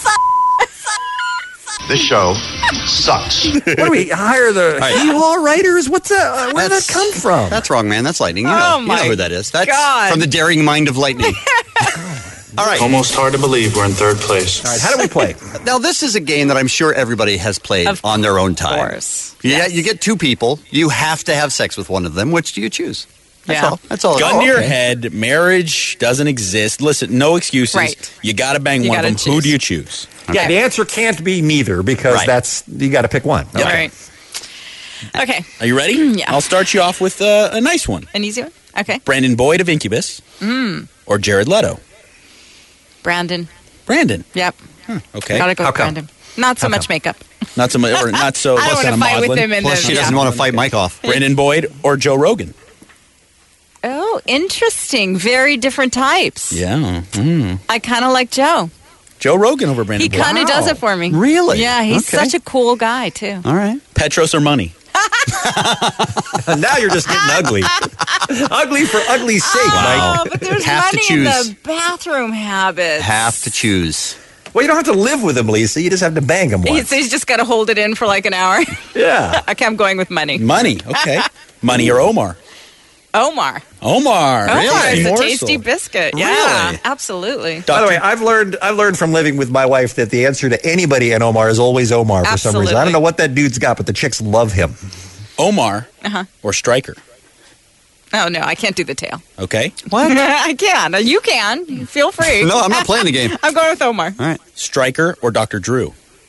This show sucks. What do we hire the right. Hee-Haw writers? What's that? Uh, where did that That's- come from? That's wrong, man. That's Lightning. You know, Oh you my know who that is. That's God. from the daring mind of Lightning. All right. Almost hard to believe we're in third place. All right, how do we play? Now, this is a game that I'm sure everybody has played Of on their own time. course. Yeah, you get two people. You have to have sex with one of them. Which do you choose? That's Yeah. all. That's all. Gun Oh, to your okay. head. Marriage doesn't exist. Listen, no excuses. Right. You got to bang You one of gotta them. Who choose. do you choose? Yeah, the answer can't be neither because Right. that's you got to pick one. All right. Okay. Are you ready? Yeah. I'll start you off with uh, a nice one. An easy one. Okay. Brandon Boyd of Incubus Mm. or Jared Leto? Brandon. Brandon. Yep. Okay. Gotta go How with come? Brandon. Not so much makeup. Not so much, or not so. I don't less wanna than a fight with maudlin. him in Plus, the- she yeah. doesn't want to fight Mike off. Brandon Boyd or Joe Rogan? Oh, interesting. Very different types. Yeah. Mm. I kind of like Joe. Joe Rogan over Brandon He Boyd. kind of does it for me. Really? Yeah, he's Okay. such a cool guy, too. All right. Petros or money? Now you're just getting ugly. Ugly for ugly's sake, Oh, Mike. but there's Have to money in choose. the bathroom habits. Have to choose. Well, you don't have to live with him, Lisa. You just have to bang him He's, once. he's just got to hold it in for like an hour. Yeah. Okay, I'm going with money. Money. Okay. Money or Omar? Omar. Omar. Omar Really? is a Morsel. tasty biscuit. Yeah, Really? absolutely. By the way, I've learned I've learned from living with my wife that the answer to anybody in Omar is always Omar for some reason. I Absolutely. don't know what that dude's got, but the chicks love him. Omar Uh-huh. or Stryker? Oh, no, I can't do the tail. Okay. What? I can. You can. Feel free. No, I'm not playing the game. I'm going with Omar. All right. Stryker or Doctor Drew?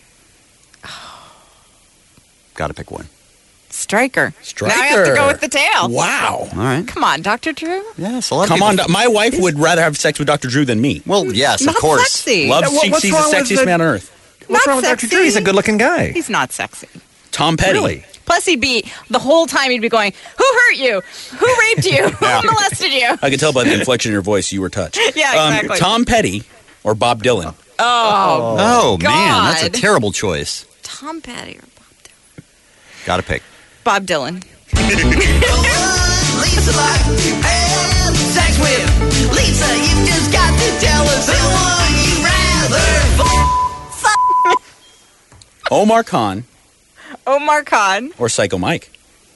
Got to pick one. Striker. Stryker. Now I have to go with the tail. Wow. All right. Come on, Doctor Drew. Yes. A lot of Come people- on. My wife would rather have sex with Doctor Drew than me. Well, yes, Not of course. sexy. Loves, What- she, what's she's the wrong with sexiest the- man on earth. What's Not wrong with Doctor sexy. Drew? He's a good-looking guy. He's not sexy. Tom Petty. Really? Plus, he'd be, the whole time he'd be going, who hurt you? Who raped you? Yeah. Who molested you? I can tell by the inflection in your voice you were touched. Yeah, Um, exactly. Tom Petty or Bob Dylan? Oh, Oh, man. That's a God. terrible choice. Tom Petty or Bob Dylan? Got to pick. Bob Dylan. Lisa like to have sex sex with Lisa, you just got to tell us who would you rather f- Omar Khan Omar Khan. or Psycho Mike?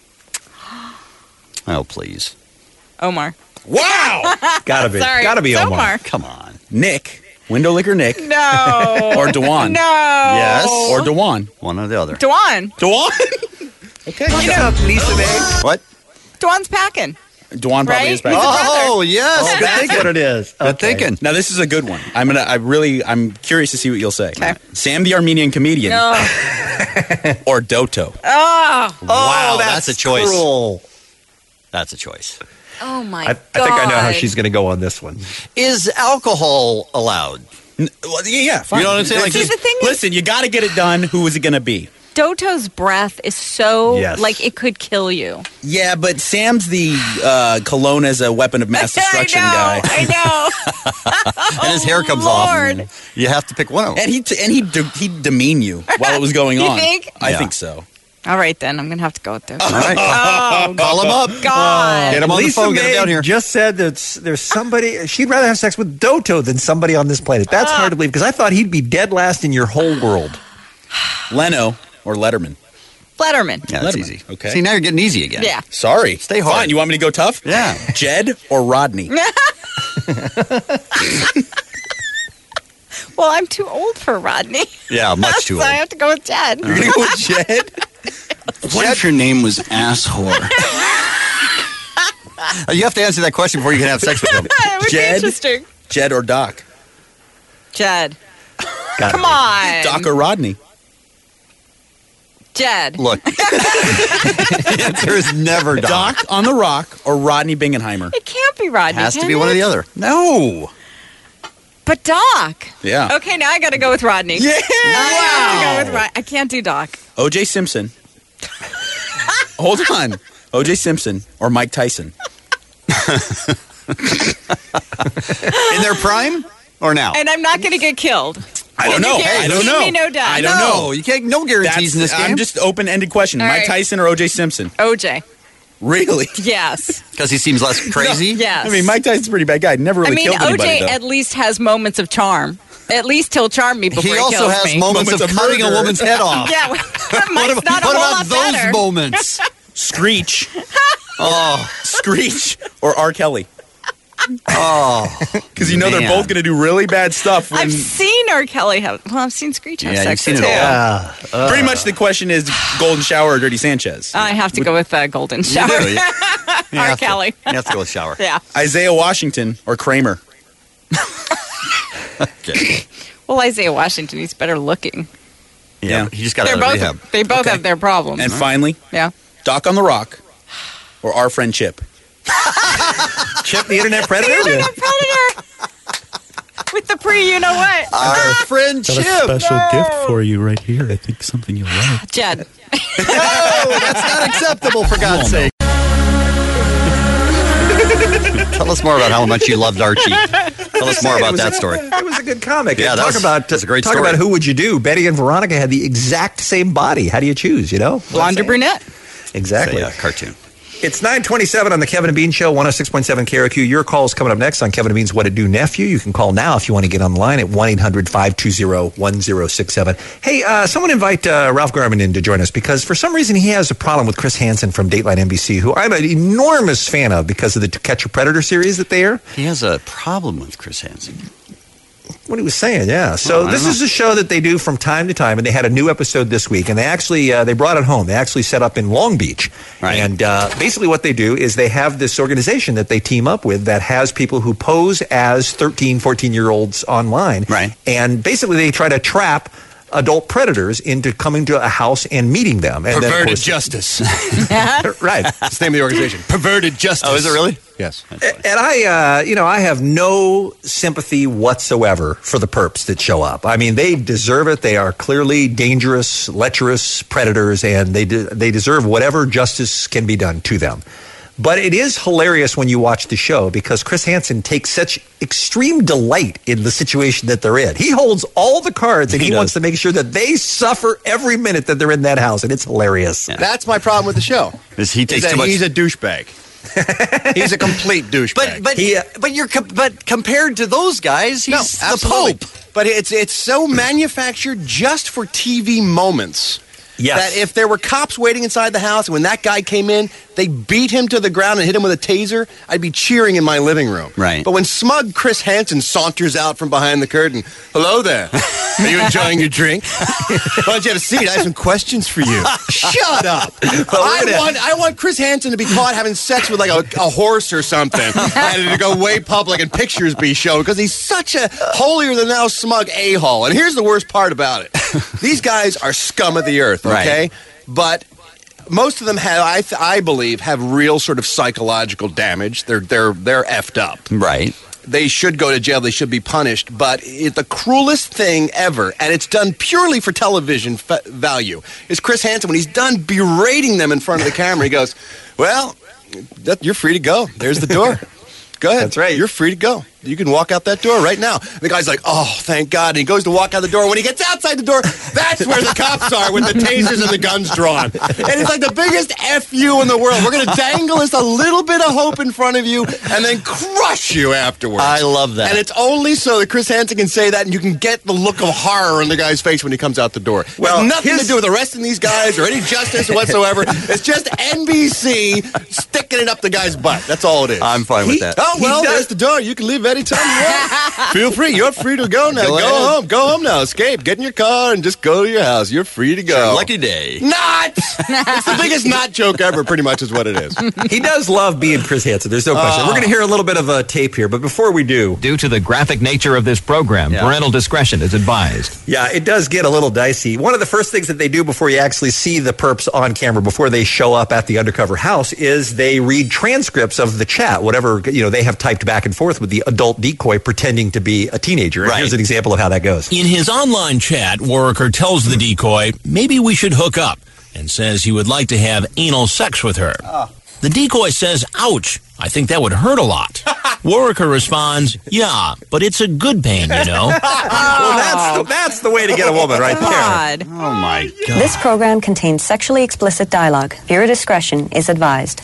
Oh, please. Omar. Wow! Gotta be. Sorry, Gotta be it's Omar. Omar. Come on. Nick. Window Licker Nick. No. Or Dewan. No. Yes. Or Dewan. One or the other. Dewan. Dewan? Okay. You know, Lisa May. What? Dewan's packing. Dewan probably Right? is back. He's a brother. Oh, yes. Oh, Good that's thinking. what it is. Good Okay. thinking. Now this is a good one. I'm gonna. I really. I'm curious to see what you'll say. Okay. Sam the Armenian comedian No. or Doto. Oh. Wow, that's, a choice. Cruel. That's a choice. Oh my I, I god. think I know how she's going to go on this one. Is alcohol allowed? N- well, yeah, yeah. Fine. You know what I'm saying? Like, See, the thing is- listen, you got to get it done. Who is it going to be? Doto's breath is so Yes. like it could kill you. Yeah, but Sam's the uh, cologne as a weapon of mass destruction guy. I know. and his hair comes Lord. off. And you have to pick one of them. And he t- and he de- he'd demean you while it was going You on. think? I Yeah. think so. All right, then I'm gonna have to go with Doto. All right. Oh, Call him up. God. Get him on Lisa the phone. Get him May down here. just said that s- there's somebody, she'd rather have sex with Doto than somebody on this planet. That's hard to believe because I thought he'd be dead last in your whole world. Leno or Letterman. Letterman. Yeah, that's Letterman. easy. Okay. See, now you're getting easy again. Yeah. Sorry. Stay hard. Fine. You want me to go tough? Yeah. Jed or Rodney? Well, I'm too old for Rodney. Yeah, much too so I old. have to go with Jed. You're gonna go with Jed? What if your name was asshole? You have to answer that question before you can have sex with him. It would be Jed? interesting. Jed or Doc? Jed. Gotta Come be. on. Doc or Rodney? Jed. Look, the answer is never Doc. Doc on the Rock or Rodney Bingenheimer? It can't be Rodney. Has to can be one or it? the other. No. But Doc. Yeah. Okay, now I got to go with Rodney. Yeah. I have to go with Rodney. I can't do Doc. O J Simpson. Hold on. O J Simpson or Mike Tyson? In their prime or now? And I'm not going to get killed. I don't Can you know. I don't guarantee know. me no death? I don't no, know. you can't. No guarantees That's, in this game. I'm just open-ended question. All Mike right. Tyson or O J Simpson? O J. Really? Yes. because he seems less crazy. Yes. I mean, Mike Tyson's a pretty bad guy. Never really I mean, killed anybody, O J though. at least has moments of charm. At least he'll charm me before he, He also kills has me. moments, Moments of of cutting a murder. woman's head off. Yeah, what Mike's about, not a what whole about lot those better. moments? Screech. Oh, Screech or R. Kelly? oh, Because you know they're man. both going to do really bad stuff. When I've seen R. Kelly have. Well, I've seen Screech have Yeah, sex you've seen too. it all. Yeah. Uh, Pretty much the question is Golden Shower or Dirty Sanchez? I have to go with uh, Golden Shower. do, you- You R. have to. Kelly. You have to go with shower. Yeah. Isaiah Washington or Kramer? Okay. Well, Isaiah Washington, he's better looking. Yeah, Yeah. he just got They're out of both. rehab. They both Okay. have their problems. And finally, yeah. Doc on the Rock or our friend Chip? Chip the Internet Predator? Internet Predator. With the pre, you know what? Our friend Chip. gift for you right here. I think something you'll like. Jed. No, that's not acceptable, for God's sake. Tell us more about how much you loved Archie. Tell us more It about was that a- story. It was a good comic. Yeah, And that talk was- about that's a great talk story. about who would you do? Betty and Veronica had the exact same body. How do you choose? You know, Blonde or brunette? exactly. It's a, uh, cartoon. It's nine twenty-seven on the Kevin and Bean Show, one oh six point seven K R Q. Your call's coming up next on Kevin and Bean's What It Do Nephew. You can call now if you want to get on the line at one eight hundred five two zero one zero six seven. Hey, uh, someone invite uh, Ralph Garman in to join us because for some reason he has a problem with Chris Hansen from Dateline N B C, who I'm an enormous fan of because of the To Catch a Predator series that they air. He has a problem with Chris Hansen. What he was saying, yeah. So Oh, I this don't is a show that they do from time to time, and they had a new episode this week, and they actually uh, they brought it home. They actually set up in Long Beach, Right. and uh, basically what they do is they have this organization that they team up with that has people who pose as thirteen, fourteen year olds online, Right. And basically they try to trap adult predators into coming to a house and meeting them. And then, of Perverted course- Justice. right. That's the name of the organization. Perverted Justice. Oh, is it really? Yes. And I, uh, you know, I have no sympathy whatsoever for the perps that show up. I mean, they deserve it. They are clearly dangerous, lecherous predators, and they de- they deserve whatever justice can be done to them. But it is hilarious when you watch the show because Chris Hansen takes such extreme delight in the situation that they're in. He holds all the cards, and he, He wants does. to make sure that they suffer every minute that they're in that house, and it's hilarious. That's my problem with the show. Is he Is takes that too much? he's a douchebag. He's a complete douchebag. But but He, uh, but you're com- but compared to those guys, he's no, the absolutely. Pope. But it's it's so manufactured just for T V moments. Yes. That if there were cops waiting inside the house and when that guy came in, they beat him to the ground and hit him with a taser, I'd be cheering in my living room. Right. But when smug Chris Hansen saunters out from behind the curtain, hello there. Are you enjoying your drink? Why don't you have a seat? I have some questions for you. Shut up. I gonna- want I want Chris Hansen to be caught having sex with like a, a horse or something and to go way public and pictures be shown because he's such a holier-than-thou smug a-hole. And here's the worst part about it. These guys are scum of the earth, okay? Right. But most of them have, I, th- I believe, have real sort of psychological damage. They're they're they're effed up. Right. They should go to jail. They should be punished. But it, the cruelest thing ever, and it's done purely for television fa- value, is Chris Hansen. When he's done berating them in front of the camera, he goes, "Well, that, you're free to go. There's the door. Go ahead. That's right. You're free to go. You can walk out that door right now." The guy's like, "Oh, thank God." And he goes to walk out the door. When he gets outside the door, that's where the cops are with the tasers and the guns drawn. And it's like the biggest F you in the world. We're going to dangle us a little bit of hope in front of you and then crush you afterwards. I love that. And it's only so that Chris Hansen can say that and you can get the look of horror on the guy's face when he comes out the door. Well, Well, nothing his- to do with arresting these guys or any justice whatsoever. It's just N B C sticking it up the guy's butt. That's all it is. I'm fine with that. Oh, He well, does- there's the door. You can leave anytime you want. Feel free. You're free to go now. Go Go, ahead. home. Go home now. Escape. Get in your car and just go to your house. You're free to go. Lucky day. Not! It's the biggest not joke ever, pretty much is what it is. He does love being Chris Hansen. There's no question. We're going to hear a little bit of a tape here, but before we do, Due to the graphic nature of this program, Yeah. parental discretion is advised. yeah, it does get a little dicey. One of the first things that they do before you actually see the perps on camera, before they show up at the undercover house, is they read transcripts of the chat, whatever you know they have typed back and forth with the adult decoy pretending to be a teenager. And Right. here's an example of how that goes. In his online chat, Warwicker tells the decoy, maybe we should hook up, and says he would like to have anal sex with her. The decoy says, ouch, I think that would hurt a lot. Warwicker responds, yeah, but it's a good pain, you know. Well, that's the, that's the way to get a woman right there. God. Oh my God. This program contains sexually explicit dialogue. Viewer discretion is advised.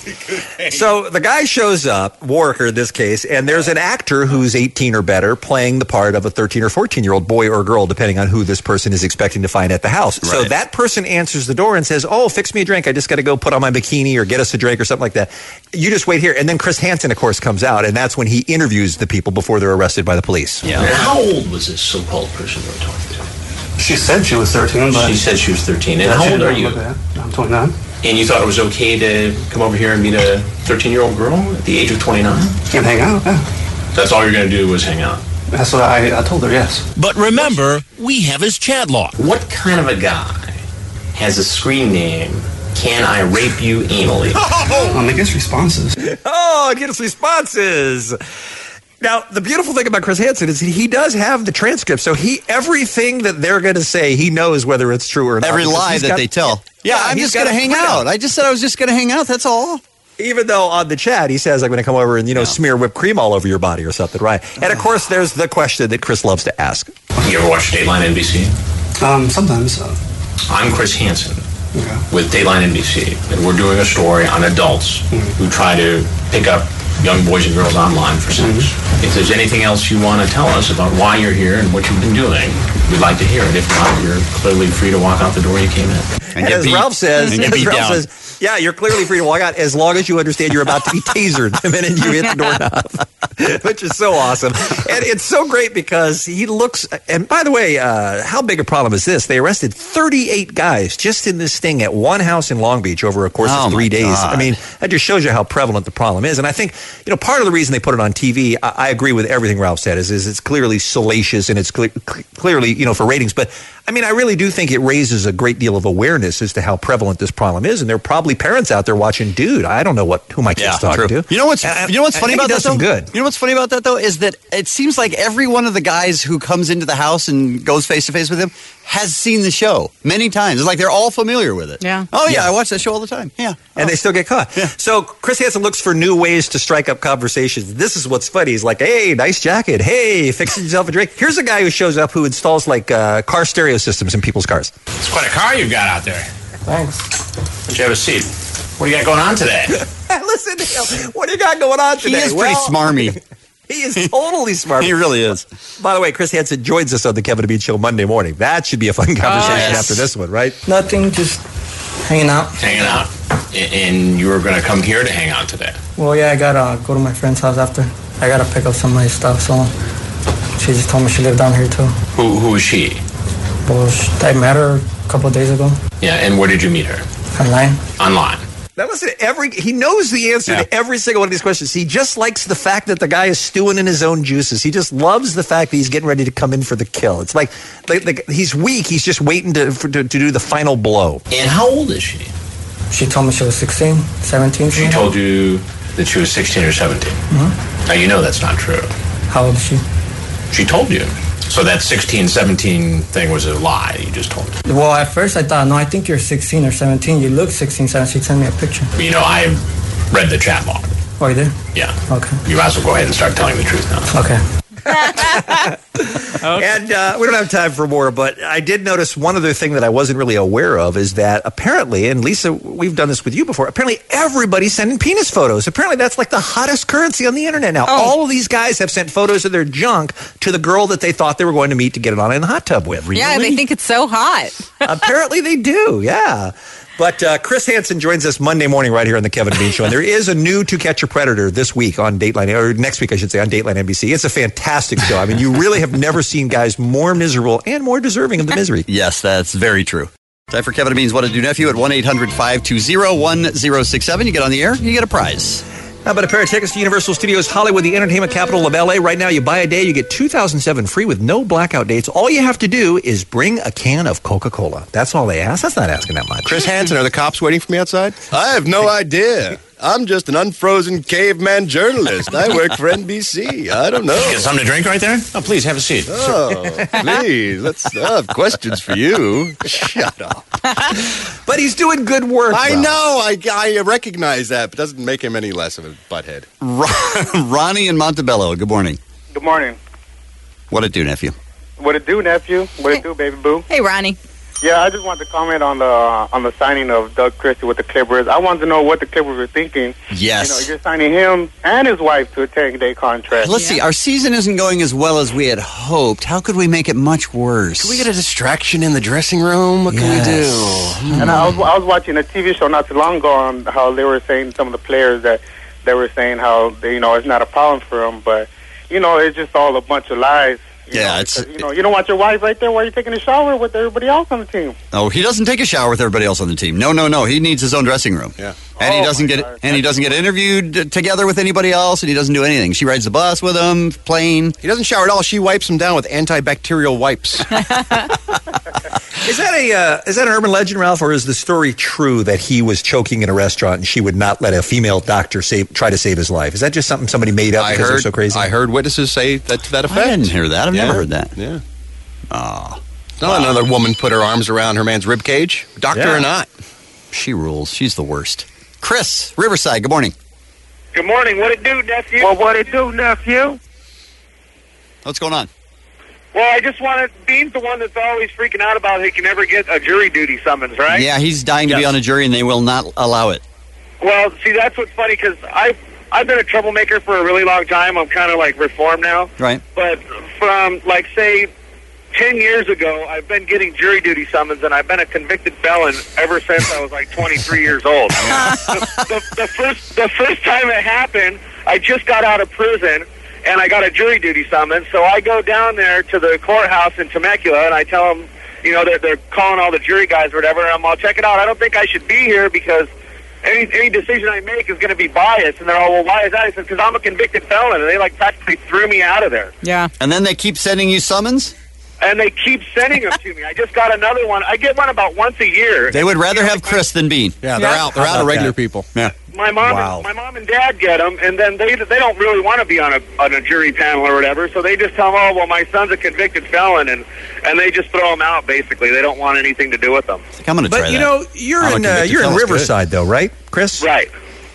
So the guy shows up, Warwicker in this case, and there's an actor who's eighteen or better playing the part of a thirteen or fourteen year old boy or girl, depending on who this person is expecting to find at the house. So Right. that person answers the door and says, oh, fix me a drink. I just got to go put on my bikini or get us a drink or something like that. You just wait here. And then Chris Hansen, of course, comes out, and that's when he interviews the people before they're arrested by the police. Yeah. How old was this so-called person they were talking to? She said she was thirteen, but She said she was thirteen. And Yeah, how she old are didn't you? look at it. I'm twenty-nine. And you thought it was okay to come over here and meet a thirteen-year-old girl at the age of twenty-nine? And hang out, yeah. That's all you're going to do was hang out? That's what I, I told her, yes. But remember, we have his chat log. What kind of a guy has a screen name, Can I Rape You Anally? Um, it gets responses. Oh, it gets responses. Now, the beautiful thing about Chris Hansen is he does have the transcript, so he everything that they're going to say, he knows whether it's true or not. Every because lie he's that got- they tell. Yeah, I'm he's just got going to a hang printout. out. I just said I was just going to hang out. That's all. Even though on the chat he says, I'm going to come over and, you know, smear whipped cream all over your body or something, right? And, of course, there's the question that Chris loves to ask. You ever watch Dateline N B C? Um, sometimes. Uh, I'm Chris Hansen with Dateline N B C, and we're doing a story on adults who try to pick up young boys and girls online for sex. If there's anything else you want to tell us about why you're here and what you've been doing, we'd like to hear it. If not, you're clearly free to walk out the door you came in. And, as Ralph says, as Ralph says, yeah, you're clearly free to walk out as long as you understand you're about to be tasered the minute you hit the doorknob, which is so awesome. And it's so great because he looks, and by the way, uh, how big a problem is this? They arrested thirty-eight guys just in this sting at one house in Long Beach over a course Oh, of three my days. God. I mean, that just shows you how prevalent the problem is. And I think, you know, part of the reason they put it on T V, I, I agree with everything Ralph said, is, is it's clearly salacious and it's cle- cl- clearly, you know, for ratings. But I mean, I really do think it raises a great deal of awareness as to how prevalent this problem is. And there are probably parents out there watching, dude, I don't know what who my kid's talking to. You know what's And I- you know what's I funny think about he that does some though? good. You know what's funny about that though is that it seems like every one of the guys who comes into the house and goes face to face with him has seen the show many times. It's like they're all familiar with it. Yeah. Oh yeah, Yeah. I watch that show all the time. Yeah. And they still get caught. So Chris Hansen looks for new ways to strike up conversations. This is what's funny. He's like, hey, nice jacket. Hey, fix yourself a drink. Here's a guy who shows up who installs like uh, car stereo systems in people's cars. It's quite a car you've got out there. Thanks. Why don't you have a seat? What do you got going on today? Listen to him. What do you got going on today? He is pretty Well, smarmy. He is totally smart. He really is. By the way, Chris Hansen joins us on the Kevin and Bean Show Monday morning. That should be a fun conversation yes. after this one, right? Nothing, just hanging out. Hanging out. A- And you were going to come here to hang out today. Well, yeah, I gotta go to my friend's house after. I gotta pick up some of my stuff, so she just told me she lived down here too. Who Who is she? Well, sh- I met her a couple of days ago Yeah, and where did you meet her? online. Online. Now listen, every he knows the answer Yeah. to every single one of these questions. He just likes the fact that the guy is stewing in his own juices. He just loves the fact that he's getting ready to come in for the kill. It's like, like, like he's weak. He's just waiting to, for, to to do the final blow. And how old is she? She told me she was sixteen, seventeen. She told you that she was sixteen or seventeen. Mm-hmm. Now, you know that's not true. How old is she? She told you. So that sixteen, seventeen thing was a lie you just told me. Well, at first I thought, no, I think you're sixteen or seventeen. You look sixteen, seventeen. She sent me a picture. You know, I read the chat log. Oh, you did? Yeah. Okay. You might as well go ahead and start telling the truth now. Okay. And uh, we don't have time for more, but I did notice one other thing that I wasn't really aware of is that apparently, and Lisa, we've done this with you before, apparently everybody's sending penis photos. Apparently that's like the hottest currency on the internet now. Oh. All of these guys have sent photos of their junk to the girl that they thought they were going to meet to get it on in the hot tub with. Yeah, they think it's so hot. Apparently they do, yeah. But uh, Chris Hansen joins us Monday morning right here on the Kevin and Bean Show. And there is a new To Catch a Predator this week on Dateline, or next week, I should say, on Dateline N B C. It's a fantastic show. I mean, you really have never seen guys more miserable and more deserving of the misery. Yes, that's very true. Time for Kevin and Bean's What to Do Nephew at one eight hundred five two zero one zero six seven. You get on the air, you get a prize. How about a pair of tickets to Universal Studios Hollywood, the entertainment capital of L A? Right now, you buy a day, you get two thousand seven free with no blackout dates. All you have to do is bring a can of Coca-Cola. That's all they ask. That's not asking that much. Chris Hansen, are the cops waiting for me outside? I have no idea. I'm just an unfrozen caveman journalist. I work for N B C. I don't know. Get something to drink right there? Oh, please, have a seat. Oh, please. Let's I have questions for you. Shut up. But he's doing good work. I though. know. I, I recognize that, but doesn't make him any less of a butthead. Ron, Ronnie in Montebello, good morning. Good morning. What it do, nephew? What it do, nephew? What it do, baby boo? Hey, Ronnie. Yeah, I just wanted to comment on the uh, on the signing of Doug Christie with the Clippers. I wanted to know what the Clippers were thinking. Yes. You know, you're signing him and his wife to a ten-day contract. Let's see. Our season isn't going as well as we had hoped. How could we make it much worse? Can we get a distraction in the dressing room? What can Yes. we do? And I was I was watching a T V show not too long ago on how they were saying some of the players that they were saying how they, you know it's not a problem for them, but you know it's just all a bunch of lies. You Yeah, know, it's- because, you know you don't want your wife right there while you're taking a shower with everybody else on the team. Oh, he doesn't take a shower with everybody else on the team. No, no, no. He needs his own dressing room. Yeah. And he Oh, doesn't my get God. and he doesn't get interviewed uh, together with anybody else, and he doesn't do anything. She rides the bus with him, plane. He doesn't shower at all. She wipes him down with antibacterial wipes. Is that a uh, is that an urban legend, Ralph, or is the story true that he was choking in a restaurant and she would not let a female doctor save, try to save his life? Is that just something somebody made up I because heard they're so crazy? I heard witnesses say that to that effect. I didn't hear that. I've Yeah. never heard that. Yeah. Oh, No, another woman put her arms around her man's rib cage, doctor Yeah. or not. she rules. She's the worst. Chris, Riverside. Good morning. Good morning. What it do, nephew? Well, what it do, nephew? What's going on? Well, I just wanted Bean's the one that's always freaking out about he can never get a jury duty summons, right? Yeah, he's dying to be Yes. on a jury, and they will not allow it. Well, see, that's what's funny because I've I've been a troublemaker for a really long time. I'm kind of like reformed now, Right. but from like say ten years ago, I've been getting jury duty summons, and I've been a convicted felon ever since I was like twenty-three years old. the, the, the first the first time it happened, I just got out of prison. And I got a jury duty summons, so I go down there to the courthouse in Temecula, and I tell them, you know, they're, they're calling all the jury guys or whatever, and I'm all, check it out, I don't think I should be here because any any decision I make is going to be biased. And they're all, well, why is that? I said, because I'm a convicted felon, and they, like, practically threw me out of there. Yeah. And then they keep sending you summons? And they keep sending them to me. I just got another one. I get one about once a year. They would rather have Chris than Bean. Yeah, they're out. They're How out of about regular that? people. Yeah. My mom, Wow. and, my mom and dad get them, and then they they don't really want to be on a on a jury panel or whatever. So they just tell them, oh, well, my son's a convicted felon, and and they just throw him out. Basically, they don't want anything to do with them. I'm going to try But you that. know, you're I'm a in uh, convicted you're in felon's good. Riverside, though, right, Chris? Right.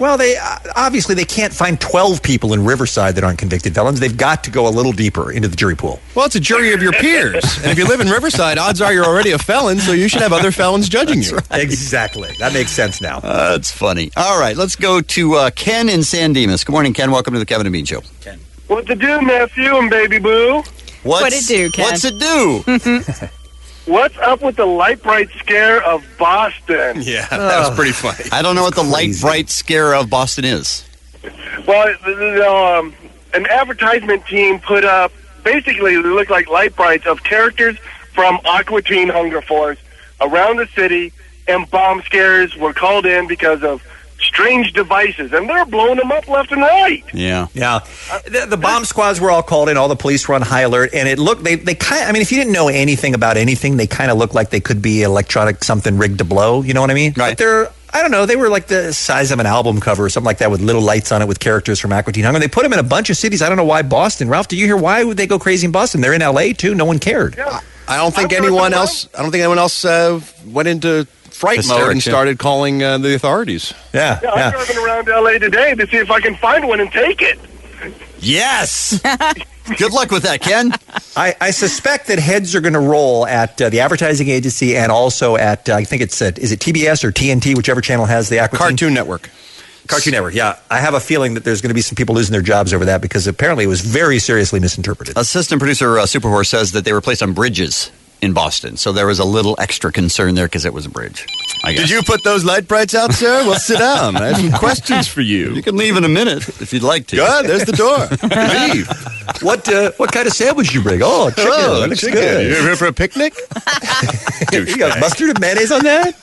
Well, they uh, obviously they can't find twelve people in Riverside that aren't convicted felons. They've got to go a little deeper into the jury pool. Well, it's a jury of your peers. And if you live in Riverside, odds are you're already a felon, so you should have other felons judging you. Right. Exactly. That makes sense now. Uh, that's funny. All right, let's go to uh, Ken in San Dimas. Good morning, Ken. Welcome to the Kevin and Bean Show. Ken. What to do, nephew and baby boo? What's, What it do, Ken? What's it do? What's up with the light bright scare of Boston? Yeah, that was pretty funny. I don't know what the light bright scare of Boston is. Well, the, the, um, an advertisement team put up, basically, they look like light brights of characters from Aqua Teen Hunger Force around the city, and bomb scares were called in because of strange devices, and they're blowing them up left and right. Yeah. Yeah. The, the bomb squads were all called in. All the police were on high alert, and it looked, they, they kind of, I mean, if you didn't know anything about anything, they kind of looked like they could be electronic something rigged to blow. You know what I mean? Right. But they're, I don't know, they were like the size of an album cover or something like that with little lights on it with characters from Aqua Teen Hunger. They put them in a bunch of cities. I don't know why Boston. Ralph, do you hear why would they go crazy in Boston? They're in L A too. No one cared. Yeah. I don't think I don't anyone know. else. I don't think anyone else uh, went into fright Hysterics, mode and yeah. started calling uh, the authorities. Yeah. Yeah, I'm driving around L A today to see if I can find one and take it. Yes. Good luck with that, Ken. I, I suspect that heads are going to roll at uh, the advertising agency and also at, uh, I think it's, uh, is it T B S or T N T, whichever channel has the Aqua Teen? Cartoon Network. Cartoon Network, yeah. I have a feeling that there's going to be some people losing their jobs over that because apparently it was very seriously misinterpreted. Assistant producer uh, Superhorse says that they were placed on bridges in Boston, so there was a little extra concern there because it was a bridge. I guess. Did you put those light brights out, sir? Well, sit down. I have some questions for you. You can leave in a minute if you'd like to. Good. There's the door. Leave. What uh, what kind of sandwich did you bring? Oh, chicken. Oh, that looks chicken. good. You here for a picnic? You got mustard and mayonnaise on that?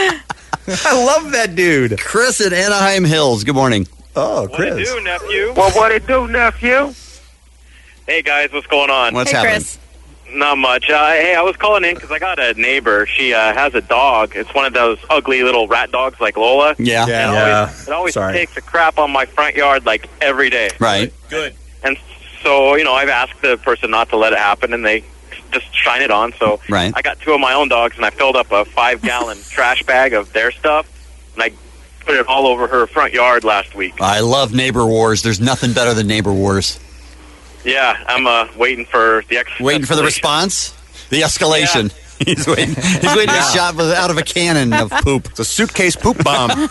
I love that dude. Chris in Anaheim Hills. Good morning. Oh, What it Chris. do, nephew? Well, what it do, nephew? Hey, guys, what's going on? What's Hey, happening? Chris. Not much. Uh, hey, I was calling in because I got a neighbor. She uh, has a dog. It's one of those ugly little rat dogs like Lola. Yeah. It Yeah. always, it always Sorry. takes a crap on my front yard like every day. Right. Good. And so, you know, I've asked the person not to let it happen, and they just shine it on. So Right. I got two of my own dogs, and I filled up a five-gallon trash bag of their stuff, and I put it all over her front yard last week. I love neighbor wars. There's nothing better than neighbor wars. Yeah, I'm uh, waiting for the ex- Waiting for the escalation. response? The escalation. He's waiting. He's waiting to Yeah. shot with- out of a cannon of poop. It's a suitcase poop bomb.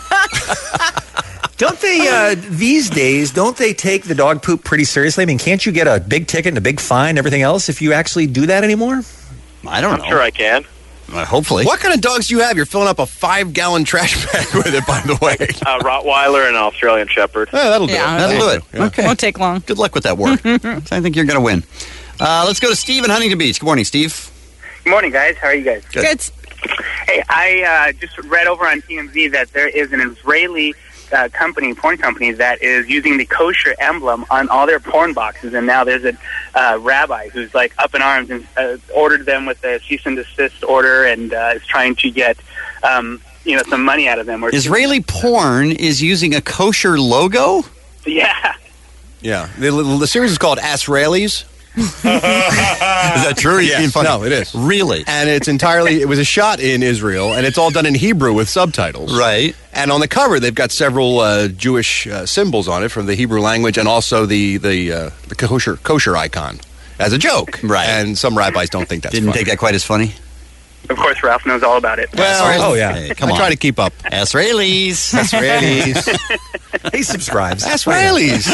Don't they, uh, these days, don't they take the dog poop pretty seriously? I mean, can't you get a big ticket and a big fine and everything else if you actually do that anymore? I don't I'm know. sure I can. Uh, hopefully. What kind of dogs do you have? You're filling up a five-gallon trash bag with it, by the way. A Rottweiler and an Australian Shepherd. Yeah, that'll do Yeah, it. That'll do it. Yeah. Okay. Won't take long. Good luck with that work. I think you're going to win. Uh, let's go to Steve in Huntington Beach. Good morning, Steve. Good morning, guys. How are you guys? Good. Hey, I uh, just read over on T M Z that there is an Israeli uh, company, porn company, that is using the kosher emblem on all their porn boxes, and now there's a uh, rabbi who's like up in arms and uh, ordered them with a cease and desist order, and uh, is trying to get um, you know some money out of them. Or Israeli porn is using a kosher logo? Yeah. Yeah. The, the series is called Asraelis. Is that true? Yes. Being funny? No, it is. Really? And it's entirely, it was a shot in Israel, and it's all done in Hebrew with subtitles. Right. And on the cover, they've got several uh, Jewish uh, symbols on it from the Hebrew language, and also the the uh, the kosher kosher icon as a joke. Right. And some rabbis don't think that's Didn't funny. take that quite as funny? Of course, Ralph knows all about it. Well, oh, yeah. Hey, come I on. try to keep up. Asraelis. Asraelis. He subscribes. Asraelis.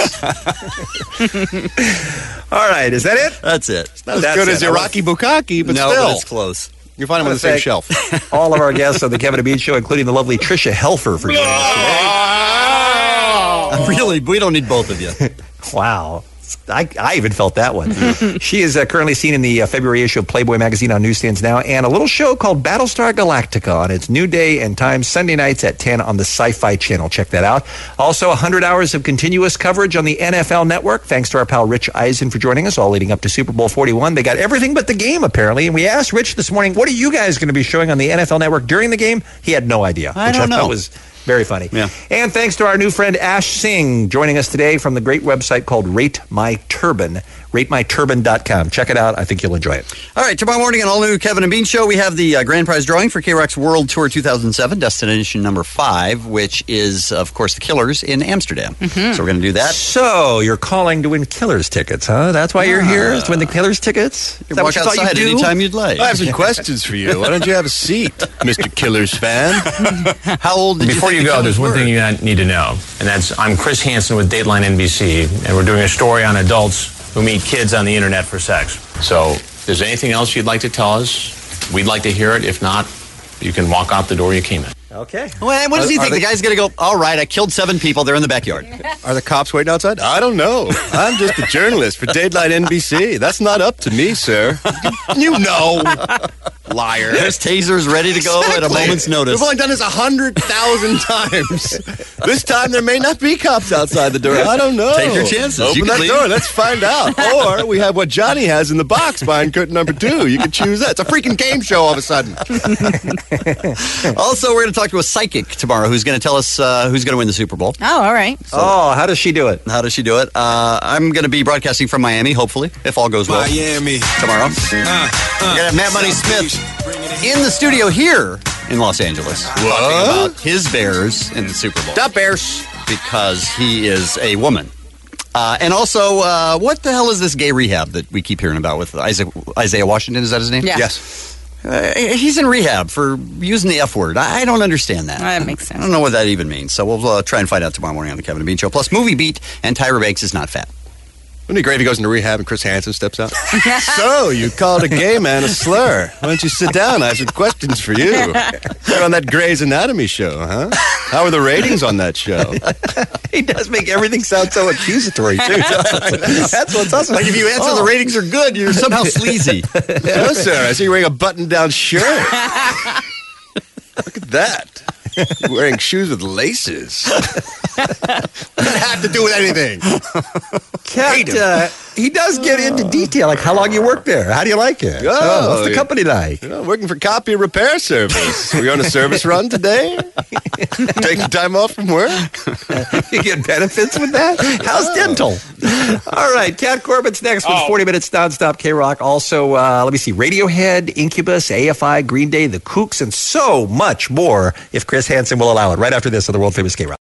All right, is that it? That's it. Not as That's good it. as I want- Iraqi Bukaki, but no, still. but it's close. You find them on the same shelf. All of our guests on the Kevin and Bean Show, including the lovely Tricia Helfer for joining us today. Really, we don't need both of you. Wow. I, I even felt that one. She is uh, currently seen in the uh, February issue of Playboy magazine on newsstands now, and a little show called Battlestar Galactica on its new day and time, Sunday nights at ten on the Sci-Fi Channel. Check that out. Also, one hundred hours of continuous coverage on the N F L Network. Thanks to our pal Rich Eisen for joining us, all leading up to Super Bowl forty-one. They got everything but the game, apparently, and we asked Rich this morning, what are you guys going to be showing on the N F L Network during the game? He had no idea, I which don't I thought know. was very funny. Yeah. And thanks to our new friend Ash Singh joining us today from the great website called Rate My Turban. rate my turban dot com. Check it out. I think you'll enjoy it. All right, tomorrow morning on All New Kevin and Bean Show, we have the uh, grand prize drawing for K-Rock's World Tour two thousand seven, destination number five, which is, of course, the Killers in Amsterdam. Mm-hmm. So we're going to do that. So you're calling to win Killers tickets, huh? That's why you're here, is to win the Killers tickets? You can walk outside you anytime you'd like. I have some questions for you. Why don't you have a seat, Mister Killers fan? How old did Before you you think go, the there's one Killers thing you need to know, and that's I'm Chris Hansen with Dateline N B C, and we're doing a story on adults who meet kids on the internet for sex. So, if there's anything else you'd like to tell us, we'd like to hear it. If not, you can walk out the door you came in. Okay. Well, what does Are- he are think? they- The guy's going to go, all right, I killed seven people. They're in the backyard. Are the cops waiting outside? I don't know. I'm just a journalist for Dateline N B C. That's not up to me, sir. You know. Liar. There's tasers ready to go at a Exactly. moment's notice. We've only done this a hundred thousand times. This time there may not be cops outside the door. I don't know. Take your chances. Open You can that leave. door. Let's find out. Or we have what Johnny has in the box behind curtain number two. You can choose that. It's a freaking game show all of a sudden. Also, we're going to talk to a psychic tomorrow who's going to tell us uh, who's going to win the Super Bowl. Oh, all right. Oh, how does she do it? How does she do it? Uh, I'm going to be broadcasting from Miami, hopefully, if all goes well. Miami. Tomorrow. We're going to have Matt Money Smith in the studio here in Los Angeles. Talking about his Bears in the Super Bowl. Stop Bears. Because he is a woman. Uh, and also, uh, what the hell is this gay rehab that we keep hearing about with Isaiah, Isaiah Washington? Is that his name? Yeah. Yes. Uh, he's in rehab for using the F word. I I don't understand that. That makes I sense. don't know what that even means. So we'll uh, try and find out tomorrow morning on the Kevin and Bean Show. Plus, Movie Beat and Tyra Banks is not fat. Wouldn't it be great if he goes into rehab and Chris Hansen steps out? So, you called a gay man a slur. Why don't you sit down? I have some questions for you. You're on that Grey's Anatomy show, huh? How are the ratings on that show? He does make everything sound so accusatory, too. That's what's awesome. Like if you answer the ratings are good, you're somehow sleazy. No, sir. I see you're wearing a button-down shirt. Look at that. You're wearing shoes with laces. What does that have to do with anything? Cat, uh, he does get into detail, like how long you work there. How do you like it? Oh, what's the yeah. company like? You know, working for Copy Repair Service. We're on a service run today. Taking time off from work. You get benefits with that? How's dental? All right, Cat Corbett's next with Oh. forty minutes nonstop K-Rock. Also, uh, let me see, Radiohead, Incubus, A F I, Green Day, The Kooks, and so much more if Chris Hansen will allow it. Right after this on the world famous K-Rock.